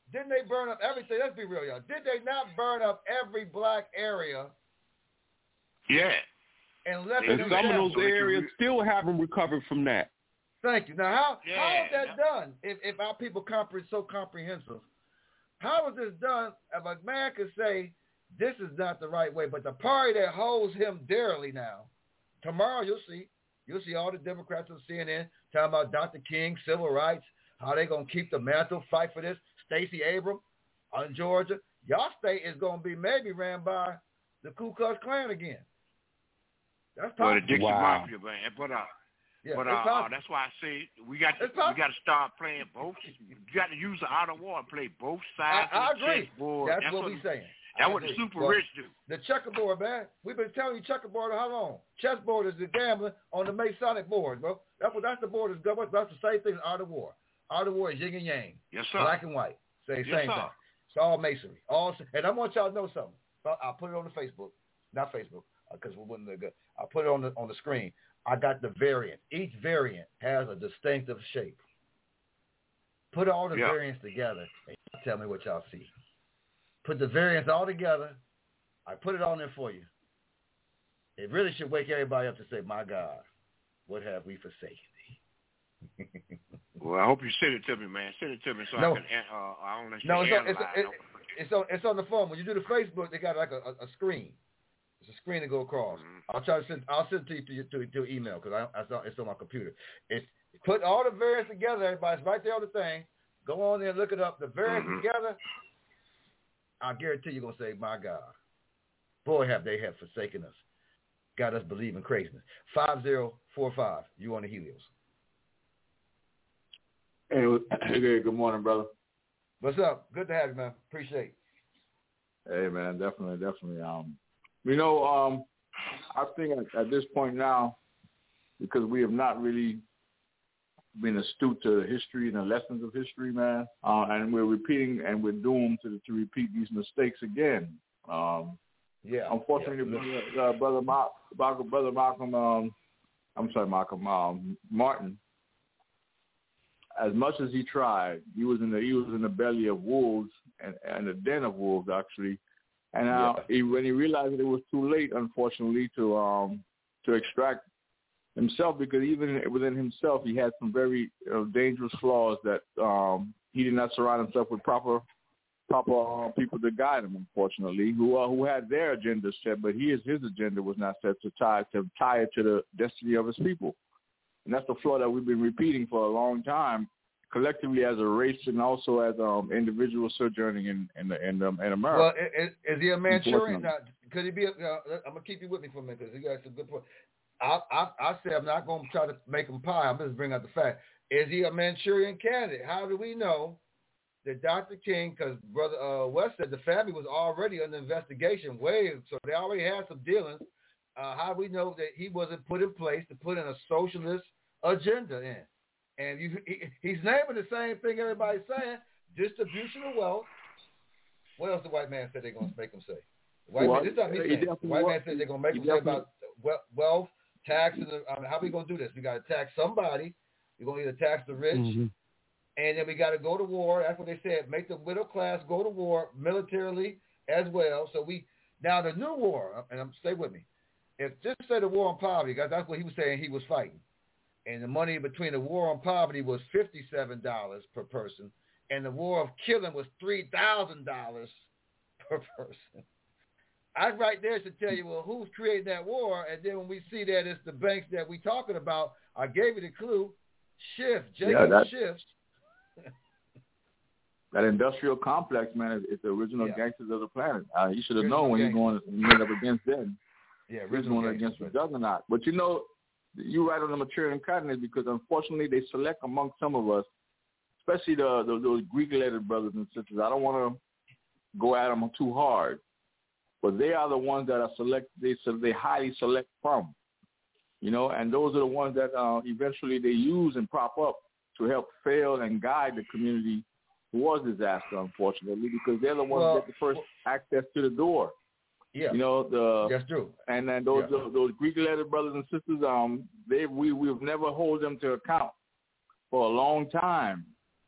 Didn't they burn up everything? Let's be real, y'all. Did they not burn up every black area? Yeah. And some of those areas still haven't recovered from that. Thank you. Now, how is that done? If our people so comprehensive, how is this done? If a man could say this is not the right way, but the party that holds him dearly now, tomorrow you'll see all the Democrats on CNN talking about Dr. King, civil rights, how they gonna keep the mantle, fight for this. Stacey Abrams in Georgia, y'all state is gonna be maybe ran by the Ku Klux Klan again. That's possible. Well, the Dixie Mafia, man. But that's why I say we got to start playing both. You got to use the outer war and play both sides of the chessboard. That's what we're saying. That's what the super rich do. The checkerboard, man. We've been telling you checkerboard how long? Chessboard is the gambling on the Masonic board, bro. That's the board is government. That's the same thing as outer war. Outer war is yin and yang. Yes, sir. Black and white. Same thing. It's all masonry. And I want y'all to know something. I'll put it on the Facebook. Not Facebook, because we wouldn't look good. I'll put it on the screen. I got the variant. Each variant has a distinctive shape. Put all the variants together and tell me what y'all see. Put the variants all together. I put it on there for you. It really should wake everybody up to say, my God, what have we forsaken thee? Well, I hope you send it to me, man. Send it to me so I can. I don't let you analyze. It's on the phone. When you do the Facebook, they got like a screen. It's a screen to go across. Mm-hmm. I'll send it to you to your email because it's on my computer. Put all the variants together. Everybody's right there on the thing. Go on there and look it up. The variants together. I guarantee you're gonna say, my God, boy, have they forsaken us. Got us believing craziness. 5045. You on the Helios? Hey, good morning, brother. What's up? Good to have you, man. Appreciate it. Hey, man, definitely. I think at this point now, because we have not really been astute to the history and the lessons of history, man, and we're repeating and we're doomed to repeat these mistakes again. Unfortunately, Martin, as much as he tried, he was in the belly of wolves and the den of wolves actually, and when he realized that it was too late, unfortunately, to extract himself, because even within himself he had some very dangerous flaws that he did not surround himself with proper people to guide him, unfortunately, who had their agenda set, but his agenda was not set to tie it to the destiny of his people. And that's the flaw that we've been repeating for a long time, collectively as a race and also as individuals sojourning in America. Well, is he a Manchurian? Could he be? I'm gonna keep you with me for a minute because he got some good point. I said I'm not gonna try to make him pie. I'm just bringing out the fact. Is he a Manchurian candidate? How do we know that Dr. King? Because Brother West said the family was already under investigation, so they already had some dealings. How do we know that he wasn't put in place to put in a socialist agenda in? And he's naming the same thing everybody's saying, distribution of wealth. What else the white man said they're going to make him say? The white man said they're going to make him say about wealth, taxes. How are we going to do this? We got to tax somebody. We're going to either tax the rich, and then we got to go to war. That's what they said. Make the middle class go to war militarily as well. So now the new war, and stay with me. If just say the war on poverty, because that's what he was saying he was fighting. And the money between the war on poverty was $57 per person, and the war of killing was $3,000 per person. I right there should tell you, well, who's creating that war? And then when we see that it's the banks that we talking about, I gave you the clue. Jacob Schiff. That industrial complex, man, is the original gangsters of the planet. You should have known when you went up against them. Yeah, original against the juggernaut. But you're right on the Manchurian candidate, because unfortunately they select among some of us, especially those Greek-letter brothers and sisters. I don't want to go at them too hard, but they are the ones that are they highly select from, and those are the ones that eventually they use and prop up to help fail and guide the community towards disaster, unfortunately, because they're the ones that get the first access to the door. Yeah, that's true. And then those Greek-letter brothers and sisters, we've never hold them to account for a long time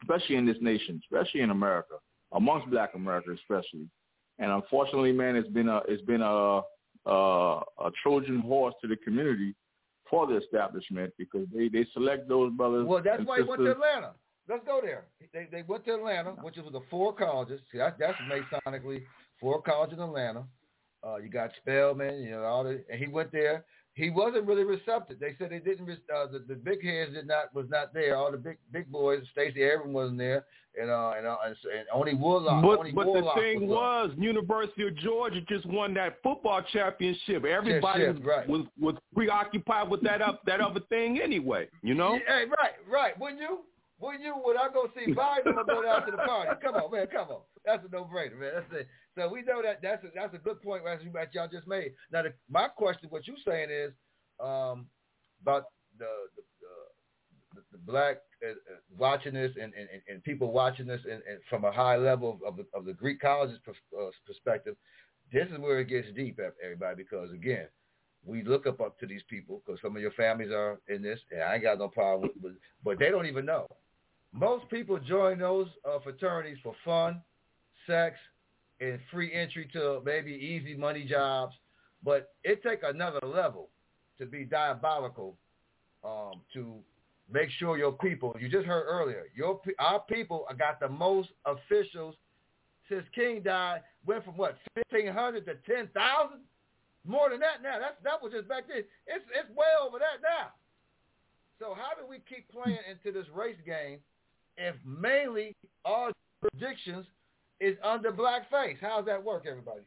especially in this nation, especially in America, amongst Black America especially. And unfortunately, man, it's been a Trojan horse to the community for the establishment because they select those brothers. Well, that's and why he sisters. went to Atlanta. Let's go there. They went to Atlanta, which was the 4 colleges. See, that's Masonically 4 colleges in Atlanta. You got Spelman, and he went there. He wasn't really receptive. They said they didn't. The big heads was not there. All the big boys, Stacey Abrams wasn't there, and only Woodlock. But the thing was, University of Georgia just won that football championship. Everybody was preoccupied with that other thing anyway. Hey, right. Wouldn't you? Would I go see Biden? I'm gonna go down to the party. Come on, man. Come on. That's a no-brainer, man. That's it. So we know that's a good point that y'all just made. Now, my question, what you're saying is about the black watching this and people watching this and from a high level of the Greek colleges perspective. This is where it gets deep, everybody, because again, we look up to these people because some of your families are in this, and I ain't got no problem with but they don't even know. Most people join those fraternities for fun, sex, and free entry to maybe easy money jobs, but it takes another level to be diabolical to make sure your people, you just heard earlier, our people got the most officials since King died, went from 1,500 to 10,000? More than that now. That was just back then. It's way over that now. So how do we keep playing into this race game if mainly all predictions is under blackface? How does that work, everybody?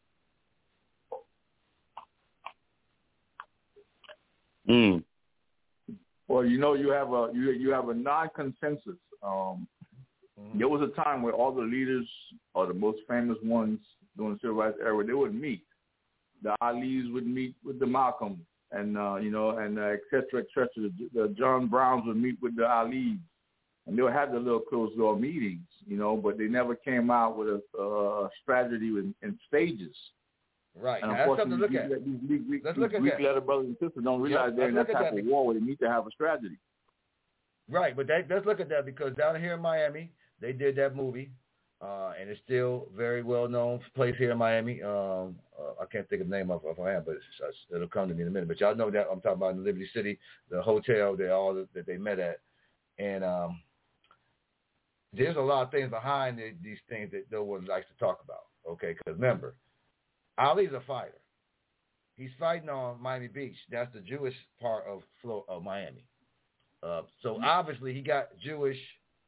Well, you have a non-consensus. There was a time where all the leaders or the most famous ones during the civil rights era, they would meet. The Alis would meet with the Malcolms, and et cetera, et cetera. The John Browns would meet with the Alis, and they would have the little closed door meetings, but they never came out with a strategy in stages. Right. And now, that's something to look at. These Greek letter brothers and sisters don't realize they're in that type of war where they need to have a strategy. Right, but let's look at that because down here in Miami, they did that movie, and it's still very well known place here in Miami. I can't think of the name of it, but it'll come to me in a minute. But y'all know that I'm talking about in Liberty City, the hotel that they met at, and there's a lot of things behind these things that no one likes to talk about. Okay, because remember, Ali's a fighter. He's fighting on Miami Beach. That's the Jewish part of Miami. So obviously he got Jewish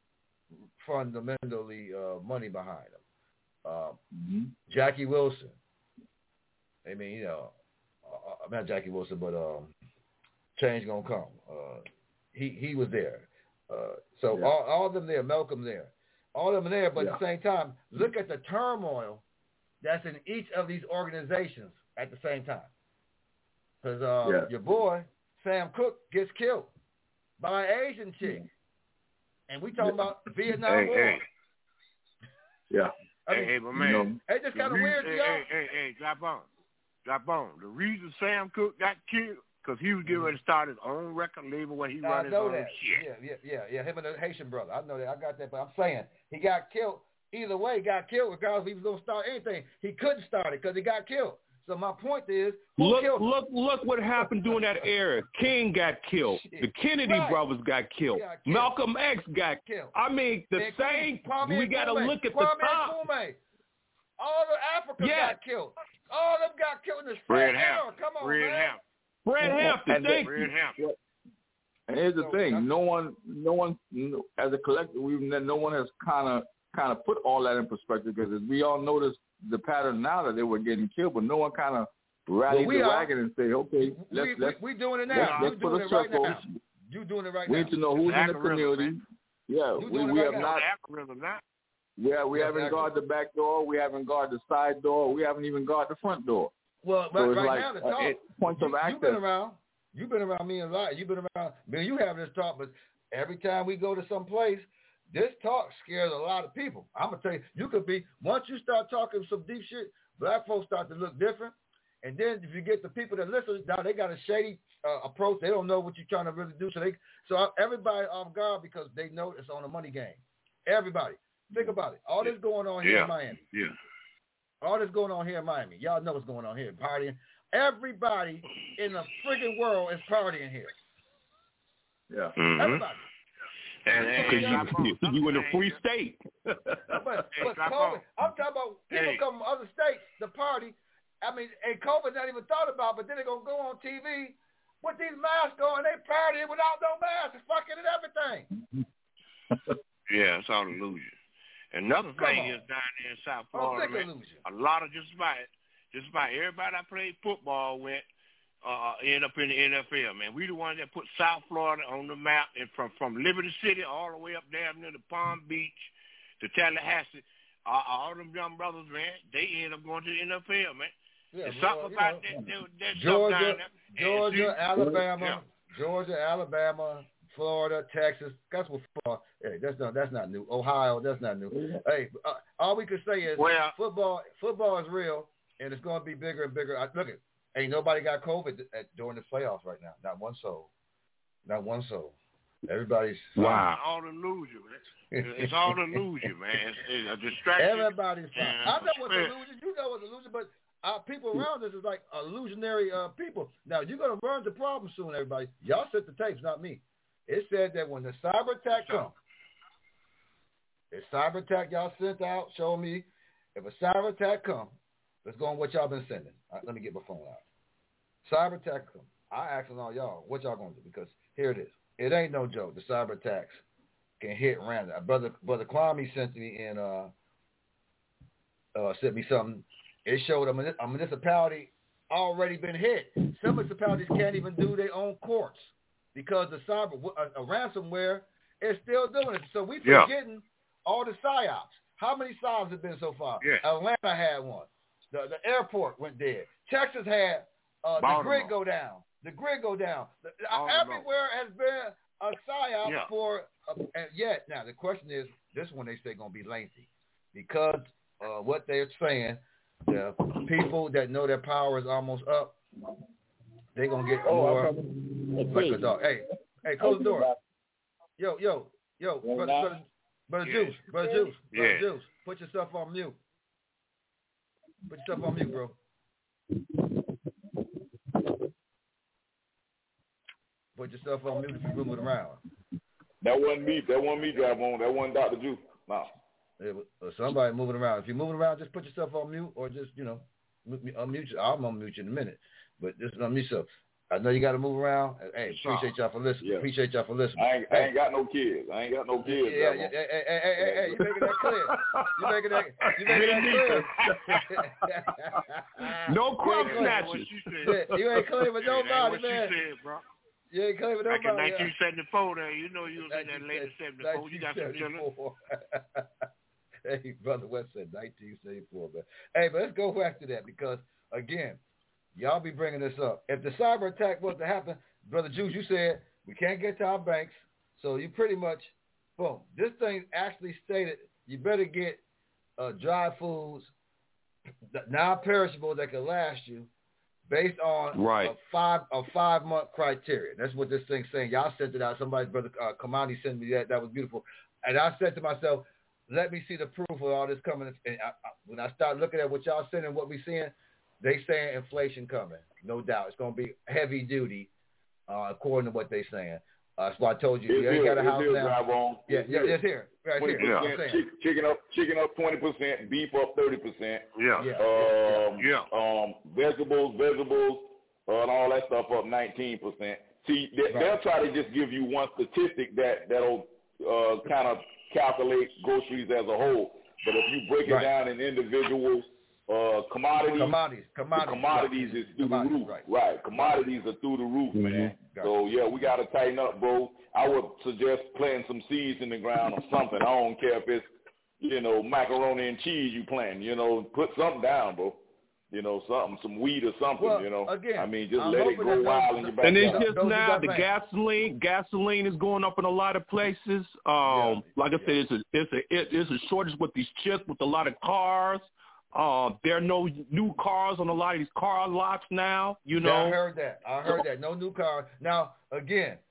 fundamentally money behind him. Jackie Wilson. I mean, not Jackie Wilson, but Change Gonna Come. He was there. So all of them there, Malcolm there. All of them there, but at the same time, look at the turmoil that's in each of these organizations at the same time. Because your boy, Sam Cooke, gets killed by an Asian chick. And we talking about Vietnam War. Hey. Yeah. Hey, my man. It's just kind of weird, y'all. Hey, drop on. The reason Sam Cooke got killed, because he was getting ready to start his own record label where he run his own shit. Yeah. Him and the Haitian brother. I know that. I got that. But I'm saying he got killed. Either way, he got killed regardless if he was going to start anything. He couldn't start it because he got killed. So my point is, look what happened during that era. King got killed. The Kennedy brothers got killed. Malcolm X got killed. I mean, we got to look at the top. All the Africans got killed. All of them got killed in the same era. Come on, man. Fred Hampton, thank you. And here's the thing: no one, as a collective, no one has kind of put all that in perspective because we all notice the pattern now that they were getting killed, but no one kind of rallied the wagon and say, okay, we're doing it now. Let's put a circle. Right now. You're doing it right now. We need to know who's in the community. Man. Yeah, we have not. Yeah, we haven't guarded the back door. We haven't guarded the side door. We haven't even guarded the front door. Well, so right now, the talk. Points of access. You've been around me a lot. You've been around me. You have this talk, but every time we go to some place, this talk scares a lot of people. I'm going to tell you, you could be, once you start talking some deep shit, black folks start to look different. And then if you get the people that listen, now they got a shady approach. They don't know what you're trying to really do. So everybody off guard because they know it's on a money game. Everybody. Think about it. All this going on here in Miami. Yeah. All this going on here in Miami. Y'all know what's going on here. Partying. Everybody in the freaking world is partying here. Yeah. Mm-hmm. Everybody. And you in a free state. but COVID, I'm talking about people come from other states to party. I mean, and COVID not even thought about, but then they're going to go on TV with these masks on, they partying without no masks, fucking and everything. Yeah, it's all illusion. Another thing is down there in South Florida, man, a lot of just about everybody I played football with end up in the NFL, man. We the ones that put South Florida on the map, and from Liberty City all the way up down near the Palm Beach to Tallahassee, all them young brothers, man, they end up going to the NFL, man. Yeah, There's something about that Georgia, stuff down there. Georgia, Alabama, Florida, Texas. That's what Florida. Hey, that's not new. Ohio, that's not new. Hey, all we can say is football is real, and it's going to be bigger and bigger. Look, ain't nobody got COVID during the playoffs right now. Not one soul. Everybody's fine. Wow. It's all illusion, man. It's all illusion, man. It's a distraction. Everybody's fine. I know what's illusion. You know what's illusion, but people around us is like illusionary people. Now, you're going to run into problems soon, everybody. Y'all set the tapes, not me. It said that when the cyber attack comes, the cyber attack y'all sent out, show me, if a cyber attack comes, let's go on what y'all been sending. Let me get my phone out. Cyber attack comes. I asking all y'all, what y'all going to do? Because here it is. It ain't no joke. The cyber attacks can hit random. Brother Kwame sent me sent me something. It showed a municipality already been hit. Some municipalities can't even do their own courts because the a ransomware is still doing it. So we forgetting all the psyops. How many psyops have been so far? Yeah. Atlanta had one. The airport went dead. Texas had the grid go down. Everywhere has been a psyop for yet. Now the question is, this one they say going to be lengthy because what they're saying. The people that know their power is almost up, they're going to get more like a dog. Hey, close the door. Yo, Brother Juice, put yourself on mute. Put yourself on mute, bro. Put yourself on mute if you're moving around. That wasn't me, Drive On. That wasn't Dr. Juice. No. Somebody moving around. If you're moving around, just put yourself on mute or just, unmute you. I'll unmute you in a minute. But just unmute yourself. I know you got to move around. Hey, appreciate y'all for listening. Yeah. Appreciate y'all for listening. I ain't got no kids. Hey, you making that clear. You making that clear. No crumb snatchers. You ain't clear with nobody, what man. She said, bro. You ain't clear with nobody. Back in 1974, there, you know you was in that late 74. You got some children. Hey, Brother West said 1974, man. Hey, but let's go back to that because, again, y'all be bringing this up. If the cyber attack was to happen, Brother Juice, you said we can't get to our banks, so you pretty much, boom. This thing actually stated you better get dry foods, non-perishable that can last you, based on a 5-month criteria. That's what this thing's saying. Y'all sent it out. Somebody, Brother Kamani, sent me that. That was beautiful. And I said to myself, let me see the proof of all this coming. And when I start looking at what y'all sending, what we seeing, they saying inflation coming. No doubt. It's going to be heavy duty, according to what they saying. That's why I told you, you ain't got a house now. It's here. Right here. Chicken up 20%, beef up 30%. Vegetables, and all that stuff up 19%. See, they'll try to just give you one statistic that'll kind of calculate groceries as a whole. But if you break it down in individuals, commodities is through the roof. Right. Commodities are through the roof, man. So, we got to tighten up, bro. I would suggest planting some seeds in the ground or something. I don't care if it's, macaroni and cheese you plant. Put something down, bro. Something, some wheat or something, Again, I mean, just let it go wild in your backyard. And it's just now the gasoline is going up in a lot of places. Like I said, it's a shortage with these chips, with a lot of cars. There are no new cars on a lot of these car lots now, I heard that. No new cars. Now, again,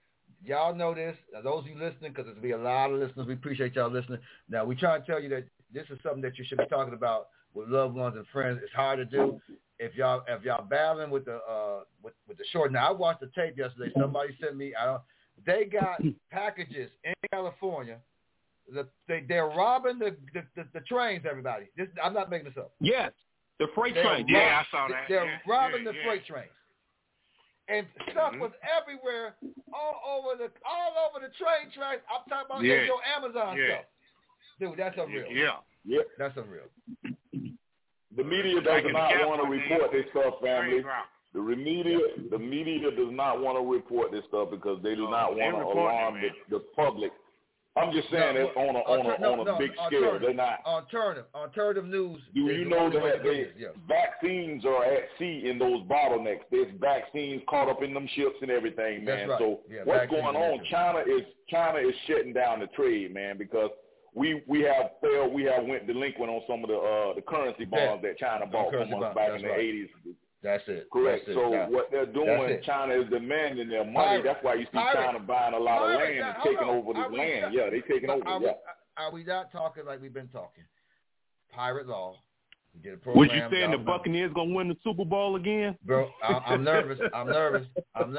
y'all know this. Now, those of you listening, because there's be a lot of listeners, we appreciate y'all listening. Now, we try to tell you that this is something that you should be talking about with loved ones and friends. It's hard to do. If y'all battling with the short. Now, I watched the tape yesterday. Somebody sent me. They got packages in California. They're robbing the trains. Everybody, I'm not making this up. Yes, the freight trains. Yeah, I saw that. They're robbing the freight trains, and stuff was everywhere, all over the train tracks. I'm talking about your Amazon stuff, dude. That's unreal. Yeah, that's unreal. The media does not want to report this stuff, family. The media does not want to report this stuff because they do not want to alarm the public. I'm just saying that on a big scale. They're not alternative news. Do you know that vaccines are at sea in those bottlenecks? There's vaccines caught up in them ships and everything, man. Right. So what's going on? China is shutting down the trade, man, because we have went delinquent on some of the currency bonds that China bought from us back in the 80s. That's it. Correct. What they're doing, China is demanding their money. That's why you see China buying a lot of land and taking over this land. They're taking over. Are we not talking like we've been talking? Pirate law. Was you saying the Buccaneers gonna win the Super Bowl again? Bro, I'm nervous. I'm nervous.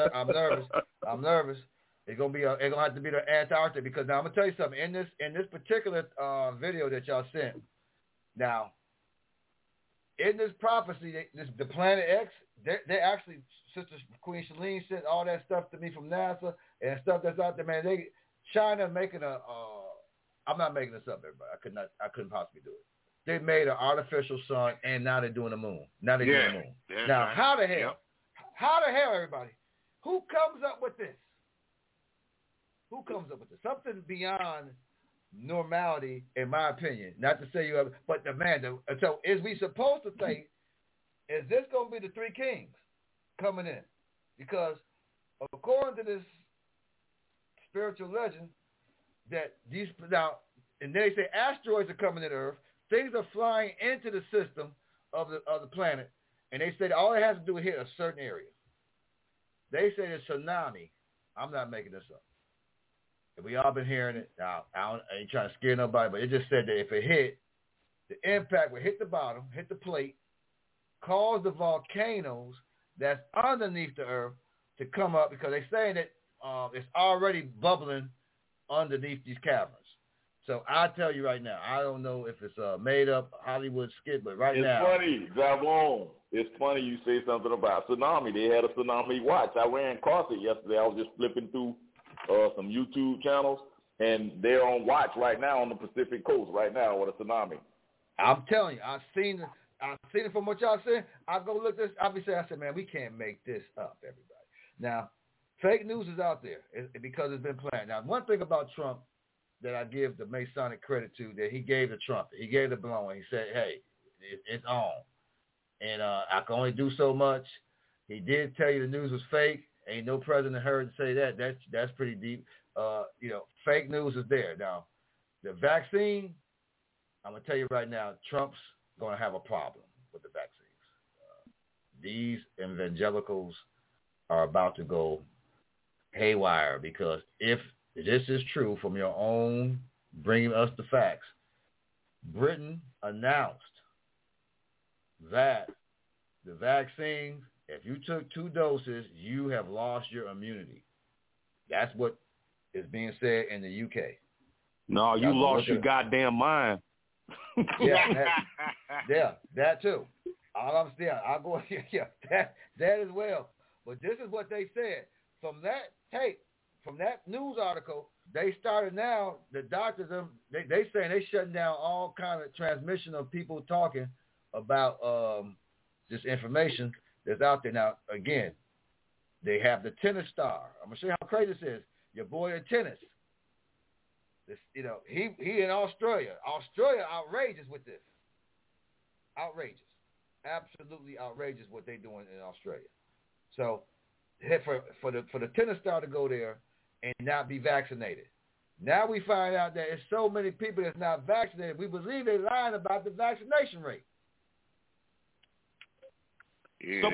It's gonna have to be the Antarctic because now I'm gonna tell you something. In this particular video that y'all sent, now. In this prophecy, the Planet X, they actually, Sister Queen Shalene sent all that stuff to me from NASA and stuff that's out there, man. China making I'm not making this up, everybody. I couldn't possibly do it. They made an artificial sun, and now they're doing the moon. Now they're doing the moon. Now, right. How the hell, everybody? Who comes up with this? Something beyond normality, in my opinion. Not to say you have, but so is we supposed to think, is this going to be the three kings coming in? Because according to this spiritual legend, that these now, and they say asteroids are coming to the Earth, things are flying into the system of the planet, and they say that all it has to do is hit a certain area. They say the tsunami. I'm not making this up. We all been hearing it. Now, I ain't trying to scare nobody, but it just said that if it hit, the impact would hit the bottom, hit the plate, cause the volcanoes that's underneath the Earth to come up because they're saying that it's already bubbling underneath these caverns. So I tell you right now, I don't know if it's a made-up Hollywood skit, but now. It's funny, Javon. It's funny you say something about tsunami. They had a tsunami watch. I ran across it yesterday. I was just flipping through some YouTube channels, and they're on watch right now on the Pacific coast right now with a tsunami. I'm telling you, I've seen it from what y'all said. I go look this. Obviously, I said, man, we can't make this up, everybody. Now, fake news is out there because it's been planned. Now, one thing about Trump that I give the Masonic credit to, that he gave the trumpet, he gave the blowing. He said, hey, it's on. And I can only do so much. He did tell you the news was fake. Ain't no president heard say that. That's pretty deep. Fake news is there. Now, the vaccine, I'm going to tell you right now, Trump's going to have a problem with the vaccines. These evangelicals are about to go haywire because if this is true from your own bringing us the facts, Britain announced that the vaccines, if you took 2 doses, you have lost your immunity. That's what is being said in the UK. No, you lost your goddamn mind. That too. All I'm saying, I'll go, that as well. But this is what they said. From that tape, from that news article, they started now, the doctors, they saying they shutting down all kind of transmission of people talking about this information that's out there. Now, again, they have the tennis star. I'm going to show you how crazy this is. Your boy in tennis. This, he in Australia. Australia outrageous with this. Outrageous. Absolutely outrageous what they're doing in Australia. So for the tennis star to go there and not be vaccinated. Now we find out that there's so many people that's not vaccinated. We believe they're lying about the vaccination rate. Yeah,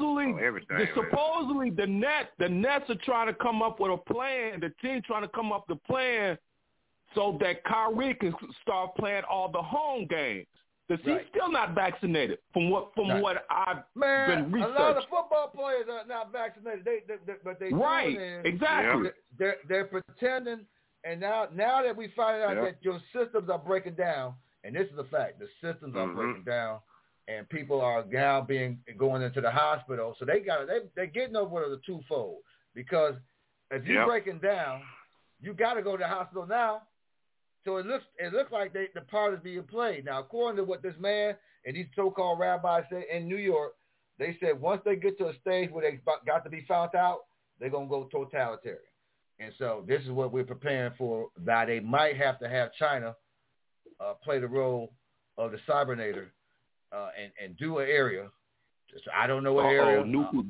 supposedly the Nets are trying to come up with a plan. The team trying to come up with a plan so that Kyrie can start playing all the home games. Because he's still not vaccinated from what I've been researching. A lot of football players are not vaccinated. But they exactly. They're pretending, and now that we find out that your systems are breaking down, and this is a fact, the systems are breaking down, and people are now going into the hospital, so they're getting over the twofold, because if you're breaking down, you got to go to the hospital now. So it looks like the part is being played. Now, according to what this man and these so-called rabbis said in New York, they said once they get to a stage where they got to be found out, they're going to go totalitarian. And so this is what we're preparing for. Now, they might have to have China play the role of the cybernator and do an area. I don't know what area.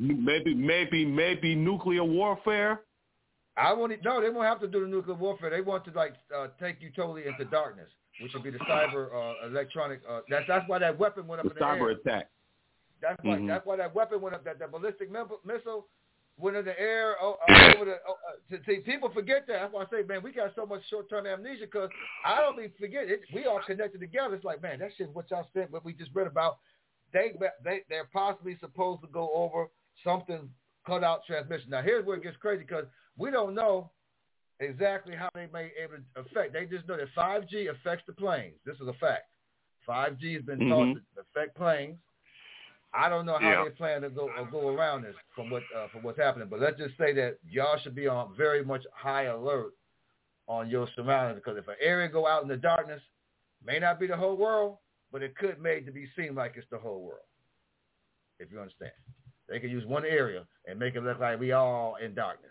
Maybe nuclear warfare. No, they won't have to do the nuclear warfare. They want to take you totally into darkness, which would be the cyber electronic. That's why that weapon went up in the air. Cyber attack. That's why that weapon went up. That ballistic missile went in the air over the. See, people forget that. That's why I say, man, we got so much short-term amnesia because I don't even forget it. We all connected together. It's like, man, that shit. What y'all said, what we just read about. They're possibly supposed to go over something cut out transmission. Now here's where it gets crazy because we don't know exactly how they may be able to affect. They just know that 5G affects the planes. This is a fact. 5G has been taught to affect planes. I don't know how they plan to go around this from what's happening. But let's just say that y'all should be on very much high alert on your surroundings because if an area go out in the darkness, may not be the whole world, but it could make to be seen like it's the whole world. If you understand, they can use one area and make it look like we all in darkness.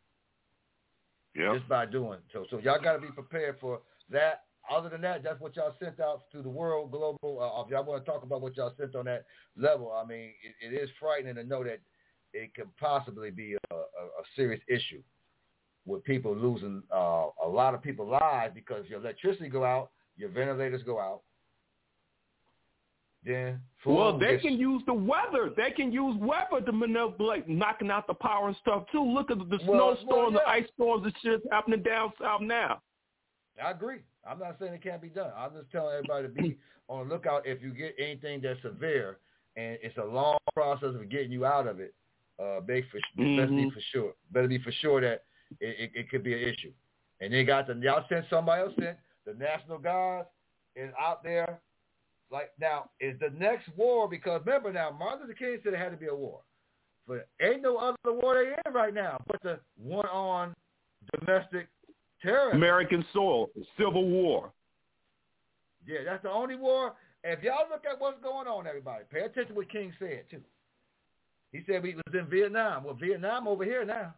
Just by doing so. So y'all got to be prepared for that. Other than that, that's what y'all sent out to the world, global. If y'all want to talk about what y'all sent on that level, I mean, it is frightening to know that it could possibly be a serious issue with people losing a lot of people's lives because your electricity go out, your ventilators go out. Then they can use the weather. They can use weather to manipulate, knocking out the power and stuff too. Look at the snowstorms, the ice storms, and shit happening down south now. I agree. I'm not saying it can't be done. I'm just telling everybody to be on the lookout if you get anything that's severe, and it's a long process of getting you out of it. Better be for sure that it could be an issue. And they got y'all sent somebody else sent the National Guard is out there. Like now, is the next war because remember now, Martin Luther King said it had to be a war, but ain't no other war they in right now but the one on domestic terrorism. American soil, Civil War. Yeah, that's the only war. If y'all look at what's going on, everybody, pay attention to what King said too. He said we was in Vietnam. Well, Vietnam over here now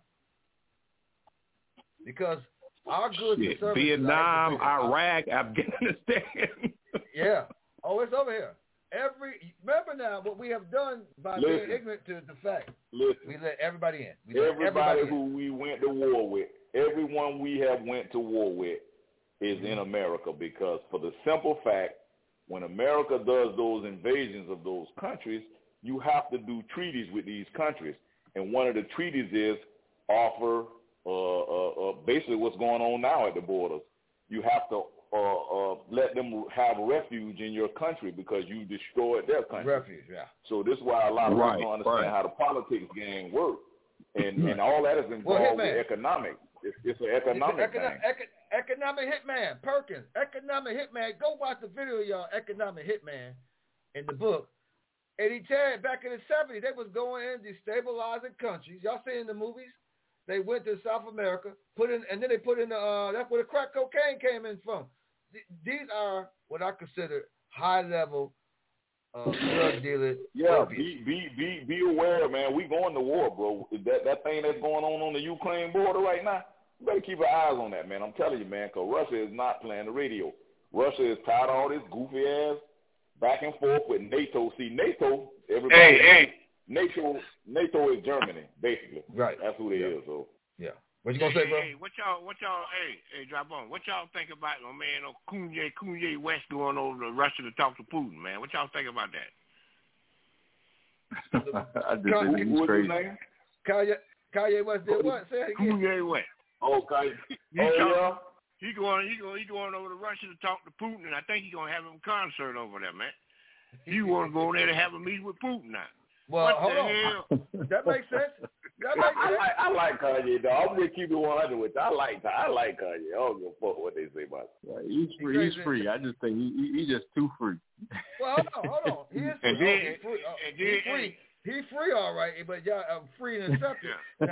because our goods and services. Vietnam, Iraq, Afghanistan. Yeah. Oh, it's over here. Remember now what we have done by being ignorant to the fact. We let everybody in. Everybody who we went to war with, everyone we have went to war with is in America because for the simple fact, when America does those invasions of those countries, you have to do treaties with these countries. And one of the treaties is offer basically what's going on now at the borders. You have to let them have refuge in your country because you destroyed their country. Refuge, yeah. So this is why a lot of people don't understand how the politics game works. And all that is involved with economics. It's an economic thing. Economic hitman, Perkins. Economic hitman. Go watch the video, y'all. Economic hitman in the book. And he said back in the 70s, they was going in destabilizing countries. Y'all see in the movies? They went to South America, and then they put in that's where the crack cocaine came in from. These are what I consider high-level drug dealers. Yeah, be aware, man. We going to war, bro. That thing that's going on the Ukraine border right now, you better keep your eyes on that, man. I'm telling you, man, because Russia is not playing the radio. Russia is tired of all this goofy-ass back and forth with NATO. See, NATO, everybody... NATO is Germany, basically. Right. That's who they is. So. Yeah. What you gonna say, bro? Hey, what y'all, drop on. What y'all think about, Kanye West going over to Russia to talk to Putin, man? What y'all think about that? I just think he's crazy. Kanye West did what? Say it again. Kanye West. Oh, Kanye. He going over to Russia to talk to Putin, and I think he's gonna have him a concert over there, man. He want to go over there to have a meeting with Putin now. Well, what hold the on. hell? That makes sense. I like Kanye, though. I'm gonna keep it 100 with you. I like Kanye. I don't give a fuck what they say about him. Yeah, he's free. He's free. I just think he's just too free. Well, hold on. He is free. He's free, all right. But I'm free and accepted. Now,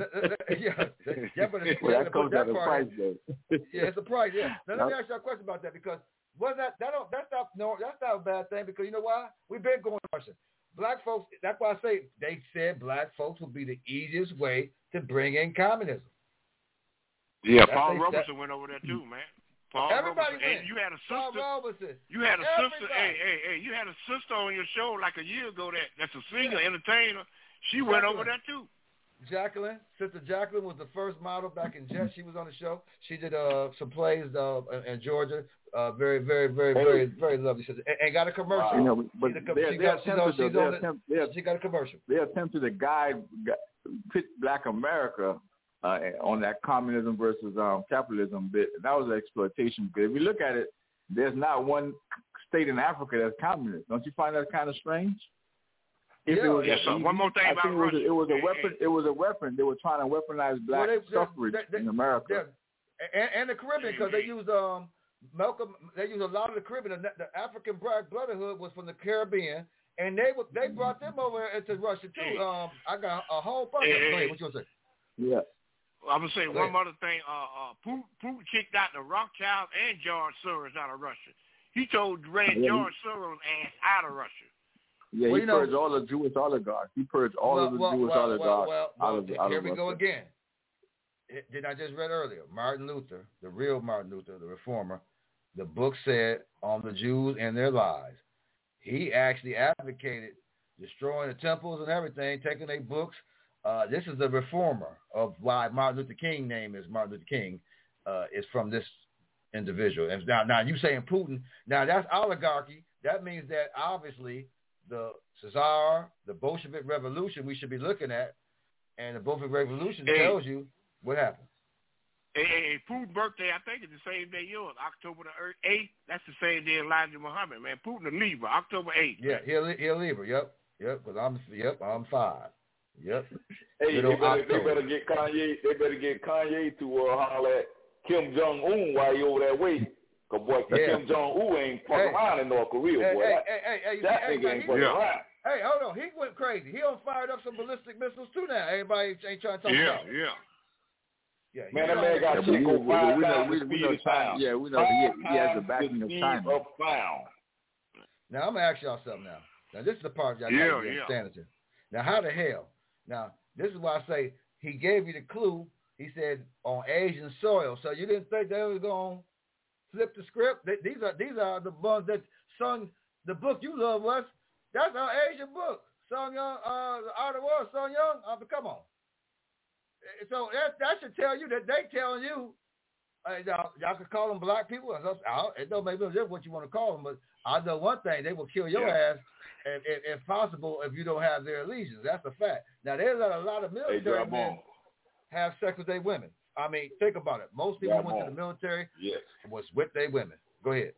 that comes at a price, though. Yeah, it's a price. Yeah. Now let me ask you a question about that, because that's not a bad thing, because you know why? We've been going to Russia. Black folks, that's why I say they said black folks would be the easiest way to bring in communism. Yeah, Paul Robeson went over there too, man. Everybody went. And you had a sister. Paul Robeson. You had a sister. Hey, you had a sister on your show like a year ago that's a singer, entertainer. She went over there too. Sister Jacqueline was the first model back in Jet. She was on the show. She did some plays in Georgia. Very, very, very, very, very lovely sister. And got a commercial. You know, but she got a commercial. They attempted to pit Black America on that communism versus capitalism bit. That was an exploitation. Because if you look at it, there's not one state in Africa that's communist. Don't you find that kind of strange? One more thing about Russia. It was a weapon. It was a weapon. They were trying to weaponize black suffrage in America. And the Caribbean, because they used Malcolm. They used a lot of the Caribbean. The African Black Brotherhood was from the Caribbean, and they brought them over into Russia too. I got a whole bunch. Go ahead. What you gonna say? Yeah. I'm gonna say one other thing. Putin kicked out the Rothschilds and George Soros out of Russia. He told George Soros ass out of Russia. Yeah, he purged all the Jewish oligarchs. He purged all of the Jewish oligarchs out of Here we go again. Did I just read earlier? Martin Luther, the real Martin Luther, the reformer, the book said on the Jews and their lies. He actually advocated destroying the temples and everything, taking their books. This is the reformer of why Martin Luther King name is Martin Luther King, is from this individual. And now you saying Putin, now that's oligarchy. That means that obviously the Tsar, the Bolshevik Revolution we should be looking at, and the Bolshevik Revolution tells you what happened. Putin's birthday, I think, is the same day yours, October the 8th. That's the same day Elijah Muhammad, man. Putin a Libra, October 8th. Yeah, he'll Libra. Yep. Because I'm 5. Yep. Hey, they better get Kanye. They better get Kanye to holler at Kim Jong Un while he over there waiting. Cause boy, Kim Jong Un ain't fucking around in North Korea, boy. That nigga ain't fucking around. Hey, hold on. He went crazy. He done fired up some ballistic missiles too now. Everybody ain't trying to talk about it. Yeah, man, that man got to go 5 times the speed of sound. Yeah, we know he has the backing of China. Now, I'm going to ask y'all something now. Now, this is the part y'all got to understand it. Now, how the hell? Now, this is why I say he gave you the clue. He said on Asian soil. So you didn't think they was going to flip the script? These are the ones that sung the book you love, Wes. That's our Asian book. Sung Young, The Art of War, Sung Young. Come on. So that should tell you that they telling you, y'all could call them black people. It don't make no difference what you want to call them, but I know one thing, they will kill your ass if possible if you don't have their allegiance. That's a fact. Now, there's a lot of military men have sex with their women. I mean, think about it. Most people went to the military was with their women. Go ahead.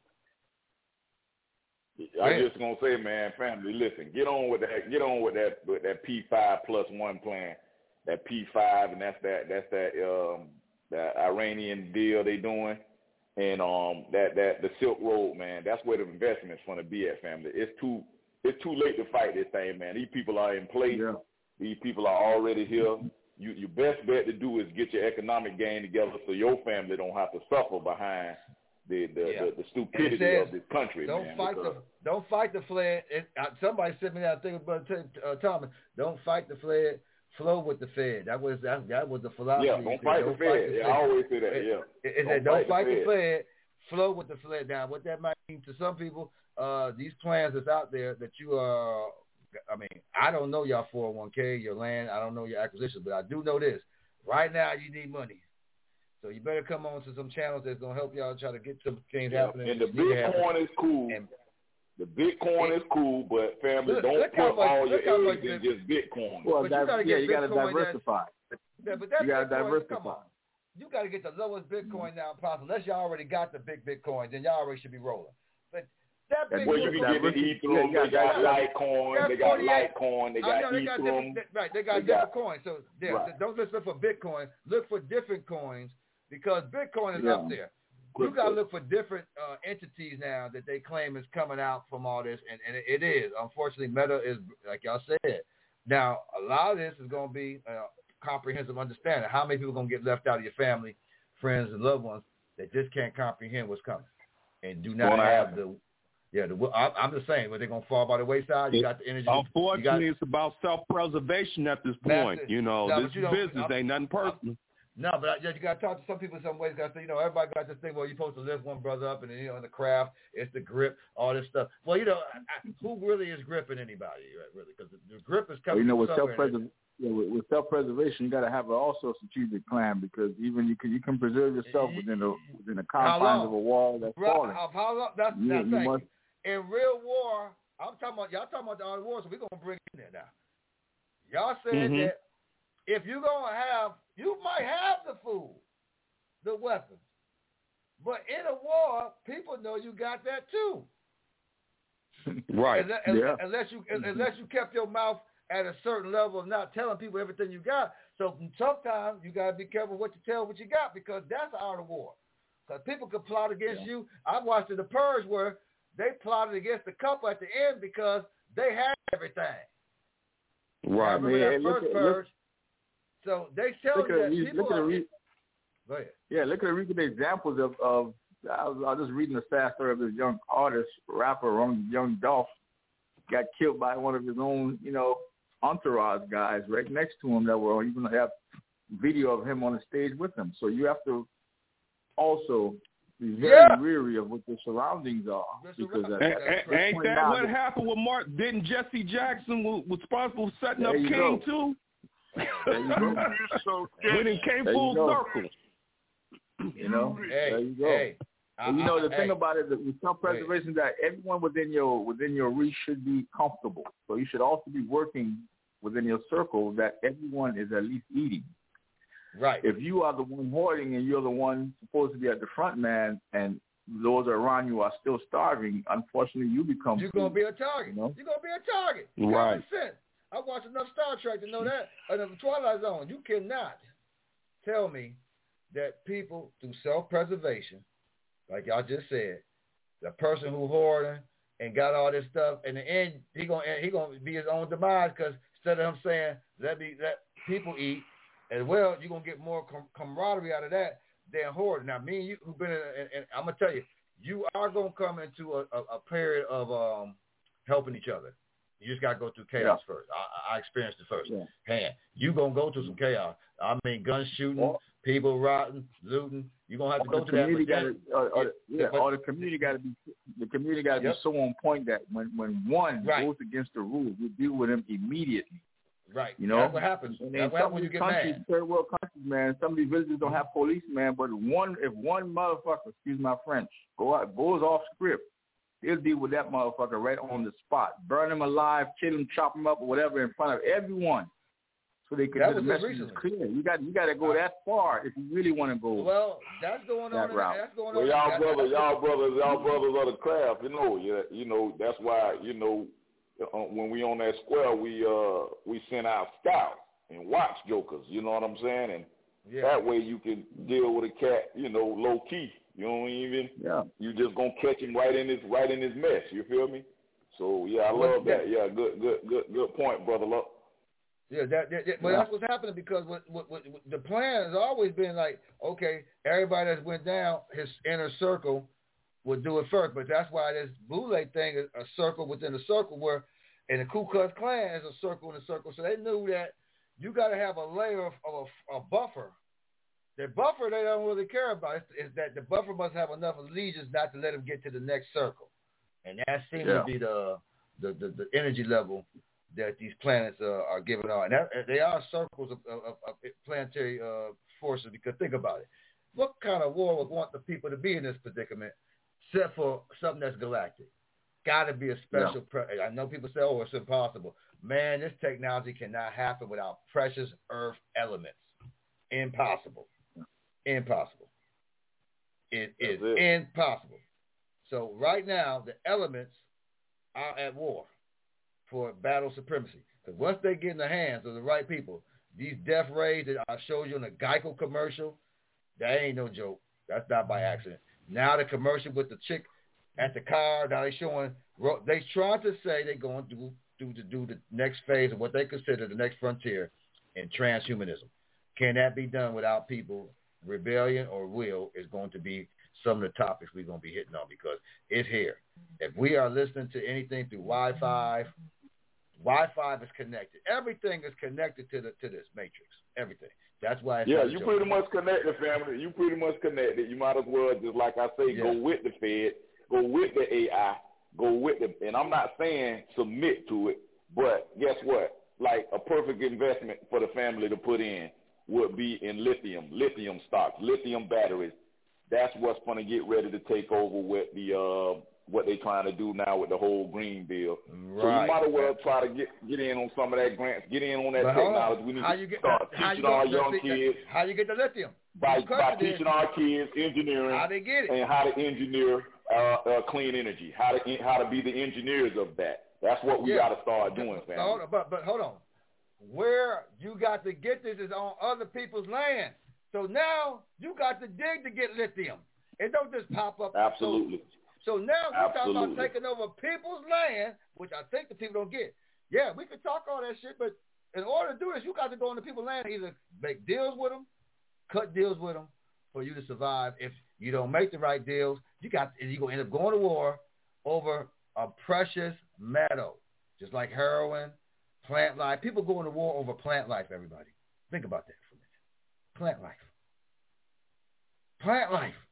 I just gonna say, man, family, listen, get on with that P5+1 plan. That P5, and that's that Iranian deal they doing, and the Silk Road, man. That's where the investment's gonna be at, family. It's too late to fight this thing, man. These people are in place. Yeah. These people are already here. Your best bet to do is get your economic gain together so your family don't have to suffer behind the stupidity of this country. Don't fight the fled. Somebody sent me that thing about Thomas. Don't fight the fled. Flow with the Fed. That was the philosophy. Yeah, don't fight the Fed. I always say that. It said don't fight the Fed. Flow with the Fed. Now, what that might mean to some people, these plans that's out there that you are. I mean, I don't know y'all 401k, your land. I don't know your acquisitions, but I do know this. Right now, you need money. So you better come on to some channels that's gonna help y'all try to get some things happening. And the Bitcoin is cool. The Bitcoin is cool, but family, don't put all your eggs in just Bitcoin. Well, you got to diversify. Yeah, but that you got to Bitcoin, diversify. come on. You got to get the lowest Bitcoin now possible. Unless you already got the big Bitcoin, then y'all already should be rolling. But that Bitcoin, well, you can get the Ethereum. They got Litecoin. They got Litecoin. They got Ethereum. They got different coins. So don't just look for Bitcoin. Look for different coins because Bitcoin is up there. You got to look for different entities now that they claim is coming out from all this, and it is. Unfortunately, Meta is, like y'all said. Now, a lot of this is going to be comprehensive understanding. How many people are going to get left out of your family, friends, and loved ones that just can't comprehend what's coming and do not have the I'm just saying, but they're going to fall by the wayside. You got the energy. Unfortunately, it's about self-preservation at this point. This business ain't nothing personal. No, but you got to talk to some people in some ways. Got to say, everybody got this thing where you're supposed to lift one brother up, and then, in the craft, it's the grip, all this stuff. Well, who really is gripping anybody, really? Because the grip is coming from somewhere. With self-preservation, you got to have also a strategic plan because even you can preserve yourself within the confines of a wall that's falling. How long? That's thing. In real war, y'all talking about the art war, so we're gonna bring it in there now. Y'all said that if you're gonna have, you might have the food, the weapons, but in a war, people know you got that too. Right. Unless you kept your mouth at a certain level of not telling people everything you got. So sometimes you got to be careful what you tell what you got because that's the art of war. Because people could plot against you. I watched The Purge where they plotted against the couple at the end because they had everything. Right. Remember that first Purge? So they tell you that people go ahead. Yeah, look at the recent examples of I was just reading the sad story of this young artist, rapper, Young Dolph, got killed by one of his own, entourage guys right next to him that were even have video of him on the stage with him. So you have to also be very weary of what the surroundings are. Because ain't that what happened with Mark? Didn't Jesse Jackson was responsible for setting up King too? When it came full circle. There you go. The thing about it, with self-preservation, is that everyone within your reach should be comfortable. So you should also be working within your circle that everyone is at least eating. Right. If you are the one hoarding and you're the one supposed to be at the front man, and those around you are still starving, unfortunately, you're going to be a target. You're going to be a target. Right. I watched enough Star Trek to know that. And the Twilight Zone, you cannot tell me that people, through self-preservation, like y'all just said, the person who hoarding and got all this stuff, in the end, he gonna be his own demise because instead of him saying let people eat, as well, you're gonna get more camaraderie out of that than hoarding. Now, me and you who've been in, and I'm gonna tell you, you are gonna come into a period of helping each other. You just gotta go through chaos first. I experienced it first. You gonna go through some chaos. I mean, gun shooting, people rotting, looting. You're gonna have to go to that. The community got to be so on point that when one goes against the rules, we deal with them immediately. Right. That's what happens. That's what happens when you get mad. Third world countries, man, some of these villages don't have police, man. But if one motherfucker, excuse my French, goes off script, they'll deal with that motherfucker right on the spot, burn him alive, kill him, chop him up, or whatever, in front of everyone. So they can the message is clear. You got to go that far if you really want to go. Well, that's going on. That's going on. Y'all brothers of the craft. That's why when we on that square, we send out scouts and watch jokers. You know what I'm saying? And that way you can deal with a cat, low key. You don't even. Yeah. You just gonna catch him right in his mess. You feel me? So I love that. Yeah, good point, brother. Look. Yeah, that's what's happening because what the plan has always been like, okay, everybody that went down, his inner circle would do it first. But that's why this Boule thing is a circle within a circle where, and the Ku Klux Klan is a circle in a circle. So they knew that you got to have a layer of a buffer. The buffer they don't really care about is that the buffer must have enough allegiance not to let him get to the next circle. And that seems to be the energy level that these planets are giving on. And they are circles of planetary forces, because think about it. What kind of war would want the people to be in this predicament except for something that's galactic? got to be a special. I know people say, "Oh, it's impossible." Man, this technology cannot happen without precious earth elements. Impossible. Impossible. It is impossible. So right now, the elements are at war for battle supremacy. Because once they get in the hands of the right people, these death rays that I showed you in the Geico commercial, that ain't no joke. That's not by accident. Now the commercial with the chick at the car, now they trying to say they're going to do the next phase of what they consider the next frontier in transhumanism. Can that be done without people? Rebellion or will is going to be some of the topics we're going to be hitting on because it's here. If we are listening to anything through Wi-Fi is connected. Everything is connected to this matrix. Everything. That's why it's you pretty much connected, family. You pretty much connected. You might as well, just like I say, go with the Fed, go with the AI, go with the, and I'm not saying submit to it, but guess what? Like a perfect investment for the family to put in would be in lithium stocks, lithium batteries. That's what's going to get ready to take over with the what they're trying to do now with the whole green bill. Right. So you might as well try to get in on some of that grants, get in on that technology. We need to start teaching our young kids. How you get the lithium? By teaching our kids engineering how they get it. And how to engineer clean energy, how to be the engineers of that. That's what we got to start doing, family. But hold on. Where you got to get this is on other people's land. So now you got to dig to get lithium. It don't just pop up. Absolutely. So now we're talking about taking over people's land, which I think the people don't get. Yeah, we can talk all that shit, but in order to do this, you got to go into people's land, either make deals with them, cut deals with them for you to survive. If you don't make the right deals, you're going to end up going to war over a precious metal, just like heroin, plant life. People go into war over plant life, everybody. Think about that for a minute. Plant life. Plant life.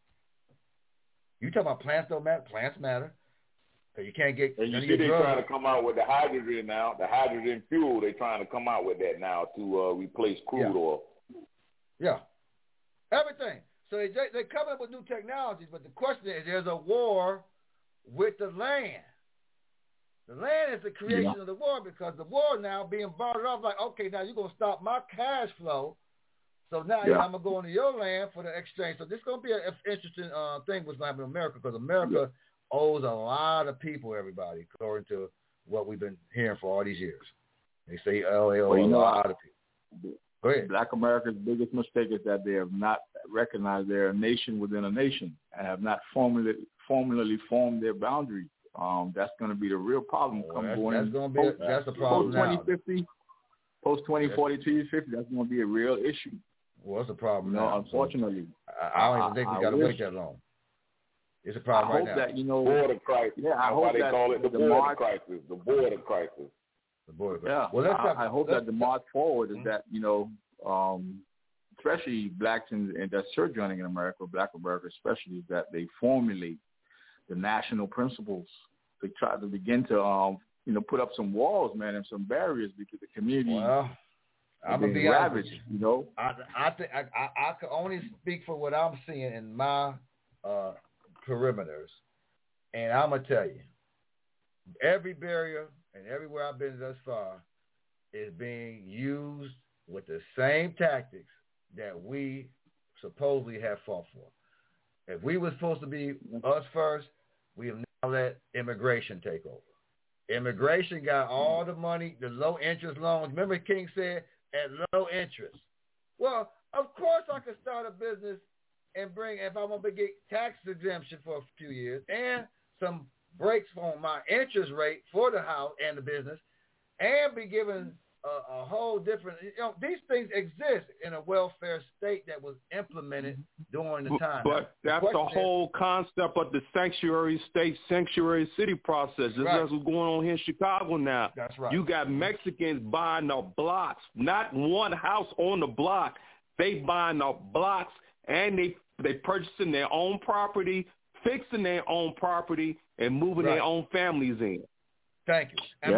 You talk about plants don't matter. Plants matter. So you can't get. And you see they're trying to come out with the hydrogen now. The hydrogen fuel, they're trying to come out with that now to replace crude oil. Yeah. Everything. So they come up with new technologies, but the question is, there's a war with the land. The land is the creation of the war because the war now being bartered off like, okay, now you're going to stop my cash flow. So now I'm going to go into your land for the exchange. So this is going to be an interesting thing what's going to happen in America because America owes a lot of people, everybody, according to what we've been hearing for all these years. They say, they owe a lot of people. Go ahead. Black America's biggest mistake is that they have not recognized they're a nation within a nation and have not formally formed their boundaries. That's going to be the real problem. That's a problem now. Post-2050, post-2040, 2050, that's going to be a real issue. Well, it's a problem now. Unfortunately. I don't even think we got to wait that long. It's a problem right now. I hope that, border crisis. Yeah, I hope they call it the border crisis. The border crisis. The border crisis. Yeah. Well, I hope that the march forward is that, especially blacks and that sojourning in America, Black America especially, is that they formulate the national principles. They try to begin to, put up some walls, man, and some barriers because the community. Well, I'm gonna be ravaged, I think I can only speak for what I'm seeing in my perimeters, and I'm gonna tell you, every barrier and everywhere I've been thus far is being used with the same tactics that we supposedly have fought for. If we were supposed to be us first, we have now let immigration take over. Immigration got all the money, the low interest loans. Remember King said, at low interest. Well, of course I could start a business and if I want to get tax exemption for a few years and some breaks on my interest rate for the house and the business and be given a whole different, these things exist in a welfare state that was implemented during the time. But that's the whole concept of the sanctuary state, sanctuary city process. That's what's going on here in Chicago now. That's right. You got Mexicans buying the blocks, not one house on the block. They buying the blocks and they purchasing their own property, fixing their own property, and moving their own families in. Thank you.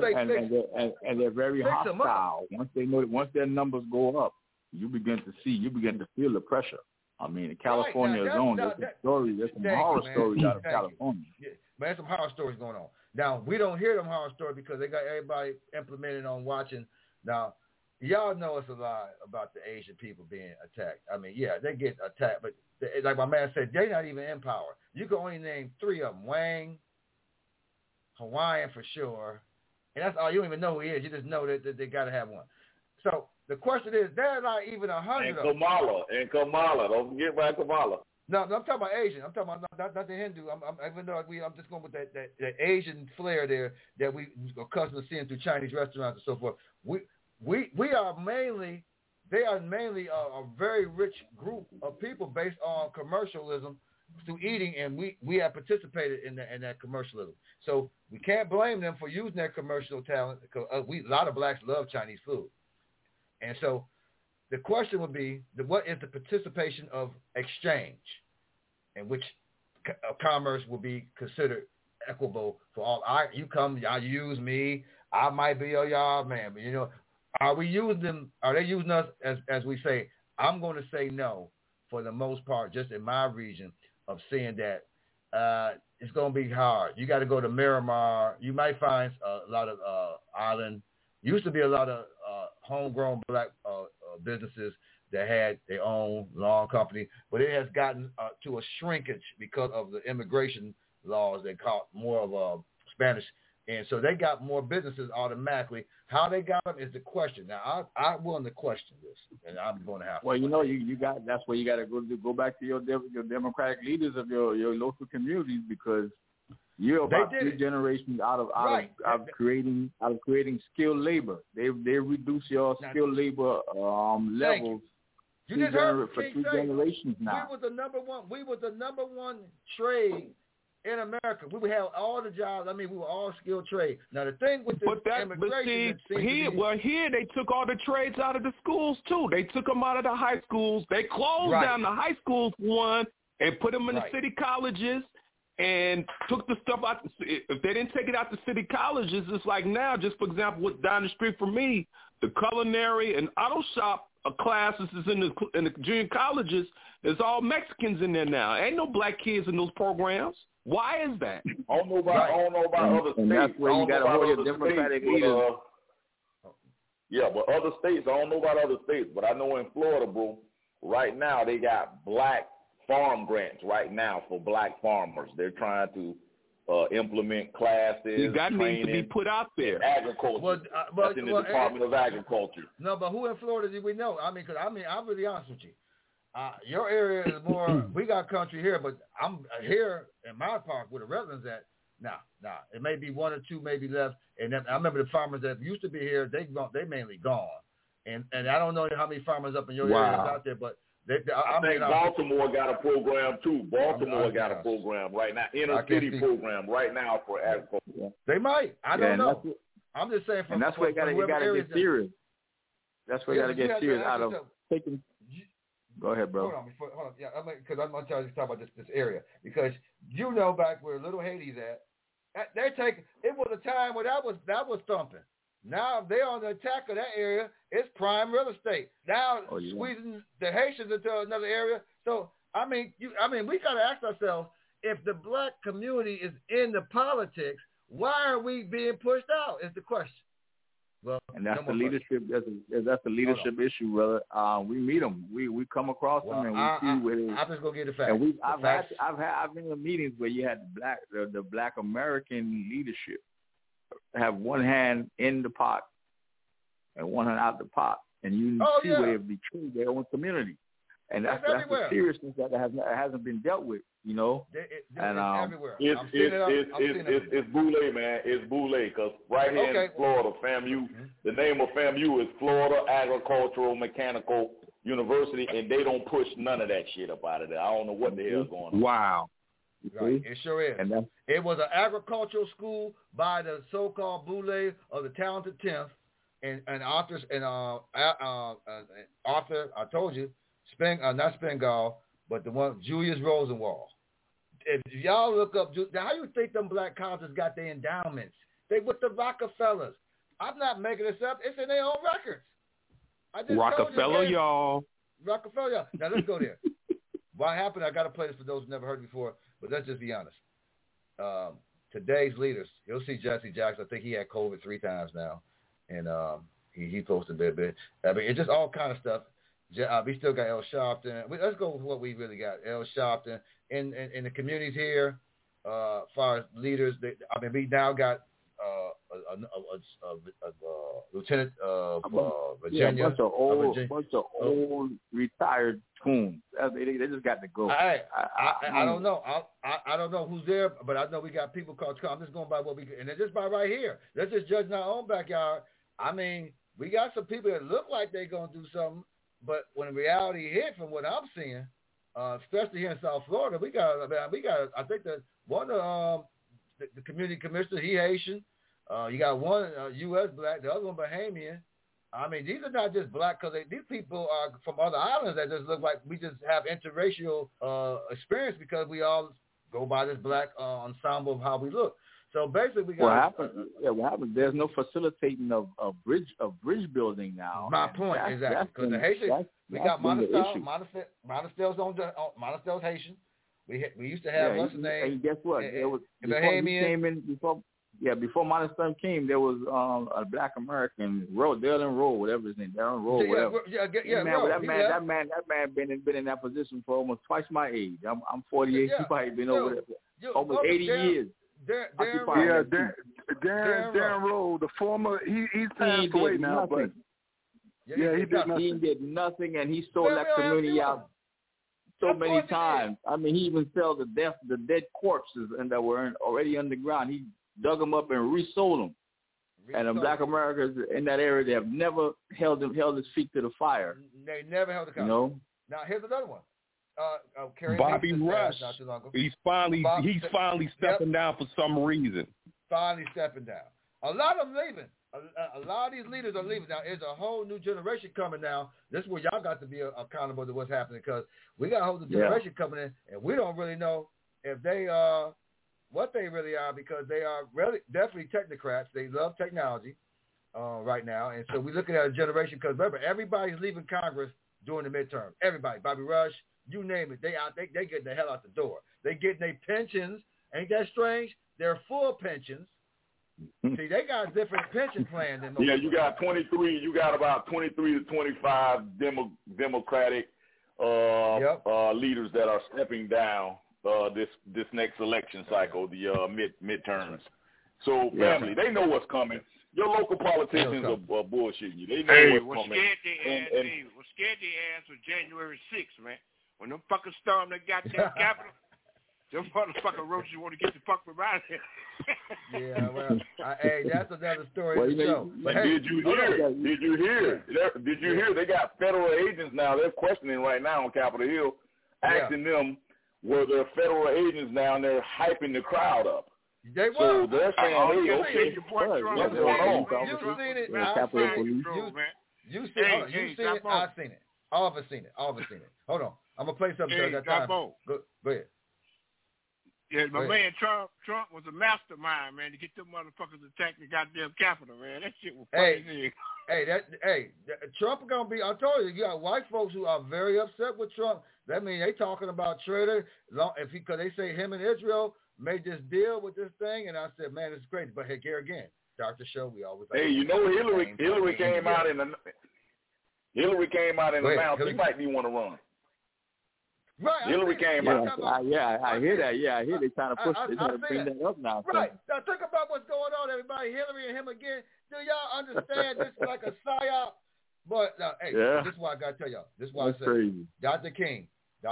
And they're very hostile. Once their numbers go up, you begin to feel the pressure. I mean, in California alone, there's some horror stories out of California. Man, some horror stories going on. Now, we don't hear them horror stories because they got everybody implemented on watching. Now, y'all know it's a lot about the Asian people being attacked. I mean, yeah, they get attacked, but like my man said, they're not even in power. You can only name 3 of them. Wang, Hawaiian for sure, and that's all. You don't even know who he is. You just know that they got to have one. So the question is, there are not even 100 of them. And Kamala. Don't forget about Kamala. No, I'm talking about Asian. I'm talking about not the Hindu. Even though I'm just going with that Asian flair there that we are accustomed to seeing through Chinese restaurants and so forth. We are mainly, they are mainly a very rich group of people based on commercialism through eating, and we have participated in that commercialism. So we can't blame them for using their commercial talent because a lot of blacks love Chinese food. And so the question would be, what is the participation of exchange in which commerce will be considered equitable for all? You come, y'all use me, I might be your yard man, but are we using them? Are they using us as we say? I'm going to say no for the most part, just in my region of seeing that it's going to be hard. You got to go to Miramar. You might find a lot of island. Used to be a lot of homegrown black businesses that had their own law company, but it has gotten to a shrinkage because of the immigration laws that caught more of Spanish. And so they got more businesses automatically. How they got them is the question. Now, I'm willing to question this, and I'm going to have to. Well, you got, that's where you got to go back to your democratic leaders of your local communities, because you're about 3 generations out of creating skilled labor. They reduce your skilled labor levels. You just heard for 3 generations now. We were the number one trade in America. We would have all the jobs. I mean, we were all skilled trade. Now, the thing with the immigration... Here they took all the trades out of the schools, too. They took them out of the high schools. They closed down the high schools for one and put them in the city colleges and took the stuff out. If they didn't take it out the city colleges, it's like now, just for example, what's down the street from me, the culinary and auto shop classes is in the junior colleges. There's all Mexicans in there now. Ain't no black kids in those programs. Why is that? I don't know about other states. And that's where you got to hold your democratic leaders. Yeah, but other states, I don't know about other states, but I know in Florida, bro, right now they got black farm grants right now for black farmers. They're trying to implement classes, that needs to be put out there. Agriculture. That's in the Department of Agriculture. No, but who in Florida do we know? I'm really honest with you. Your area is more, we got country here, but I'm here in my park where the residents at. Nah. It may be 1 or 2 maybe left. And then, I remember the farmers that used to be here, they mainly gone. And I don't know how many farmers up in your area is out there, but I think Baltimore got a program too. Baltimore got a program right now, inner city program right now for agriculture. They might. I don't know. I'm just saying. And that's where you got to get serious. That's where you got to get serious out of taking. Go ahead, bro. Hold on. Yeah, because I'm going to talk about this area, because back where Little Haiti's at, it was a time where that was thumping. Now they're on the attack of that area. It's prime real estate. Now squeezing the Haitians into another area. So we got to ask ourselves, if the black community is in the politics, why are we being pushed out? Is the question. Well, and that's the leadership. That's the leadership issue, brother. We meet them. We come across them and we see where they. I'm just gonna get the facts. And I've been in meetings where you had the black American leadership have one hand in the pot and one hand out the pot, and you see where they betray their own community, and that's the seriousness that hasn't been dealt with. It's everywhere. It's Boulay, man. It's Boulay, because right here in Florida, FAMU, the name of FAMU is Florida Agricultural Mechanical University, and they don't push none of that shit up out of there. I don't know what the hell's going on. Wow. Right. It sure is. It was an agricultural school by the so-called Boulay of the Talented 10th, and authors and Arthur, I told you, not Spengall, but the one Julius Rosenwald. If y'all look up, how you think them black colleges got their endowments? They with the Rockefellers. I'm not making this up. It's in their own records. Rockefeller, y'all. Rockefeller, y'all. Now let's go there. What happened? I got to play this for those who never heard it before, but let's just be honest. today's leaders, you'll see Jesse Jackson. I think he had COVID 3 times now, and he posted a bit. I mean, it's just all kind of stuff. We still got Al Sharpton. Let's go with what we really got. Al Sharpton in the communities here, as far as leaders. We now got a lieutenant of Virginia. A bunch of old retired coons. They just got to go. I don't know. I don't know who's there, but I know we got people called. I'm just going by what we and it's just by right here. Let's just judge in our own backyard. I mean, we got some people that look like they're gonna do something, but when reality hit, from what I'm seeing, especially here in South Florida, we got. I think that one of the community commissioner, he Haitian. You got one U.S. black, the other one Bahamian. I mean, these are not just black because these people are from other islands that just look like we just have interracial experience because we all go by this black ensemble of how we look. So basically, we got what happened? There's no facilitating of bridge building now. My point exactly because the Haitian we got Montestel's Haitian. We used to have what's his name? And guess what? Before Montestel came, there was a Black American, Darren Rowe, whatever his name, Darren Rowe, whatever. That man been in that position for almost twice my age. I'm 48. He probably been over there almost 80 years. Darren Rowe, the former, he's passed away now, but he did nothing, and he sold that community out so many times. I mean, he even sold the dead corpses and that were already underground. He dug them up and resold them. And the Black Americans in that area, they have never held his feet to the fire. They never held the cover. Now here's another one. Bobby Rush. He's finally stepping down for some reason. Finally stepping down. A lot of them leaving. A lot of these leaders are leaving. Now, there's a whole new generation coming now. This is where y'all got to be accountable to what's happening because we got a whole new generation coming in, and we don't really know if they what they really are because they are really definitely technocrats. They love technology right now, and so we're looking at a generation because remember, everybody's leaving Congress during the midterm. Everybody, Bobby Rush, you name it, they getting the hell out the door. They getting their pensions. Ain't that strange? They're full pensions. See, they got a different pension plan than most. Yeah, you got 23. You got about 23 to 25 Democratic leaders that are stepping down this next election cycle, the midterms. So, family, they know what's coming. Your local politicians are bullshitting you. They know what's coming. We're scared the ass of January 6th, man. When them fuckers storm the goddamn Capitol, them motherfucking roaches want to get the fuck from out here. Yeah, well, hey, that's another story to show. But hey, Did you hear? They got federal agents now. They're questioning right now on Capitol Hill, asking them were there federal agents now, and they're hyping the crowd up. They were. So they're saying, what's going on? You've seen it. I've seen it. You've seen it. I've seen it. All of us seen it. Hold on. I'm going to play something. I got time. Go ahead. Yeah, my man Trump was a mastermind, man, to get them motherfuckers to attack the goddamn Capitol, man. That shit was funny. Trump is going to be, I told you got white folks who are very upset with Trump. That means they talking about traitor, because they say him and Israel made this deal with this thing, and I said, man, it's crazy. But hey, here again, Dr. Show, we always like Hillary came out and announced he might be want to run. Right, Hillary came out. I hear that. Yeah, I hear they trying to push. They're trying to bring that up now. Right. Now think about what's going on, everybody. Hillary and him again. Do y'all understand this is like a psyop? But this is why I gotta tell y'all. This is why I say, crazy. Dr. King.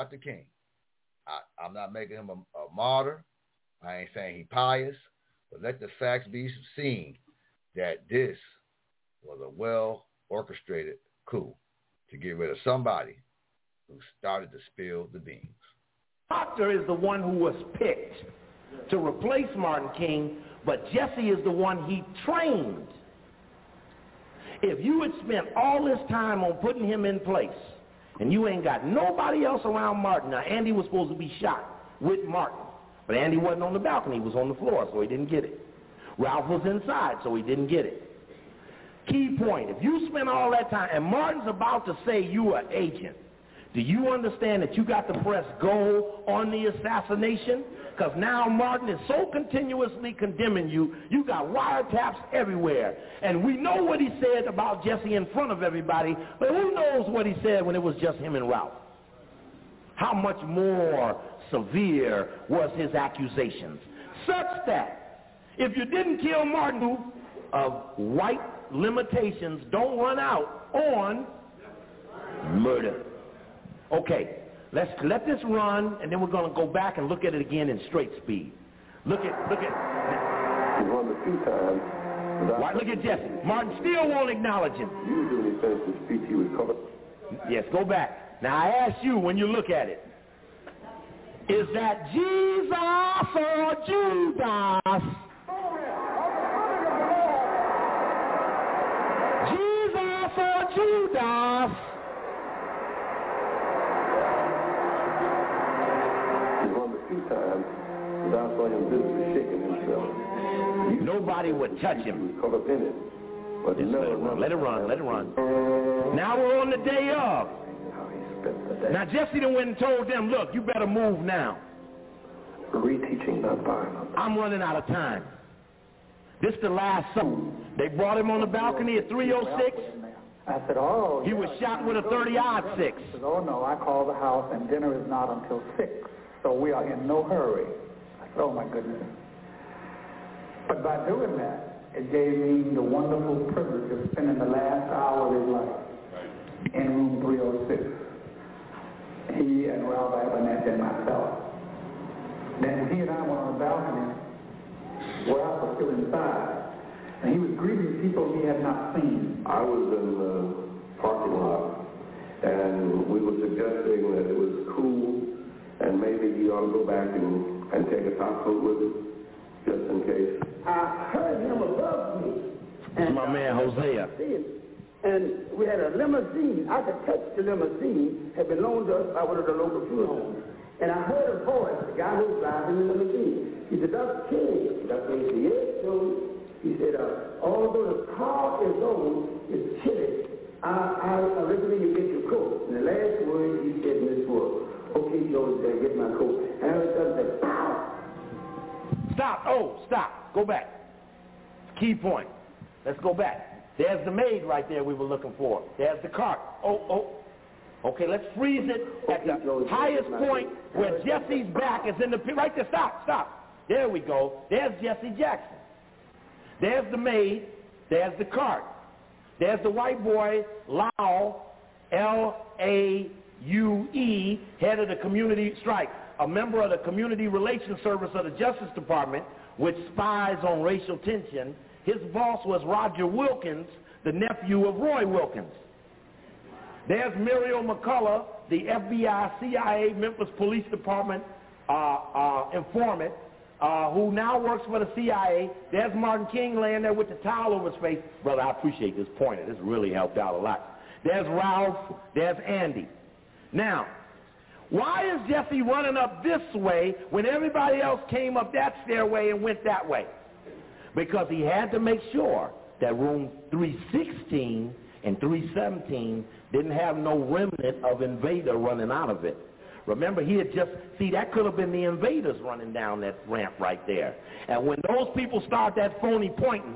I'm not making him a martyr. I ain't saying he pious, but let the facts be seen that this was a well orchestrated coup to get rid of somebody who started to spill the beans. Proctor is the one who was picked to replace Martin King, but Jesse is the one he trained. If you had spent all this time on putting him in place, and you ain't got nobody else around Martin. Now, Andy was supposed to be shot with Martin, but Andy wasn't on the balcony. He was on the floor, so he didn't get it. Ralph was inside, so he didn't get it. Key point, if you spend all that time, and Martin's about to say you are agent, Do you understand that you got to press go on the assassination? Because now Martin is so continuously condemning you, you got wiretaps everywhere. And we know what he said about Jesse in front of everybody, but who knows what he said when it was just him and Ralph? How much more severe was his accusations? Such that if you didn't kill Martin, of white limitations don't run out on murder. Okay, let's let this run, and then we're going to go back and look at it again in straight speed. Look at. He won a few times. Right, look at Jesse. Martin still won't acknowledge him. Usually when he finished his speech, he would cover. Yes, go back. Now I ask you, when you look at it, is that Jesus or Judas? Jesus or Judas? Few times, and I saw him visibly shaking himself. Nobody would touch him. He was caught up in it. But let it run. Now we're on the day of. Now Jesse done went and told them, look, you better move now. Reteaching not violence. I'm running out of time. This the last song. They brought him on the balcony at 3:06. I said, oh. He was shot with a 30-06. He said, oh, no, I called the house and dinner is not until 6. So we are in no hurry. I said, oh, my goodness. But by doing that, it gave me the wonderful privilege of spending the last hour of his life in room 306. He and Ralph Abernathy and myself. Then he and I went on the balcony. Ralph was still inside. And he was greeting people he had not seen. I was in the parking lot, and we were suggesting that it was cool, and maybe he ought to go back and take a top coat with him, just in case. I heard him above me. And my man Hosea. And we had a limousine. I could touch the limousine, had been loaned to us by one of the local funeral homes. And I heard a voice, the guy who was driving the limousine. He said, Dr. King. Dr. King said, yes, so he said, although the car is on, it's chilly, I recommend you get your coat. And the last word he said in this was, okay, Joe, get my coat. And I was said, pow! Stop. Go back. Key point. Let's go back. There's the maid right there we were looking for. There's the cart. Okay, let's freeze it at the highest point where Jesse's back is in the pit. Right there, stop. There we go. There's Jesse Jackson. There's the maid. There's the cart. There's the white boy, Lau, L-A-U-E, head of the community strike, a member of the Community Relations Service of the Justice Department, which spies on racial tension. His boss was Roger Wilkins, the nephew of Roy Wilkins. There's Muriel McCullough, the FBI, CIA, Memphis Police Department informant, who now works for the CIA. There's Martin King laying there with the towel over his face. Brother, I appreciate this pointer. This really helped out a lot. There's Ralph. There's Andy. Now, why is Jesse running up this way when everybody else came up that stairway and went that way? Because he had to make sure that room 316 and 317 didn't have no remnant of invader running out of it. Remember, he had that could have been the invaders running down that ramp right there. And when those people start that phony pointing,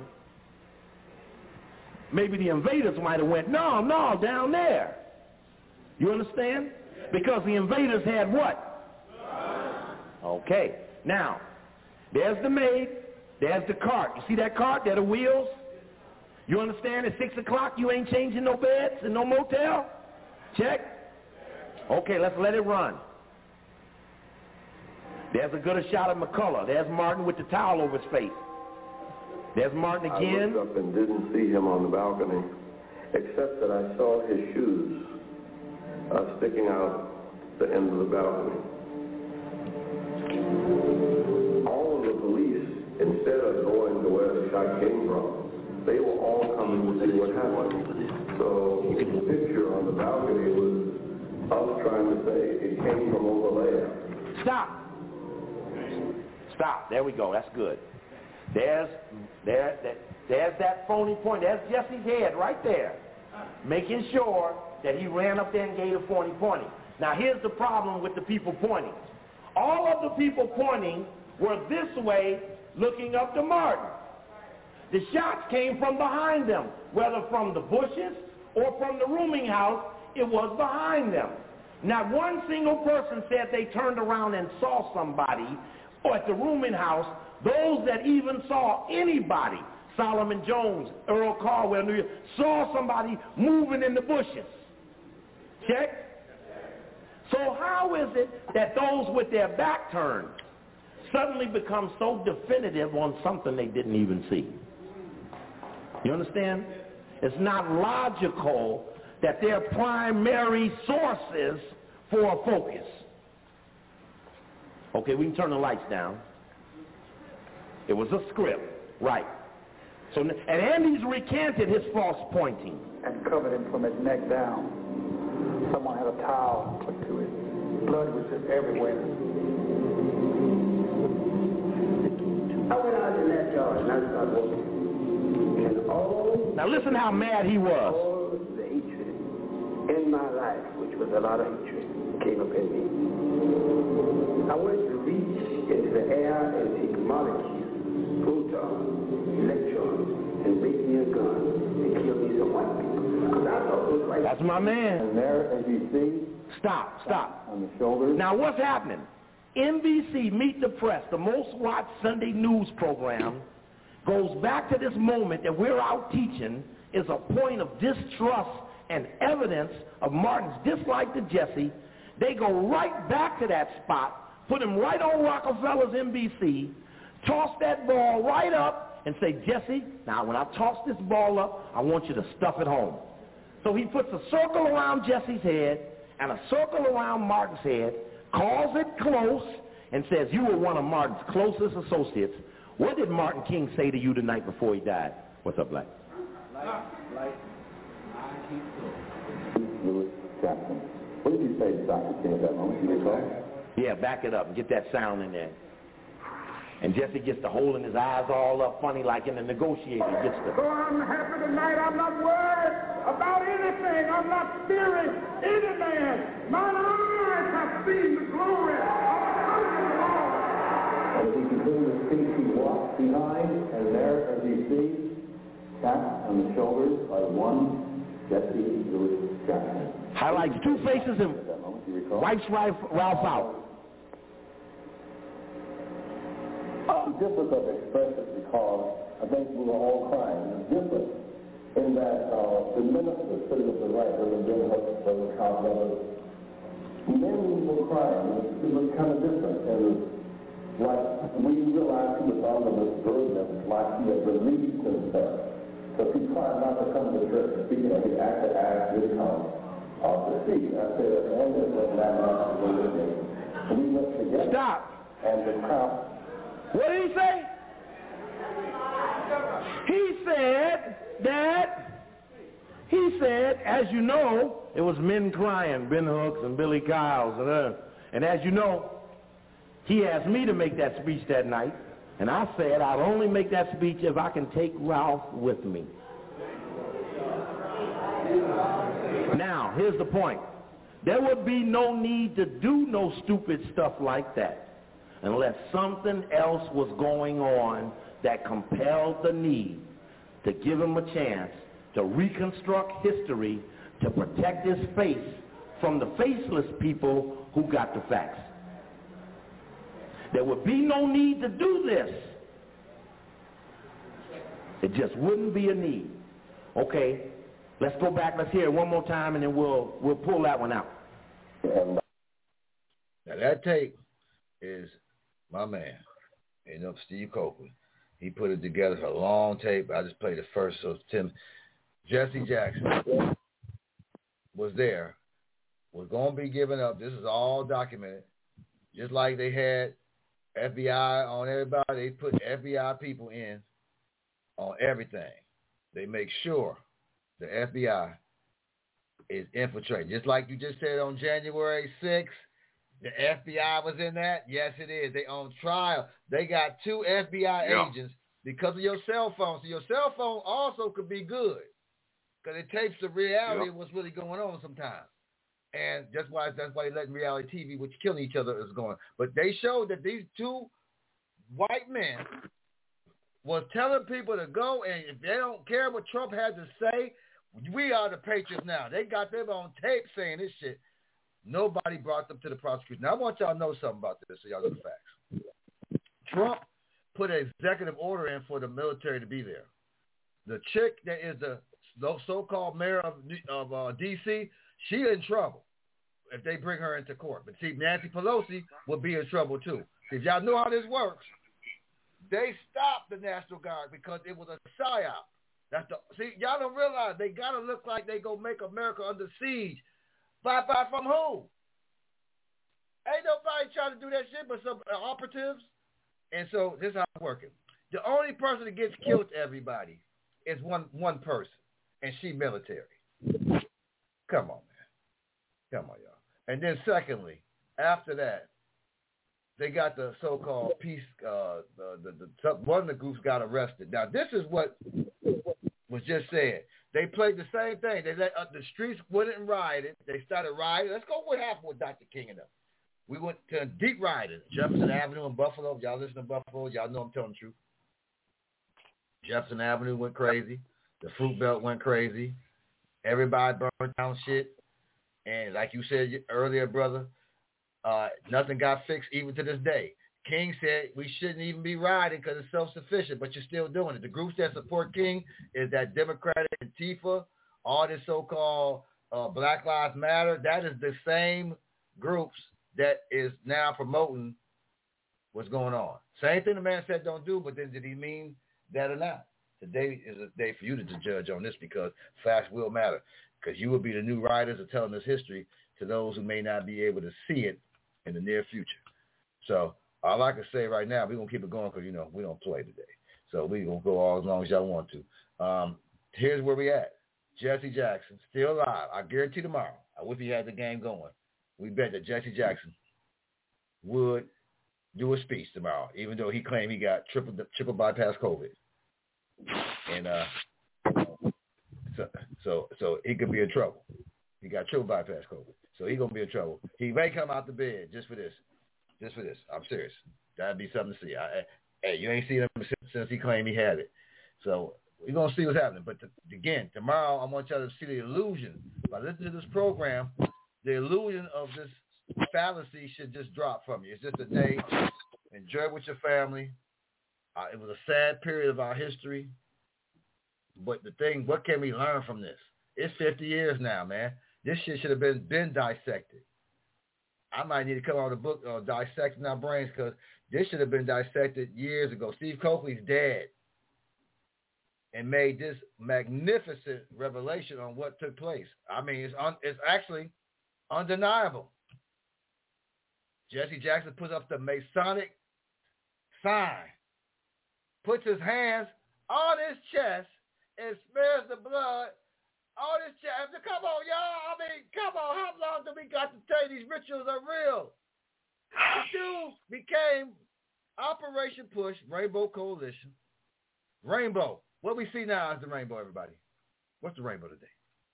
maybe the invaders might have went, no, down there. You understand? Because the invaders had what? Okay. Now, there's the maid. There's the cart. You see that cart? There the wheels. You understand? At 6 o'clock, you ain't changing no beds and no motel? Check. Okay, let's let it run. There's a good shot of McCullough. There's Martin with the towel over his face. There's Martin again. I looked up and didn't see him on the balcony, except that I saw his shoes sticking out the end of the balcony. All of the police, instead of going to where the shot came from, they were all coming to see what happened. So the picture on the balcony was us trying to say it came from over there. Stop. There we go. That's good. There's that phony point. There's Jesse's head right there, making sure that he ran up there and gave a phony. Now here's the problem with the people pointing. All of the people pointing were this way, looking up to Martin. The shots came from behind them, whether from the bushes or from the rooming house, it was behind them. Not one single person said they turned around and saw somebody, or at the rooming house, those that even saw anybody, Solomon Jones, Earl Caldwell, New York, saw somebody moving in the bushes. Check? So how is it that those with their back turned suddenly become so definitive on something they didn't even see? You understand? It's not logical that they're primary sources for a focus. Okay, we can turn the lights down. It was a script, right. So, and Andy's recanted his false pointing. And covered him from his neck down. Someone had a towel put to it. Blood was just everywhere. I went out in that yard and I started walking. And all... Now listen how mad he was. All the hatred in my life, which was a lot of hatred, came up in me. I wanted to reach into the air and take molecules, protons, electrons, and make me a gun and kill me some white people. That's my man. And there, as you see, Stop. on the shoulders. Now what's happening? NBC, Meet the Press, the most watched Sunday news program, goes back to this moment that we're out teaching is a point of distrust and evidence of Martin's dislike to Jesse. They go right back to that spot, put him right on Rockefeller's NBC, toss that ball right up and say, Jesse, now when I toss this ball up, I want you to stuff it home. So he puts a circle around Jesse's head and a circle around Martin's head, calls it close, and says, you were one of Martin's closest associates. What did Martin King say to you the night before he died? What's up, Black? Lewis Jackson. What did you say to Dr. King at that moment? Do you recall? Yeah, back it up and get that sound in there. And Jesse gets to holding his eyes all up funny like in the negotiator. Gets to... So I'm happy tonight. I'm not worried about anything. I'm not fearing any man. Mine eyes have seen the glory of the Lord. As he continued to speak, he walked behind, and there, as you see, tapped on the shoulders by one Jesse Lewis Jackson. Highlights two faces and wipes Ralph out. Difference of expression because I think we were all crying. It's different in that the minister sitting at the right, Reverend Ben Hutchins, Reverend Carl Brothers, men were crying. It was kind of different. It was like we realized he was under this burden. It was like he had released himself. So he tried not to come to church and speak. He acted as did come to speak. I said, and this was that much with me. We went together. Stop. And the crowd. What did he say? He said, as you know, it was men crying, Ben Hooks and Billy Kyles. And as you know, he asked me to make that speech that night. And I said, I'll only make that speech if I can take Ralph with me. Now, here's the point. There would be no need to do no stupid stuff like that unless something else was going on that compelled the need to give him a chance to reconstruct history to protect his face from the faceless people who got the facts. There would be no need to do this. It just wouldn't be a need. Okay, let's go back. Let's hear it one more time, and then we'll pull that one out. Now that tape is my man, Steve Copeland. He put it together for a long tape. I just played the first. So Jesse Jackson was there, was going to be given up. This is all documented. Just like they had FBI on everybody, they put FBI people in on everything. They make sure the FBI is infiltrated. Just like you just said on January 6th, the FBI was in that? Yes, it is. They on trial. They got 2 FBI agents because of your cell phone. So your cell phone also could be good because it tapes the reality of what's really going on sometimes. And that's why they letting reality TV, which killing each other, is going. But they showed that these two white men was telling people to go, and if they don't care what Trump had to say, we are the patriots now. They got them on tape saying this shit. Nobody brought them to the prosecution. Now, I want y'all to know something about this so y'all know the facts. Trump put an executive order in for the military to be there. The chick that is the so-called mayor of D.C., she in trouble if they bring her into court. But see, Nancy Pelosi will be in trouble too. If y'all know how this works, they stopped the National Guard because it was a psyop. Y'all don't realize they gotta look like they gonna make America under siege. By from who? Ain't nobody trying to do that shit but some operatives. And so this is how it's working. The only person that gets killed to everybody is one person, and she military. Come on, man. Come on, y'all. And then secondly, after that, they got the so-called peace. One of the groups got arrested. Now, this is what was just said. They played the same thing. They let the streets wouldn't riot. They started rioting. Let's go. What happened with Dr. King and them? We went to deep rioting. Jefferson Avenue in Buffalo. Y'all listen to Buffalo. Y'all know I'm telling the truth. Jefferson Avenue went crazy. The Fruit Belt went crazy. Everybody burned down shit. And like you said earlier, brother, nothing got fixed even to this day. King said we shouldn't even be rioting because it's self-sufficient, but you're still doing it. The groups that support King is that Democratic Antifa, all this so-called Black Lives Matter. That is the same groups that is now promoting what's going on. Same thing the man said don't do, but then did he mean that or not? Today is a day for you to judge on this because facts will matter. Because you will be the new writers of telling this history to those who may not be able to see it in the near future. So all I can say right now, we're going to keep it going because, we don't play today. So we're going to go all as long as y'all want to. Here's where we at. Jesse Jackson, still alive. I guarantee tomorrow, I wish he had the game going. We bet that Jesse Jackson would do a speech tomorrow, even though he claimed he got triple bypass COVID. And so he could be in trouble. He got triple bypass COVID. So he going to be in trouble. He may come out the bed just for this. I'm serious. That'd be something to see. Hey, you ain't seen him since he claimed he had it. So we're going to see what's happening. But again, tomorrow I want y'all to see the illusion. By listening to this program, the illusion of this fallacy should just drop from you. It's just a day. Enjoy it with your family. It was a sad period of our history. But the thing, what can we learn from this? It's 50 years now, man. This shit should have been dissected. I might need to come out with a book dissecting our brains because this should have been dissected years ago. Steve Coakley's dead and made this magnificent revelation on what took place. I mean, it's actually undeniable. Jesse Jackson puts up the Masonic sign, puts his hands on his chest, and smears the blood on his chest. Come on, y'all. I mean, come on. How long do we got to tell you these rituals are real? The dude became Operation Push, Rainbow Coalition. Rainbow. What we see now is the rainbow, everybody. What's the rainbow today?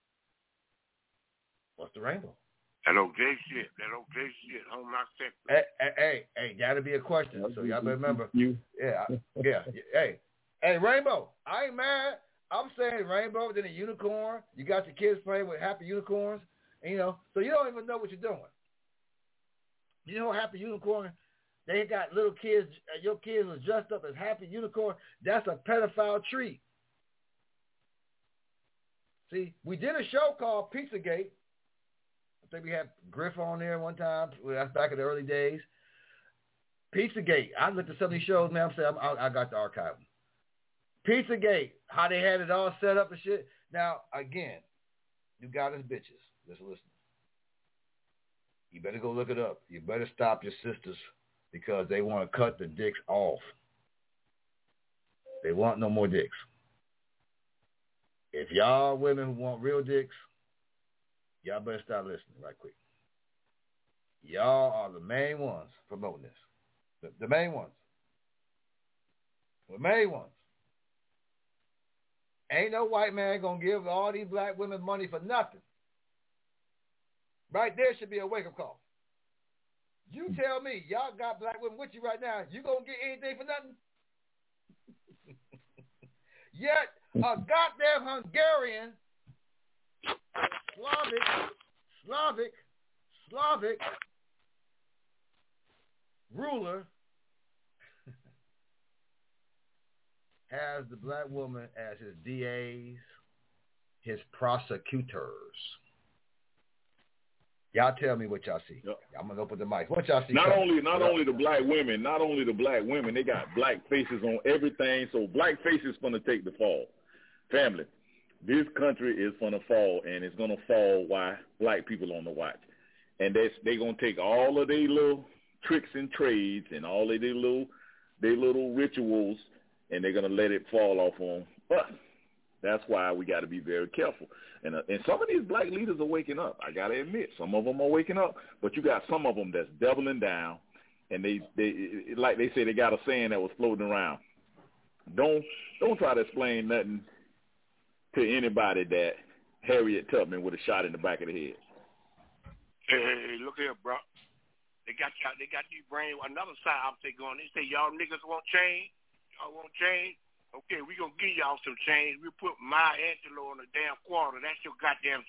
What's the rainbow? That OJ shit. Home lock sector. Hey, that'll be a question. So y'all better remember. Yeah. Hey, Rainbow. I ain't mad. I'm saying Rainbow, then a unicorn. You got your kids playing with happy unicorns. And, so you don't even know what you're doing. You know happy unicorn? They got little kids. Your kids are dressed up as happy unicorn. That's a pedophile treat. See, we did a show called Pizzagate. I think we had Griff on there one time. That's back in the early days. Pizzagate. I looked at some of these shows, man. I'm saying I got the archive. Pizzagate, how they had it all set up and shit. Now, again, you got us bitches. Just listen. You better go look it up. You better stop your sisters because they want to cut the dicks off. They want no more dicks. If y'all women who want real dicks, y'all better start listening right quick. Y'all are the main ones promoting this. The main ones. The main ones. Ain't no white man going to give all these black women money for nothing. Right there should be a wake-up call. You tell me, y'all got black women with you right now, you going to get anything for nothing? Yet, a goddamn Hungarian, Slavic ruler has the black woman as his DAs, his prosecutors. Y'all tell me what y'all see. Yep. I'm gonna open the mic. What y'all see? Not only the black women, they got black faces on everything. So black faces gonna take the fall. Family, this country is gonna fall, and it's gonna fall while black people on the watch. And they gonna take all of their little tricks and trades and all of their little rituals, and they're gonna let it fall off on us. That's why we got to be very careful. And some of these black leaders are waking up. I got to admit, some of them are waking up. But you got some of them that's doubling down, and they like they say, they got a saying that was floating around. Don't try to explain nothing to anybody that Harriet Tubman would have shot in the back of the head. Hey, look here, bro. They got you brain. Another side opposite going. They say y'all niggas won't change. Y'all won't change. Okay, we gonna give y'all some change. We put Maya Angelou on the damn quarter. That's your goddamn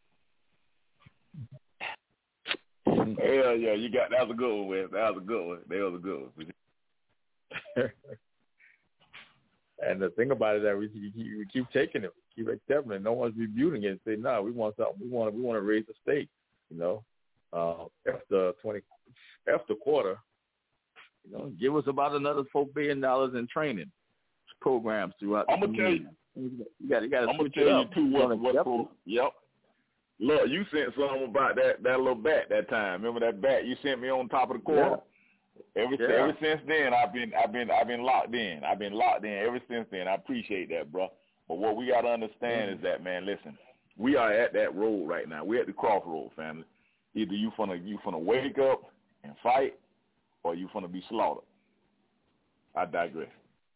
change. Hell yeah, that was a good one, Wes. That was a good one. And the thing about it is that we keep taking it, keep accepting it. No one's rebuting it and say, no, we want something. We want to raise the stake. You know, after quarter, you know, give us about another $4 billion in training programs throughout the community. You got to I'm gonna tell you too Yep. Look, you sent something about that little bat that time. Remember that bat you sent me on top of the court? Yeah. Ever since then, I've been locked in. I've been locked in ever since then. I appreciate that, bro. But what we got to understand is that, man, listen, we are at that road right now. We're at the crossroad, family. Either you finna wake up and fight, or you finna be slaughtered. I digress.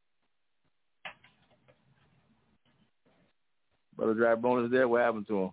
Brother Dry Bone is there. What happened to him?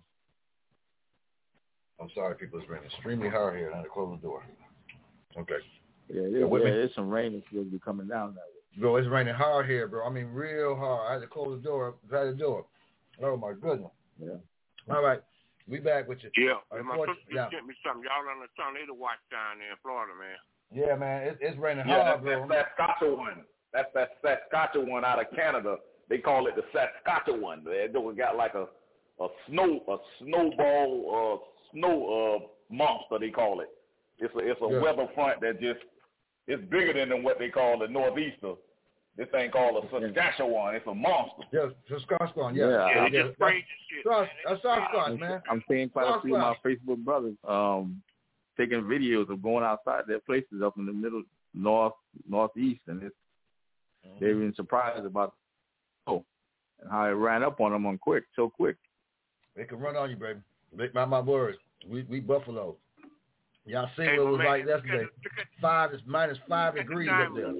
I'm sorry, people. It's raining extremely hard here. I had to close the door. Okay. Yeah, there's some rain that's supposed to be coming down that way. Bro, it's raining hard here, bro. I mean, real hard. I had to close the door, Oh, my goodness. Yeah. All right. We back with you. Yeah. My sister just sent me something. Y'all on the tornado watch down there in Florida, man. Yeah, man. It's raining hard, bro. That's Saskatchewan. That's Saskatchewan out of Canada. They call it the Saskatchewan. They got like a snowball monster. They call it. It's a weather front that it's bigger than what they call the northeaster. This thing called a Saskatchewan. It's a monster. Yeah, Saskatchewan. Yeah. They just sprayed this shit. That's Saskatchewan, man. I'm seeing quite a few of my Facebook brothers taking videos of going outside their places up in the middle northeast, and they've been surprised about and how it ran up on them so quick. They can run on you, baby. My words. We Buffalo. Y'all see what it was like yesterday. -5 degrees up there.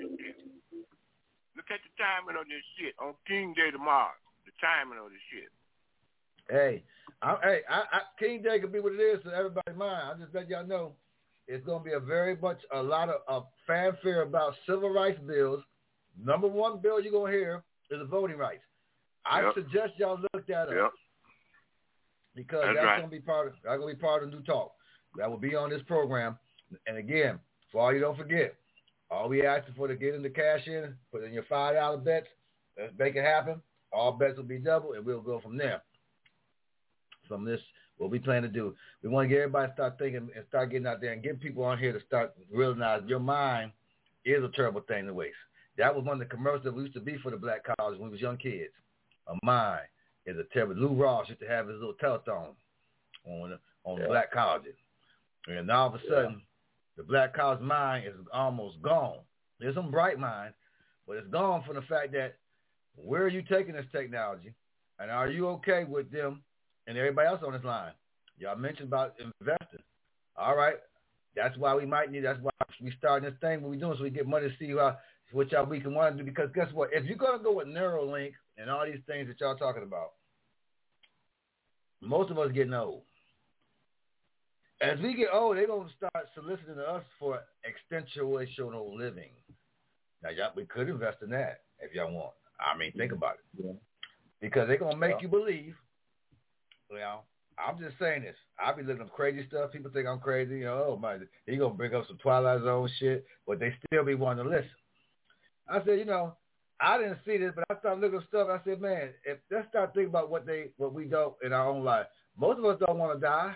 Look at the timing of this shit on King Day tomorrow. The timing of this shit. Hey, King Day could be what it is to everybody's mind. I just let y'all know it's going to be a lot of fanfare about civil rights bills. Number one bill you're going to hear is the voting rights. I suggest y'all look that up because that's going to be part of the new talk that will be on this program. And again, for all you don't forget, all we asking for to get in the cash in, put in your $5 bets. Let's make it happen. All bets will be double, and we'll go from there. From this, what we plan to do, we want to get everybody to start thinking and start getting out there and get people on here to start realizing your mind is a terrible thing to waste. That was one of the commercials that we used to be for the black colleges when we was young kids. A mind is a terrible. Lou Ross used to have his little telethon on black colleges, and all of a sudden, the black college mind is almost gone. There's some bright minds, but it's gone from the fact that where are you taking this technology, and are you okay with them and everybody else on this line? Y'all mentioned about investing. All right, that's why we starting this thing. What we doing so we get money to see what y'all we can want to do. Because guess what? If you're gonna go with Neuralink and all these things that y'all talking about, most of us getting old. As we get old, they're going to start soliciting us for extensional living. Now, y'all, we could invest in that if y'all want. I mean, think about it. Yeah. Because they're going to make you believe. Well, I'm just saying this. I be looking at crazy stuff. People think I'm crazy. You know, oh, my, he going to bring up some Twilight Zone shit, but they still be wanting to listen. I said, you know, I didn't see this, but I started looking at stuff. I said, man, let's start thinking about what we don't in our own life. Most of us don't want to die.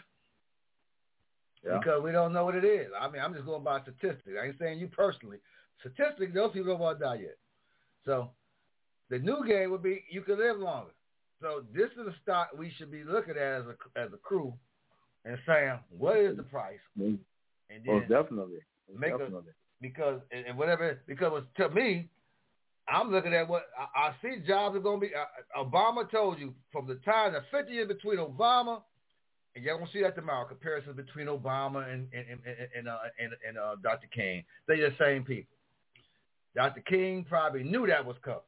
Yeah. Because we don't know what it is. I mean, I'm just going by statistics. I ain't saying you personally. Statistically, those people don't want to die yet. So the new game would be you can live longer. So this is a stock we should be looking at as a crew and saying, what is the price? Mm-hmm. And then definitely. Because to me, I'm looking at what I see jobs are going to be. Obama told you from the time, the 50 years between Obama, and y'all going to see that tomorrow, comparison between Obama and Dr. King. They're the same people. Dr. King probably knew that was coming.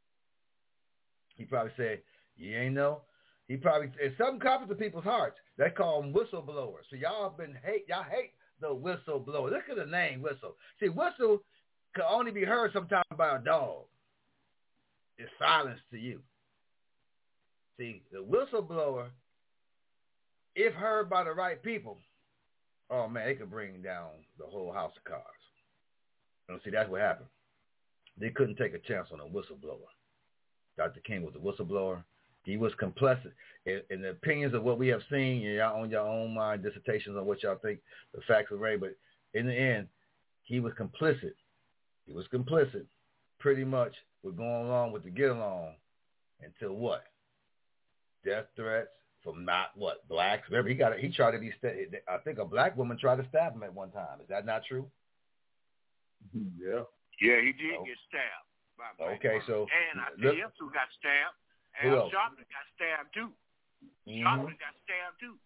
He probably said, you ain't know. He probably, and something comes to people's hearts. They call them whistleblowers. So y'all hate the whistleblower. Look at the name, whistle. See, whistle can only be heard sometimes by a dog. It's silence to you. See, the whistleblower, if heard by the right people, oh man, they could bring down the whole house of cards. And see, that's what happened. They couldn't take a chance on a whistleblower. Dr. King was a whistleblower. He was complicit in the opinions of what we have seen. Y'all on your own mind dissertations on what y'all think the facts are right. But in the end, he was complicit. He was complicit pretty much with going along with the get along until what? Death threats from blacks. Remember, he tried to be, I think a black woman tried to stab him at one time. Is that not true? Yeah. Yeah, he did get stabbed. Okay, so. And I tell you who got stabbed. Al Sharpton got stabbed too. Sharpton got stabbed too.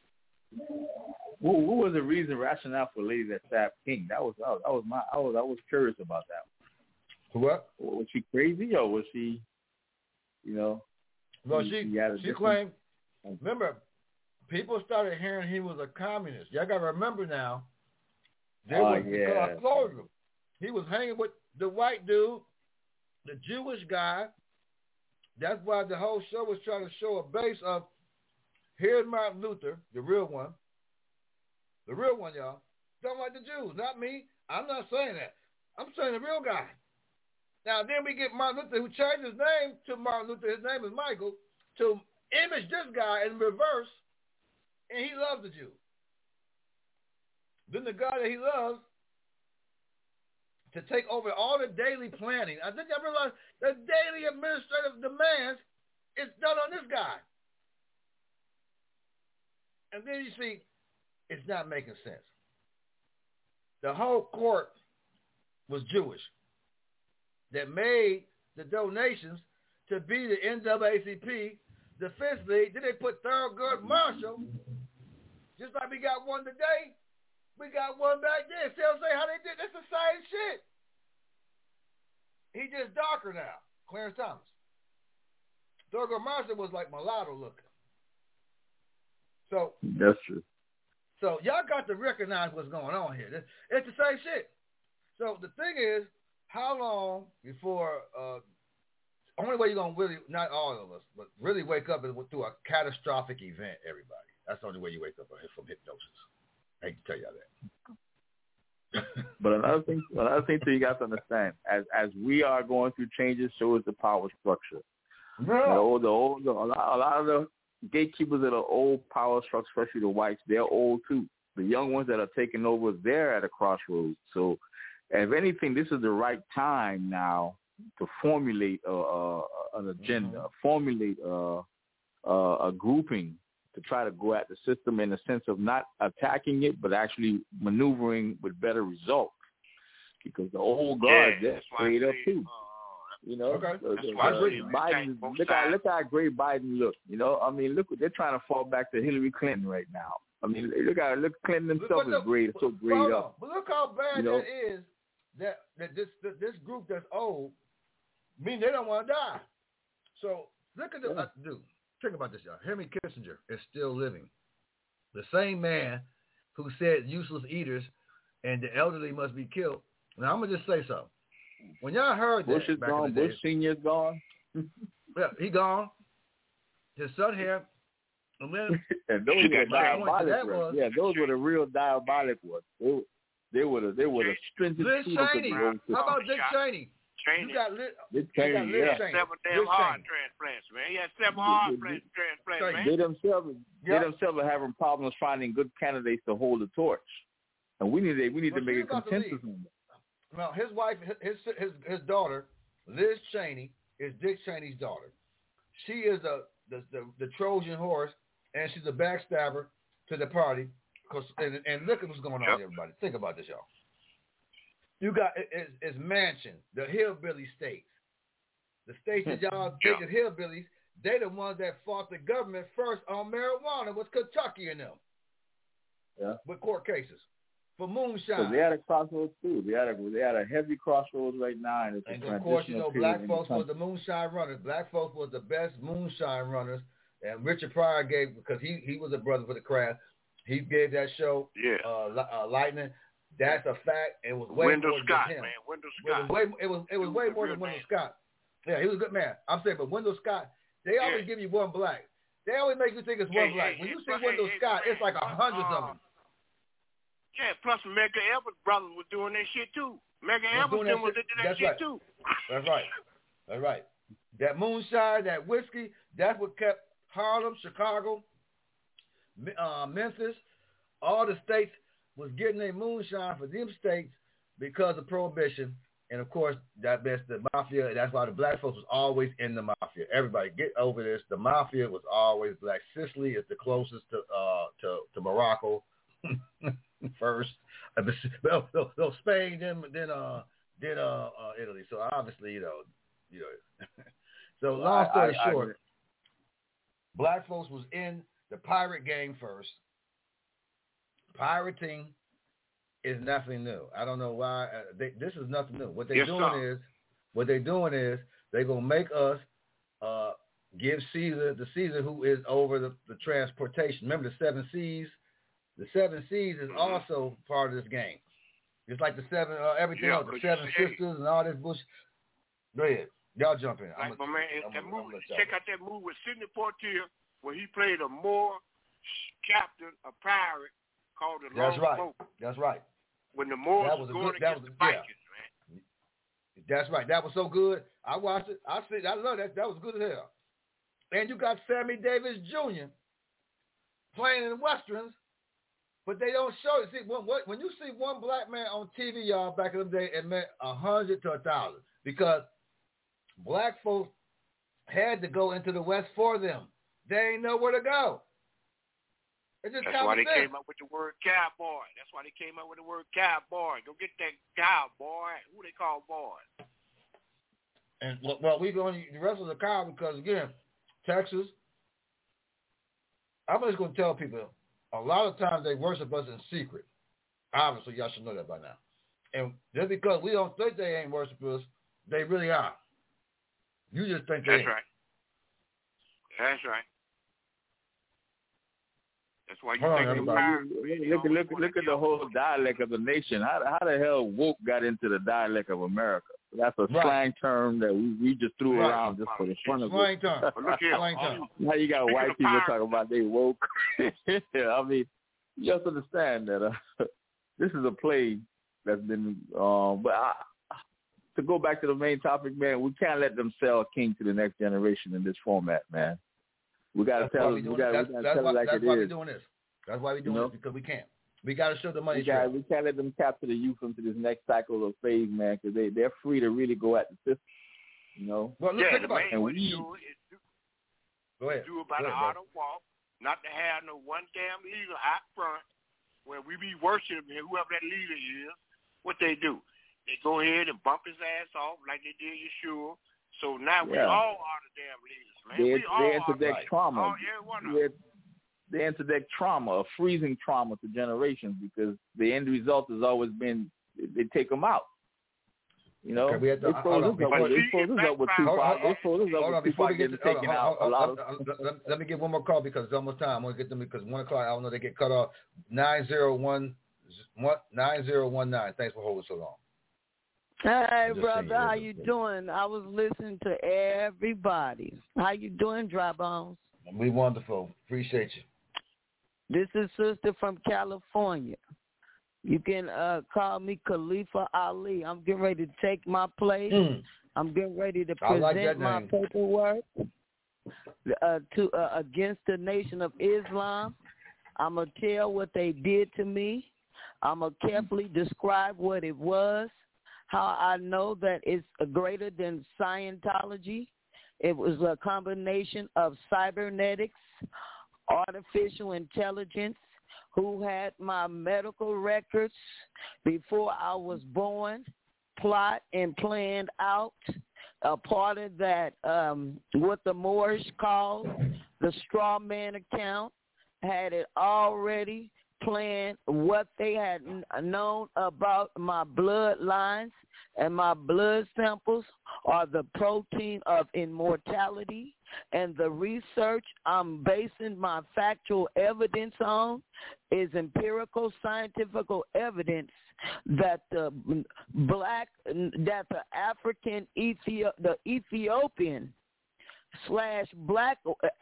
What was the rationale for lady that stabbed King? I was curious about that. What? Was she crazy or was she, you know? Well, she claimed. Remember, people started hearing he was a communist. Y'all got to remember now. Because I told you, he was hanging with the white dude, the Jewish guy. That's why the whole show was trying to show a base of, here's Martin Luther, the real one. The real one, y'all. Don't like the Jews, not me. I'm not saying that. I'm saying the real guy. Now, then we get Martin Luther, who changed his name to Martin Luther. His name is Michael, to image this guy in reverse, and he loves the Jews. Then the guy that he loves to take over all the daily planning. I think I realized the daily administrative demands is done on this guy. And then you see, it's not making sense. The whole court was Jewish that made the donations to be the NAACP Defense League. Then they put Thurgood Marshall, just like we got one today. We got one back there. See what I'm saying? How they did? That's the same shit. He just darker now. Clarence Thomas. Thurgood Marshall was like mulatto looking. So that's true. So y'all got to recognize what's going on here. It's the same shit. So the thing is, how long before only way you're gonna really, not all of us, but really wake up is through a catastrophic event, everybody. That's the only way you wake up from hypnosis. I hate to tell y'all that. But another thing too, you got to understand, as we are going through changes, so is the power structure. Yeah. A lot of the gatekeepers of the old power structure, especially the whites, they're old too. The young ones that are taking over, they're at a crossroads. So, if anything, this is the right time now to formulate an agenda, formulate a grouping to try to go at the system in the sense of not attacking it, but actually maneuvering with better results. Because the old guard, they're straight up too. You know, Biden. Look how great Biden look. You know, I mean, look, they're trying to fall back to Hillary Clinton right now. I mean, look Clinton himself is great, so great up. But look how bad that is. That this group that's old, mean they don't want to die. So look at the dude. Think about this, y'all. Henry Kissinger is still living. The same man who said useless eaters and the elderly must be killed. Now, I'm going to just say something. When y'all heard that Bush is back gone. in the day, Bush Sr.'s gone. Yeah, he gone. His son here. And then and those were diabolic. Those were the real diabolic ones. They would have stringent. Liz Cheney. How about Dick Cheney? Cheney. You got Liz Cheney. Cheney. 7 damn heart transplants, man. He had 7 heart transplants, man. They themselves are having problems finding good candidates to hold the torch, and we need to make a consensus on that. Now, his wife, his daughter, Liz Cheney, is Dick Cheney's daughter. She is the Trojan horse, and she's a backstabber to the party. And look at what's going on, everybody. Think about this, y'all. You got it's Manchin, the hillbilly states. The states that y'all think is hillbillies, they the ones that fought the government first on marijuana, was Kentucky and them. Yeah. With court cases for moonshine. So they had a crossroads too. They had a heavy crossroads right now, and it's a of course, black folks was the moonshine runners. Black folks was the best moonshine runners, and Richard Pryor gave, because he was a brother for the craft. He gave that show, Lightning. That's a fact. It was way Wendell more Scott, than him. man. Wendell Scott. It was way more than Wendell Scott. Yeah, he was a good man. I'm saying, but Wendell Scott, they always give you one black. They always make you think it's one black. When you see Wendell Scott, it's like 100 of them. Yeah, plus Medgar Evers' brothers were doing that shit too. Medgar Evers was doing that shit too. That's right. That moonshine, that whiskey, that's what kept Harlem, Chicago, Memphis, all the states was getting their moonshine for them states because of Prohibition. And, of course, that's the mafia. That's why the black folks was always in the mafia. Everybody get over this. The mafia was always black. Sicily is the closest to Morocco first. No, Spain, then Italy. So, obviously, So, long story short, black folks was in the pirate game first. Pirating is nothing new. I don't know why. This is nothing new. What they're doing is they're going to make us give Caesar who is over the transportation. Remember the 7 Seas? The 7 Seas is also part of this game. It's like the 7, everything else, the 7 Sisters and all this bullshit. Go ahead. Y'all jump in. Check out that movie with Sidney Poitier where he played a Moor captain, a pirate, called the Long Boat. That's right. When the Moors was going against the Vikings, man. That's right. That was so good. I watched it. I love that. That was good as hell. And you got Sammy Davis Jr. playing in Westerns, but they don't show it. See, when you see one black man on TV, y'all, back in the day, it meant 100 to 1,000 because black folks had to go into the West for them. They ain't know where to go. That's why they came up with the word cowboy. Go get that cowboy. Who they call boy? And we going the rest of the cow because again, Texas. I'm just going to tell people a lot of times they worship us in secret. Obviously, y'all should know that by now. And just because we don't think they ain't worship us, they really are. You just think they ain't. That's right. That's why you look at the whole dialect of the nation. How the hell woke got into the dialect of America? That's a slang term that we just threw around just for the fun of it. Slang term. Now you got white people talking about they woke. I mean, you have to understand that this is a play that's been. To go back to the main topic, man, we can't let them sell King to the next generation in this format, man. We got to tell them. That's why we're doing this. That's why we're doing this, because we can't. We got to show the money. We can't let them capture the youth into this next cycle of phase, man, because they're free to really go at the system, Well, think about it. What you do is do about an auto walk, not to have no one damn leader out front where we be worshiping whoever that leader is. What they do, they go ahead and bump his ass off like they did Yeshua. So now we all are the damn leaders, man. They interject trauma. They interject trauma, a freezing trauma to generations, because the end result has always been they take them out. You know, okay, they froze us up with Tupac. They froze us up with Tupac getting taken out. Let me get one more call because it's almost time. I want to get them because 1 o'clock. I don't know they get cut off. 9019. Thanks for holding so long. Hey, brother, how you doing? I was listening to everybody. How you doing, Dry Bones? We wonderful. Appreciate you. This is Sister from California. You can call me Khalifa Ali. I'm getting ready to take my place. I'm getting ready to present my paperwork against the Nation of Islam. I'm going to tell what they did to me. I'm going to carefully describe what it was, how I know that it's greater than Scientology. It was a combination of cybernetics, artificial intelligence, who had my medical records before I was born, plot and planned out. A part of that, what the Moorish called the straw man account, had it already planned what they had known about my bloodlines, and my blood samples are the protein of immortality. And the research I'm basing my factual evidence on is empirical scientific evidence that the African the Ethiopian / black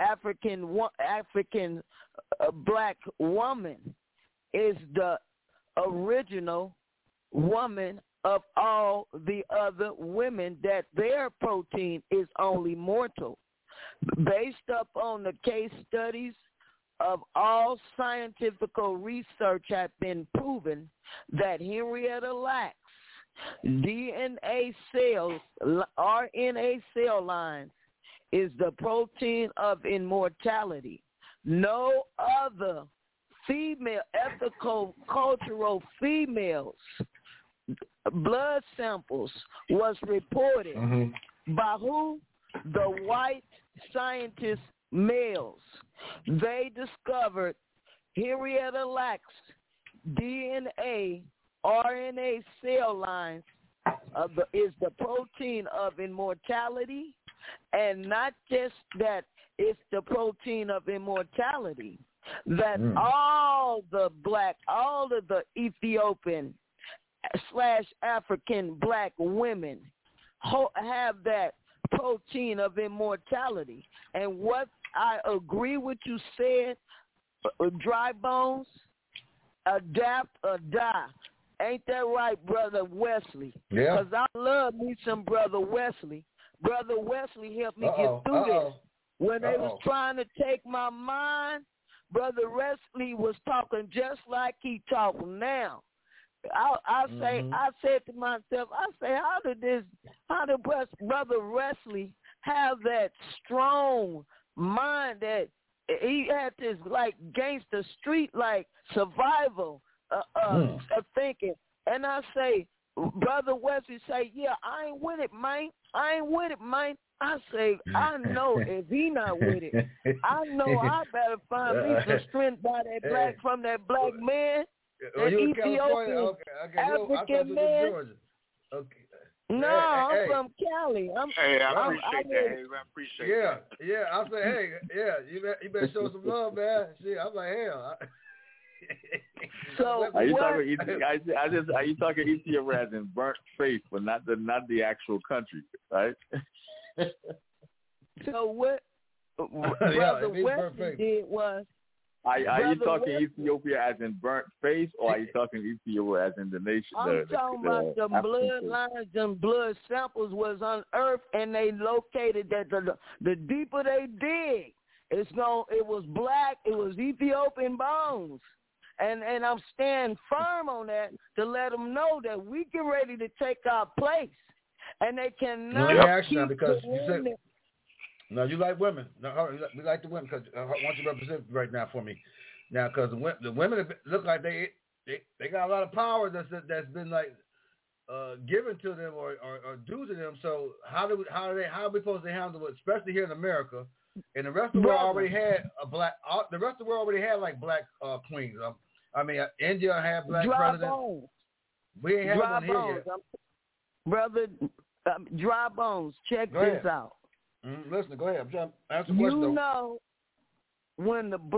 African black woman is the original woman of all the other women, that their protein is only mortal. Based upon the case studies of all scientific research have been proven that Henrietta Lacks DNA cells, RNA cell lines, is the protein of immortality. No other female, ethical, cultural females' blood samples was reported by who? The white scientist males. They discovered Henrietta Lacks DNA, RNA cell lines is the protein of immortality, and not just that, it's the protein of immortality that all of the Ethiopian / African black women have that protein of immortality. And what I agree with you said, Dry Bones, adapt or die. Ain't that right, Brother Wesley? Yeah. Because I love me some Brother Wesley. Brother Wesley helped me get through this. When they was trying to take my mind, Brother Wesley was talking just like he talking now. I said to myself, how did Brother Wesley have that strong mind that he had this like gangster street like survival of thinking? And I say, Brother Wesley say, yeah, I ain't with it, man. I say, I know if he not with it, I know I better find me some strength from that black man. That Ethiopian African man. Okay. No, I'm from Cali. I appreciate that. I appreciate that. Yeah. I say, hey, you better show some love, man. Shit, I'm like, hell. So are you talking Ethiopia as in burnt faith, but not the actual country, right? So what Brother Wesley did was. Are you talking Ethiopia as in burnt face, or are you talking Ethiopia as in the nation? I'm talking about the bloodlines and blood samples was unearthed, and they located that the deeper they dig, it was black, it was Ethiopian bones. And I'm standing firm on that to let them know that we get ready to take our place. And they cannot keep because you said, no, you like women. No, we like the women because I want you to represent right now for me. Now, because the women look like they got a lot of power that's been like given to them or due to them. So how are we supposed to handle it, especially here in America? And the rest of the world already had the rest of the world already had like black queens. I mean, India had black presidents. We ain't had one here yet. Brother Dry Bones, check this out. Listen, go ahead. I'm trying to answer the question. You know, when the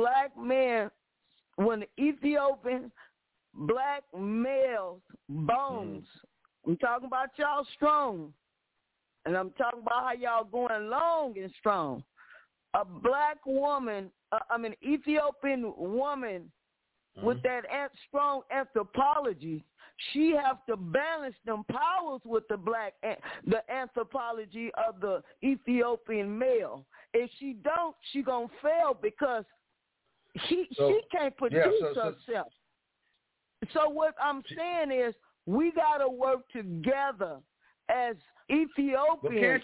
Ethiopian black males' bones, I'm talking about y'all strong, and I'm talking about how y'all going long and strong. A black woman, Ethiopian woman with that strong anthropology, she have to balance them powers with the anthropology of the Ethiopian male. If she don't, she gonna fail because she can't produce herself. So what I'm saying is we gotta work together as Ethiopians.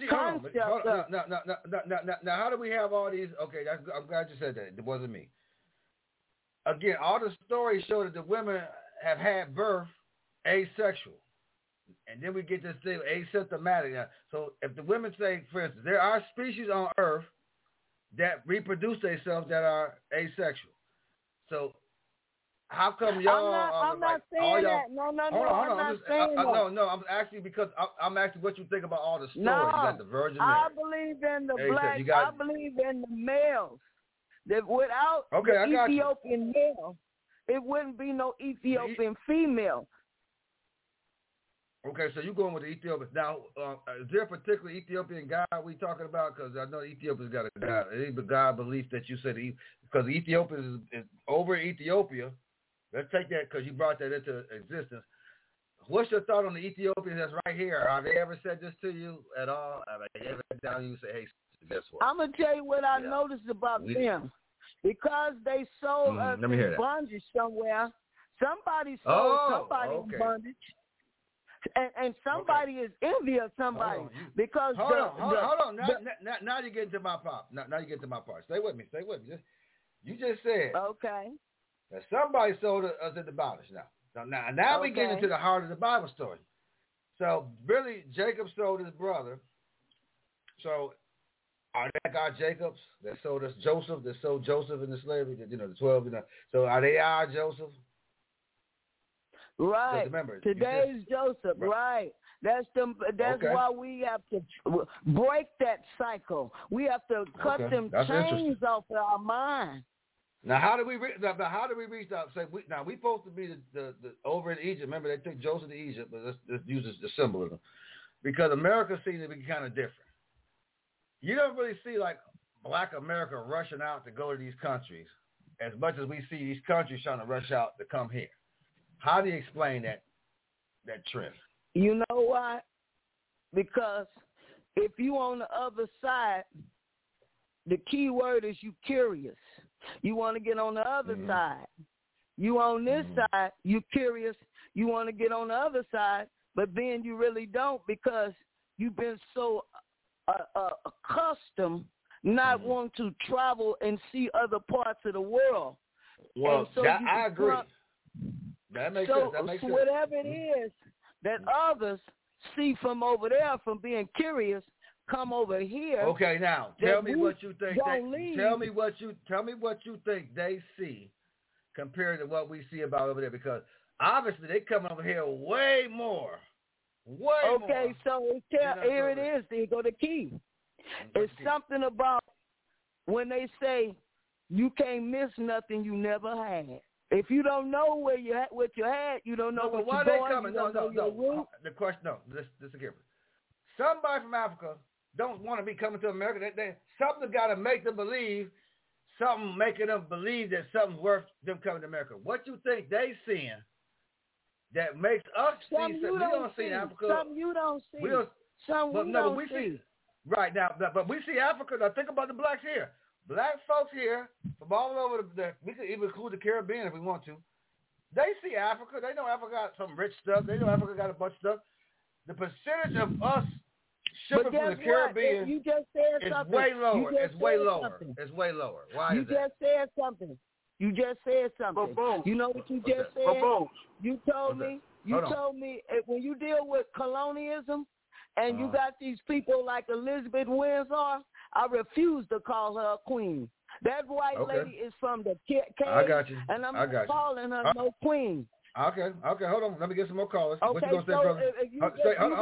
Now, how do we have all these? Okay, I'm glad you said that. It wasn't me. Again, all the stories show that the women have had birth asexual. And then we get this thing asymptomatic. Now, so if the women say, for instance, there are species on Earth that reproduce themselves that are asexual. So how come y'all I'm not saying that. No, I'm not saying that. No, I'm asking because I'm asking what you think about all the stories. You got the Virgin Mary. I believe in the black. I believe in the males. That without the Ethiopian male, it wouldn't be no Ethiopian female. Okay, so you're going with the Ethiopians. Now, is there a particular Ethiopian guy we talking about? Because I know Ethiopia's got a guy. It is the guy belief that you said, because Ethiopia is over Ethiopia. Let's take that because you brought that into existence. What's your thought on the Ethiopians that's right here? Have they ever said this to you at all? Have they ever down you and say, hey, guess what? I'm going to tell you what I noticed about them. Because they sold us in bondage somewhere. Somebody sold somebody in bondage. And somebody is envy of somebody because hold on. Now you get into my part. Now you get to my part. Stay with me. You just said that somebody sold us in the bondage. Now we get into the heart of the Bible story. So really, Jacob sold his brother. So are that God Jacobs that sold us Joseph? That sold Joseph into slavery? The 12. So are they our Joseph? Right. Remember, today's Joseph. Right. That's why we have to break that cycle. We have to cut them chains off of our mind. Now, how do we reach out? Say we supposed to be the over in Egypt. Remember, they took Joseph to Egypt, but let's use the symbolism because America seems to be kind of different. You don't really see like Black America rushing out to go to these countries as much as we see these countries trying to rush out to come here. How do you explain that trend? You know why? Because if you on the other side, the key word is you curious. You want to get on the other side. You on this side, you curious. You want to get on the other side, but then you really don't because you've been so accustomed not wanting to travel and see other parts of the world. Well, so I agree. That makes sense. That makes sense. Whatever it is that others see from over there, from being curious, come over here. Okay, now tell me what you think. Tell me what you think they see compared to what we see about over there, because obviously they come over here way more. Okay, so here it is. There you go. The key. It's something about when they say you can't miss nothing you never had. If you don't know what you had, you don't know what you're going. Why they coming? No. The question, this again. Somebody from Africa don't want to be coming to America. Something's got to make them believe. Something making them believe that something's worth them coming to America. What you think they seeing that makes us see something? We don't see Africa. Something you don't see. We see. Right now, but we see Africa. Now think about the blacks here. Black folks here from all over we could even include the Caribbean if we want to. They see Africa. They know Africa got some rich stuff. They know Africa got a bunch of stuff. The percentage of us shipping from the Caribbean you just said is something. way lower. It's way lower. It's way lower. Why is that? You just said something. You know what you just said? You told me when you deal with colonialism and you got these people like Elizabeth Windsor, I refuse to call her a queen. That white lady is from the cave, I got you. And I'm not calling her no queen. Okay, hold on. Let me get some more callers. Okay, what you gonna say, brother?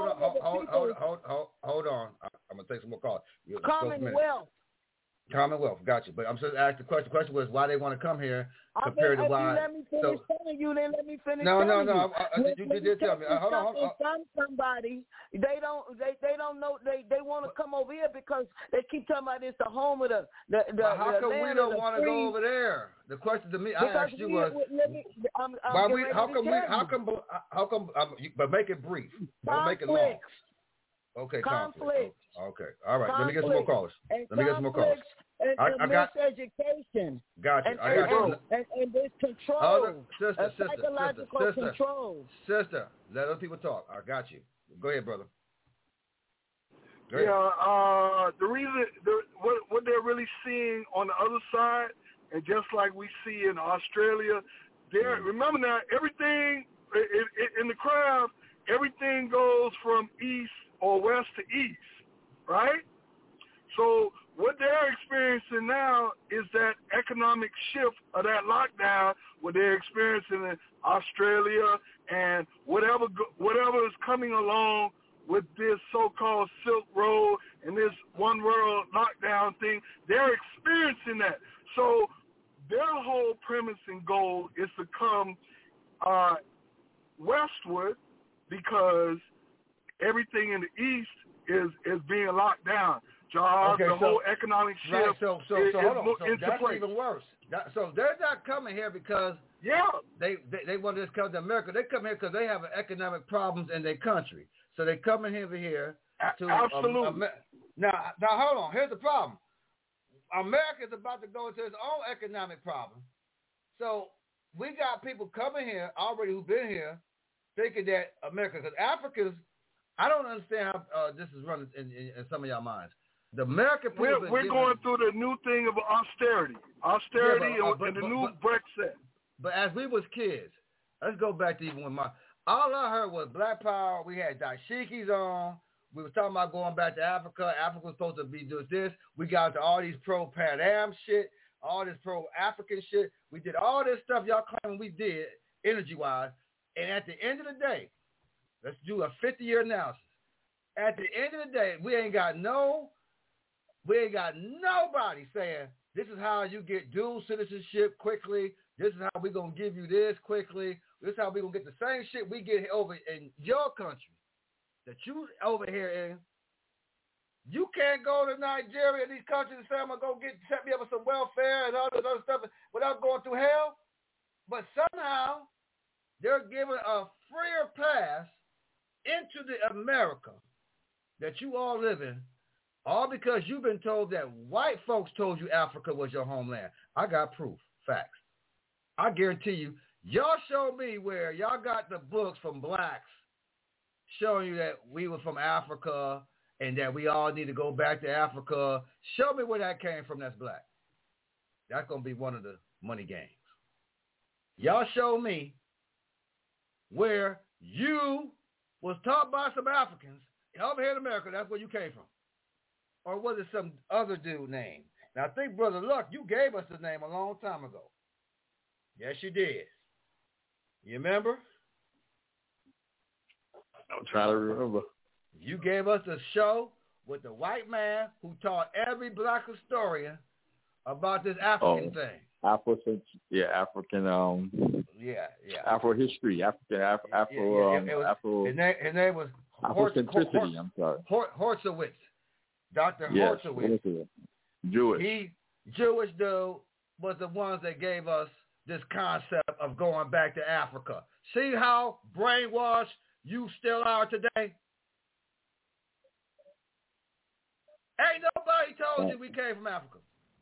Hold on. I'm gonna take some more calls. Commonwealth, got you. But I'm just asking the question. The question was why they want to come here compared to why. You let me finish telling you. Then let me finish. No. You did tell me. Hold on. Somebody they don't know they want to come over here because they keep talking about it's the home of the how come we don't want to go over there? The question to me, I asked you was how come? But make it brief. Don't make it long. Okay, conflict. Okay, all right. Let me get some more callers. And I got education. Gotcha. I got you. And this control. Psychological control. Sister, let other people talk. I got you. Go ahead, brother. Yeah. The reason, what they're really seeing on the other side, and just like we see in Australia, remember now, everything in the craft, everything goes from east or west to east, right? So what they're experiencing now is that economic shift of that lockdown, what they're experiencing in Australia and whatever is coming along with this so-called Silk Road and this one world lockdown thing. They're experiencing that. So their whole premise and goal is to come westward because everything in the east is being locked down. Jobs, whole economic shift. Right, so hold on. So that's place. Even worse. So they're not coming here because they want to just come to America. They come here because they have economic problems in their country. So they come in here to absolutely. Now hold on. Here's the problem. America is about to go into its own economic problem. So we got people coming here already who've been here thinking that America, because Africans, I don't understand how this is running in some of y'all minds. The American people we're going through the new thing of austerity and the new Brexit. But as we was kids, let's go back to even when all I heard was Black Power. We had dashikis on. We were talking about going back to Africa. Africa was supposed to be doing this. We got into all these pro-Pan Am shit, all this pro-African shit. We did all this stuff y'all claiming we did energy-wise. And at the end of the day, let's do a 50-year analysis. At the end of the day, we ain't got nobody saying this is how you get dual citizenship quickly. This is how we're going to give you this quickly. This is how we're going to get the same shit we get over in your country that you over here in. You can't go to Nigeria and these countries and say, I'm going to go set me up with some welfare and all this other stuff without going through hell. But somehow they're giving a freer pass into the America that you all live in, all because you've been told that white folks told you Africa was your homeland. I got proof, facts. I guarantee you, y'all show me where y'all got the books from blacks showing you that we were from Africa and that we all need to go back to Africa. Show me where that came from that's black. That's going to be one of the money games. Y'all show me where you was taught by some Africans over here in America, that's where you came from. Or was it some other dude name? Now, I think, Brother Luck, you gave us the name a long time ago. Yes, you did. You remember? I'm trying to remember. You gave us a show with the white man who taught every black historian about this African thing. African. Afro history. His name was Afrocentricity. I'm sorry. Horowitz. Dr. Horowitz. Jewish. Jewish dude was the ones that gave us this concept of going back to Africa. See how brainwashed you still are today? Ain't nobody told you we came from Africa.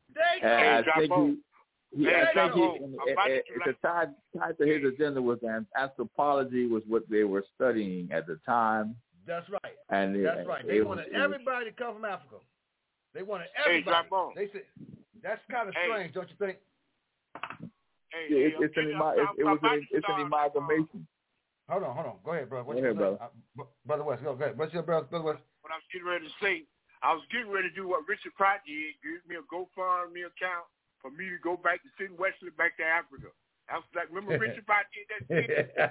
It's tied to his agenda was anthropology was what they were studying at the time. That's right. And that's right. They wanted everybody to come from Africa. They wanted everybody. They said that's kind of strange, don't you think? It's an amalgamation. Hold on. Go ahead, brother. Go ahead, brother. Brother West, go ahead. What's your brother West? What I was getting ready to say, I was getting ready to do what Richard Pratt did, give me a GoFundMe account for me to go back to send Wesley back to Africa. I was like, remember Richard Bott did that?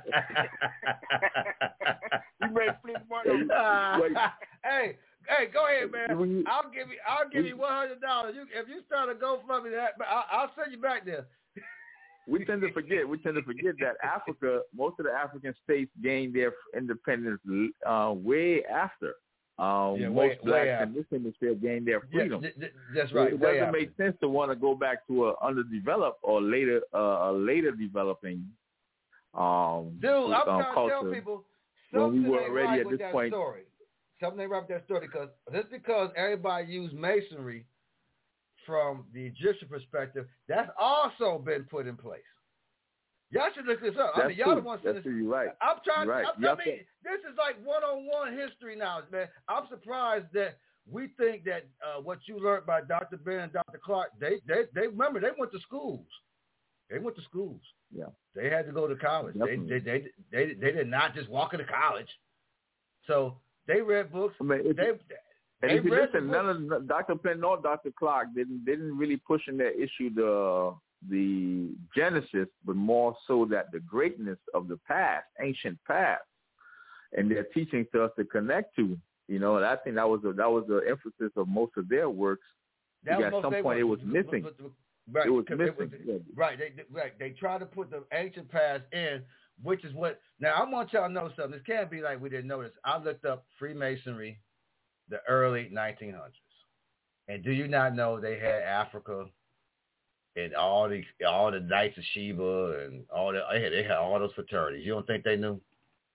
You made flip money. Hey, go ahead, man. I'll give you $100. If you start a GoFundMe, I'll send you back there. We tend to forget that Africa, most of the African states gained their independence way after. Most blacks in this hemisphere gained their freedom. Yeah, that's right. It doesn't make sense to want to go back to a underdeveloped or later developing I'm trying to tell people something when we were ain't already right at with this that point. story. Something ain't right with that story because everybody used masonry from the Egyptian perspective, that's also been put in place. Y'all should look this up. That's I mean, y'all the true. ones. That's true. You're right. I'm trying. Right. I mean, this is like one-on-one history now, man. I'm surprised that we think that what you learned by Dr. Ben and Dr. Clark, they remember they went to schools. They went to schools. Yeah. They had to go to college. They did not just walk into college. So they read books. I mean, if you listen, none of Dr. Penn nor Dr. Clark didn't really push in that issue the Genesis, but more so that the greatness of the past, ancient past, and their teachings to us to connect to. You know, and I think that was the emphasis of most of their works. At some point, it was missing. Right, it was missing. Right. They try to put the ancient past in, which is what. Now I want y'all to know something. This can't be like we didn't know this. I looked up Freemasonry, the early 1900s, and do you not know they had Africa and all the Knights of Sheba and all that? They had all those fraternities. You don't think they knew?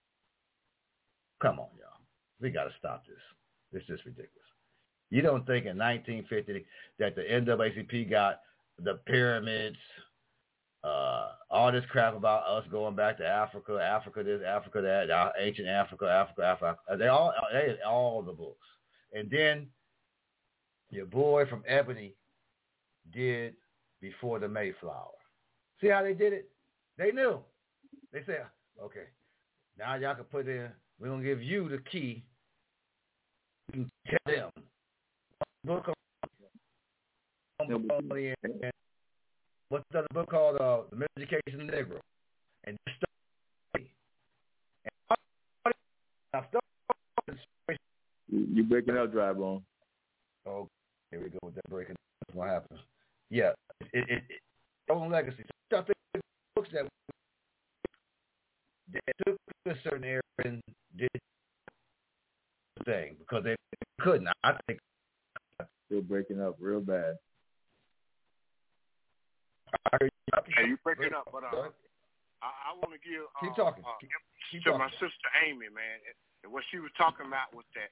Come on, y'all. We got to stop this. This is ridiculous. You don't think in 1950 that the NAACP got the pyramids, all this crap about us going back to Africa, Africa this, Africa that, ancient Africa. They had all the books. And then your boy from Ebony did Before the Mayflower. See how they did it? They knew. They said, okay, now y'all can put in, we're going to give you the key. You can tell them. Book on what's the other book called? The Miseducation of the Negro. And you breaking up, Dry Bone. Oh, here we go with that breaking. That's what happens. Yeah, it own legacy. So books that took a certain area and did the thing because they couldn't. I think still breaking up real bad. Hey, you breaking up, but I want to give keep talking. To my sister Amy, man, and what she was talking about was that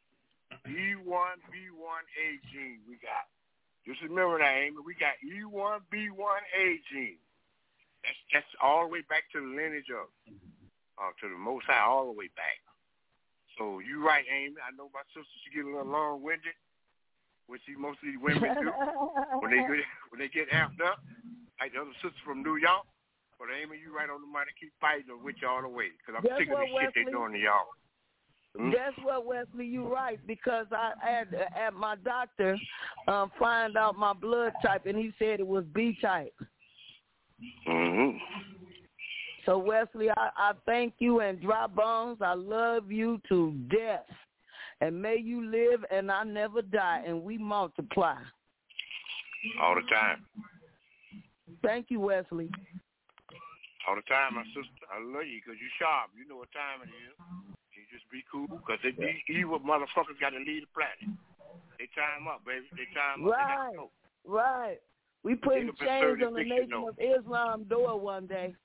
E1B1A gene we got. Just remember that, Amy. We got E1B1A gene. That's all the way back to the lineage of to the Most High, all the way back. So you're right, Amy. I know my sister, she get a little long-winded, which mostly women do when they get amped up. Like the other sister from New York. But Amy, you right on the money. Keep fighting with you all the way because I'm sick of this shit they doing to y'all. That's what, Wesley, you're right, because I had at my doctor find out my blood type, and he said it was B type. Mm-hmm. So, Wesley, I thank you, and Dry Bones, I love you to death. And may you live and I never die, and we multiply. All the time. Thank you, Wesley. All the time, my sister. I love you because you're sharp. You know what time it is. You just be cool because these evil motherfuckers got to lead the planet. They time up, baby. They time up. Right, right. We putting chains on the Nation of Islam door one day.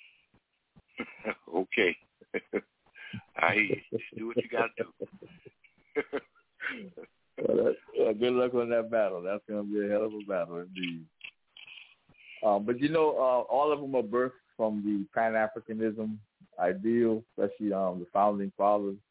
Okay. I hear you. Just do what you got to do. Well, good luck on that battle. That's going to be a hell of a battle indeed. But, you know, all of them are birthed from the Pan-Africanism ideal, especially the founding fathers.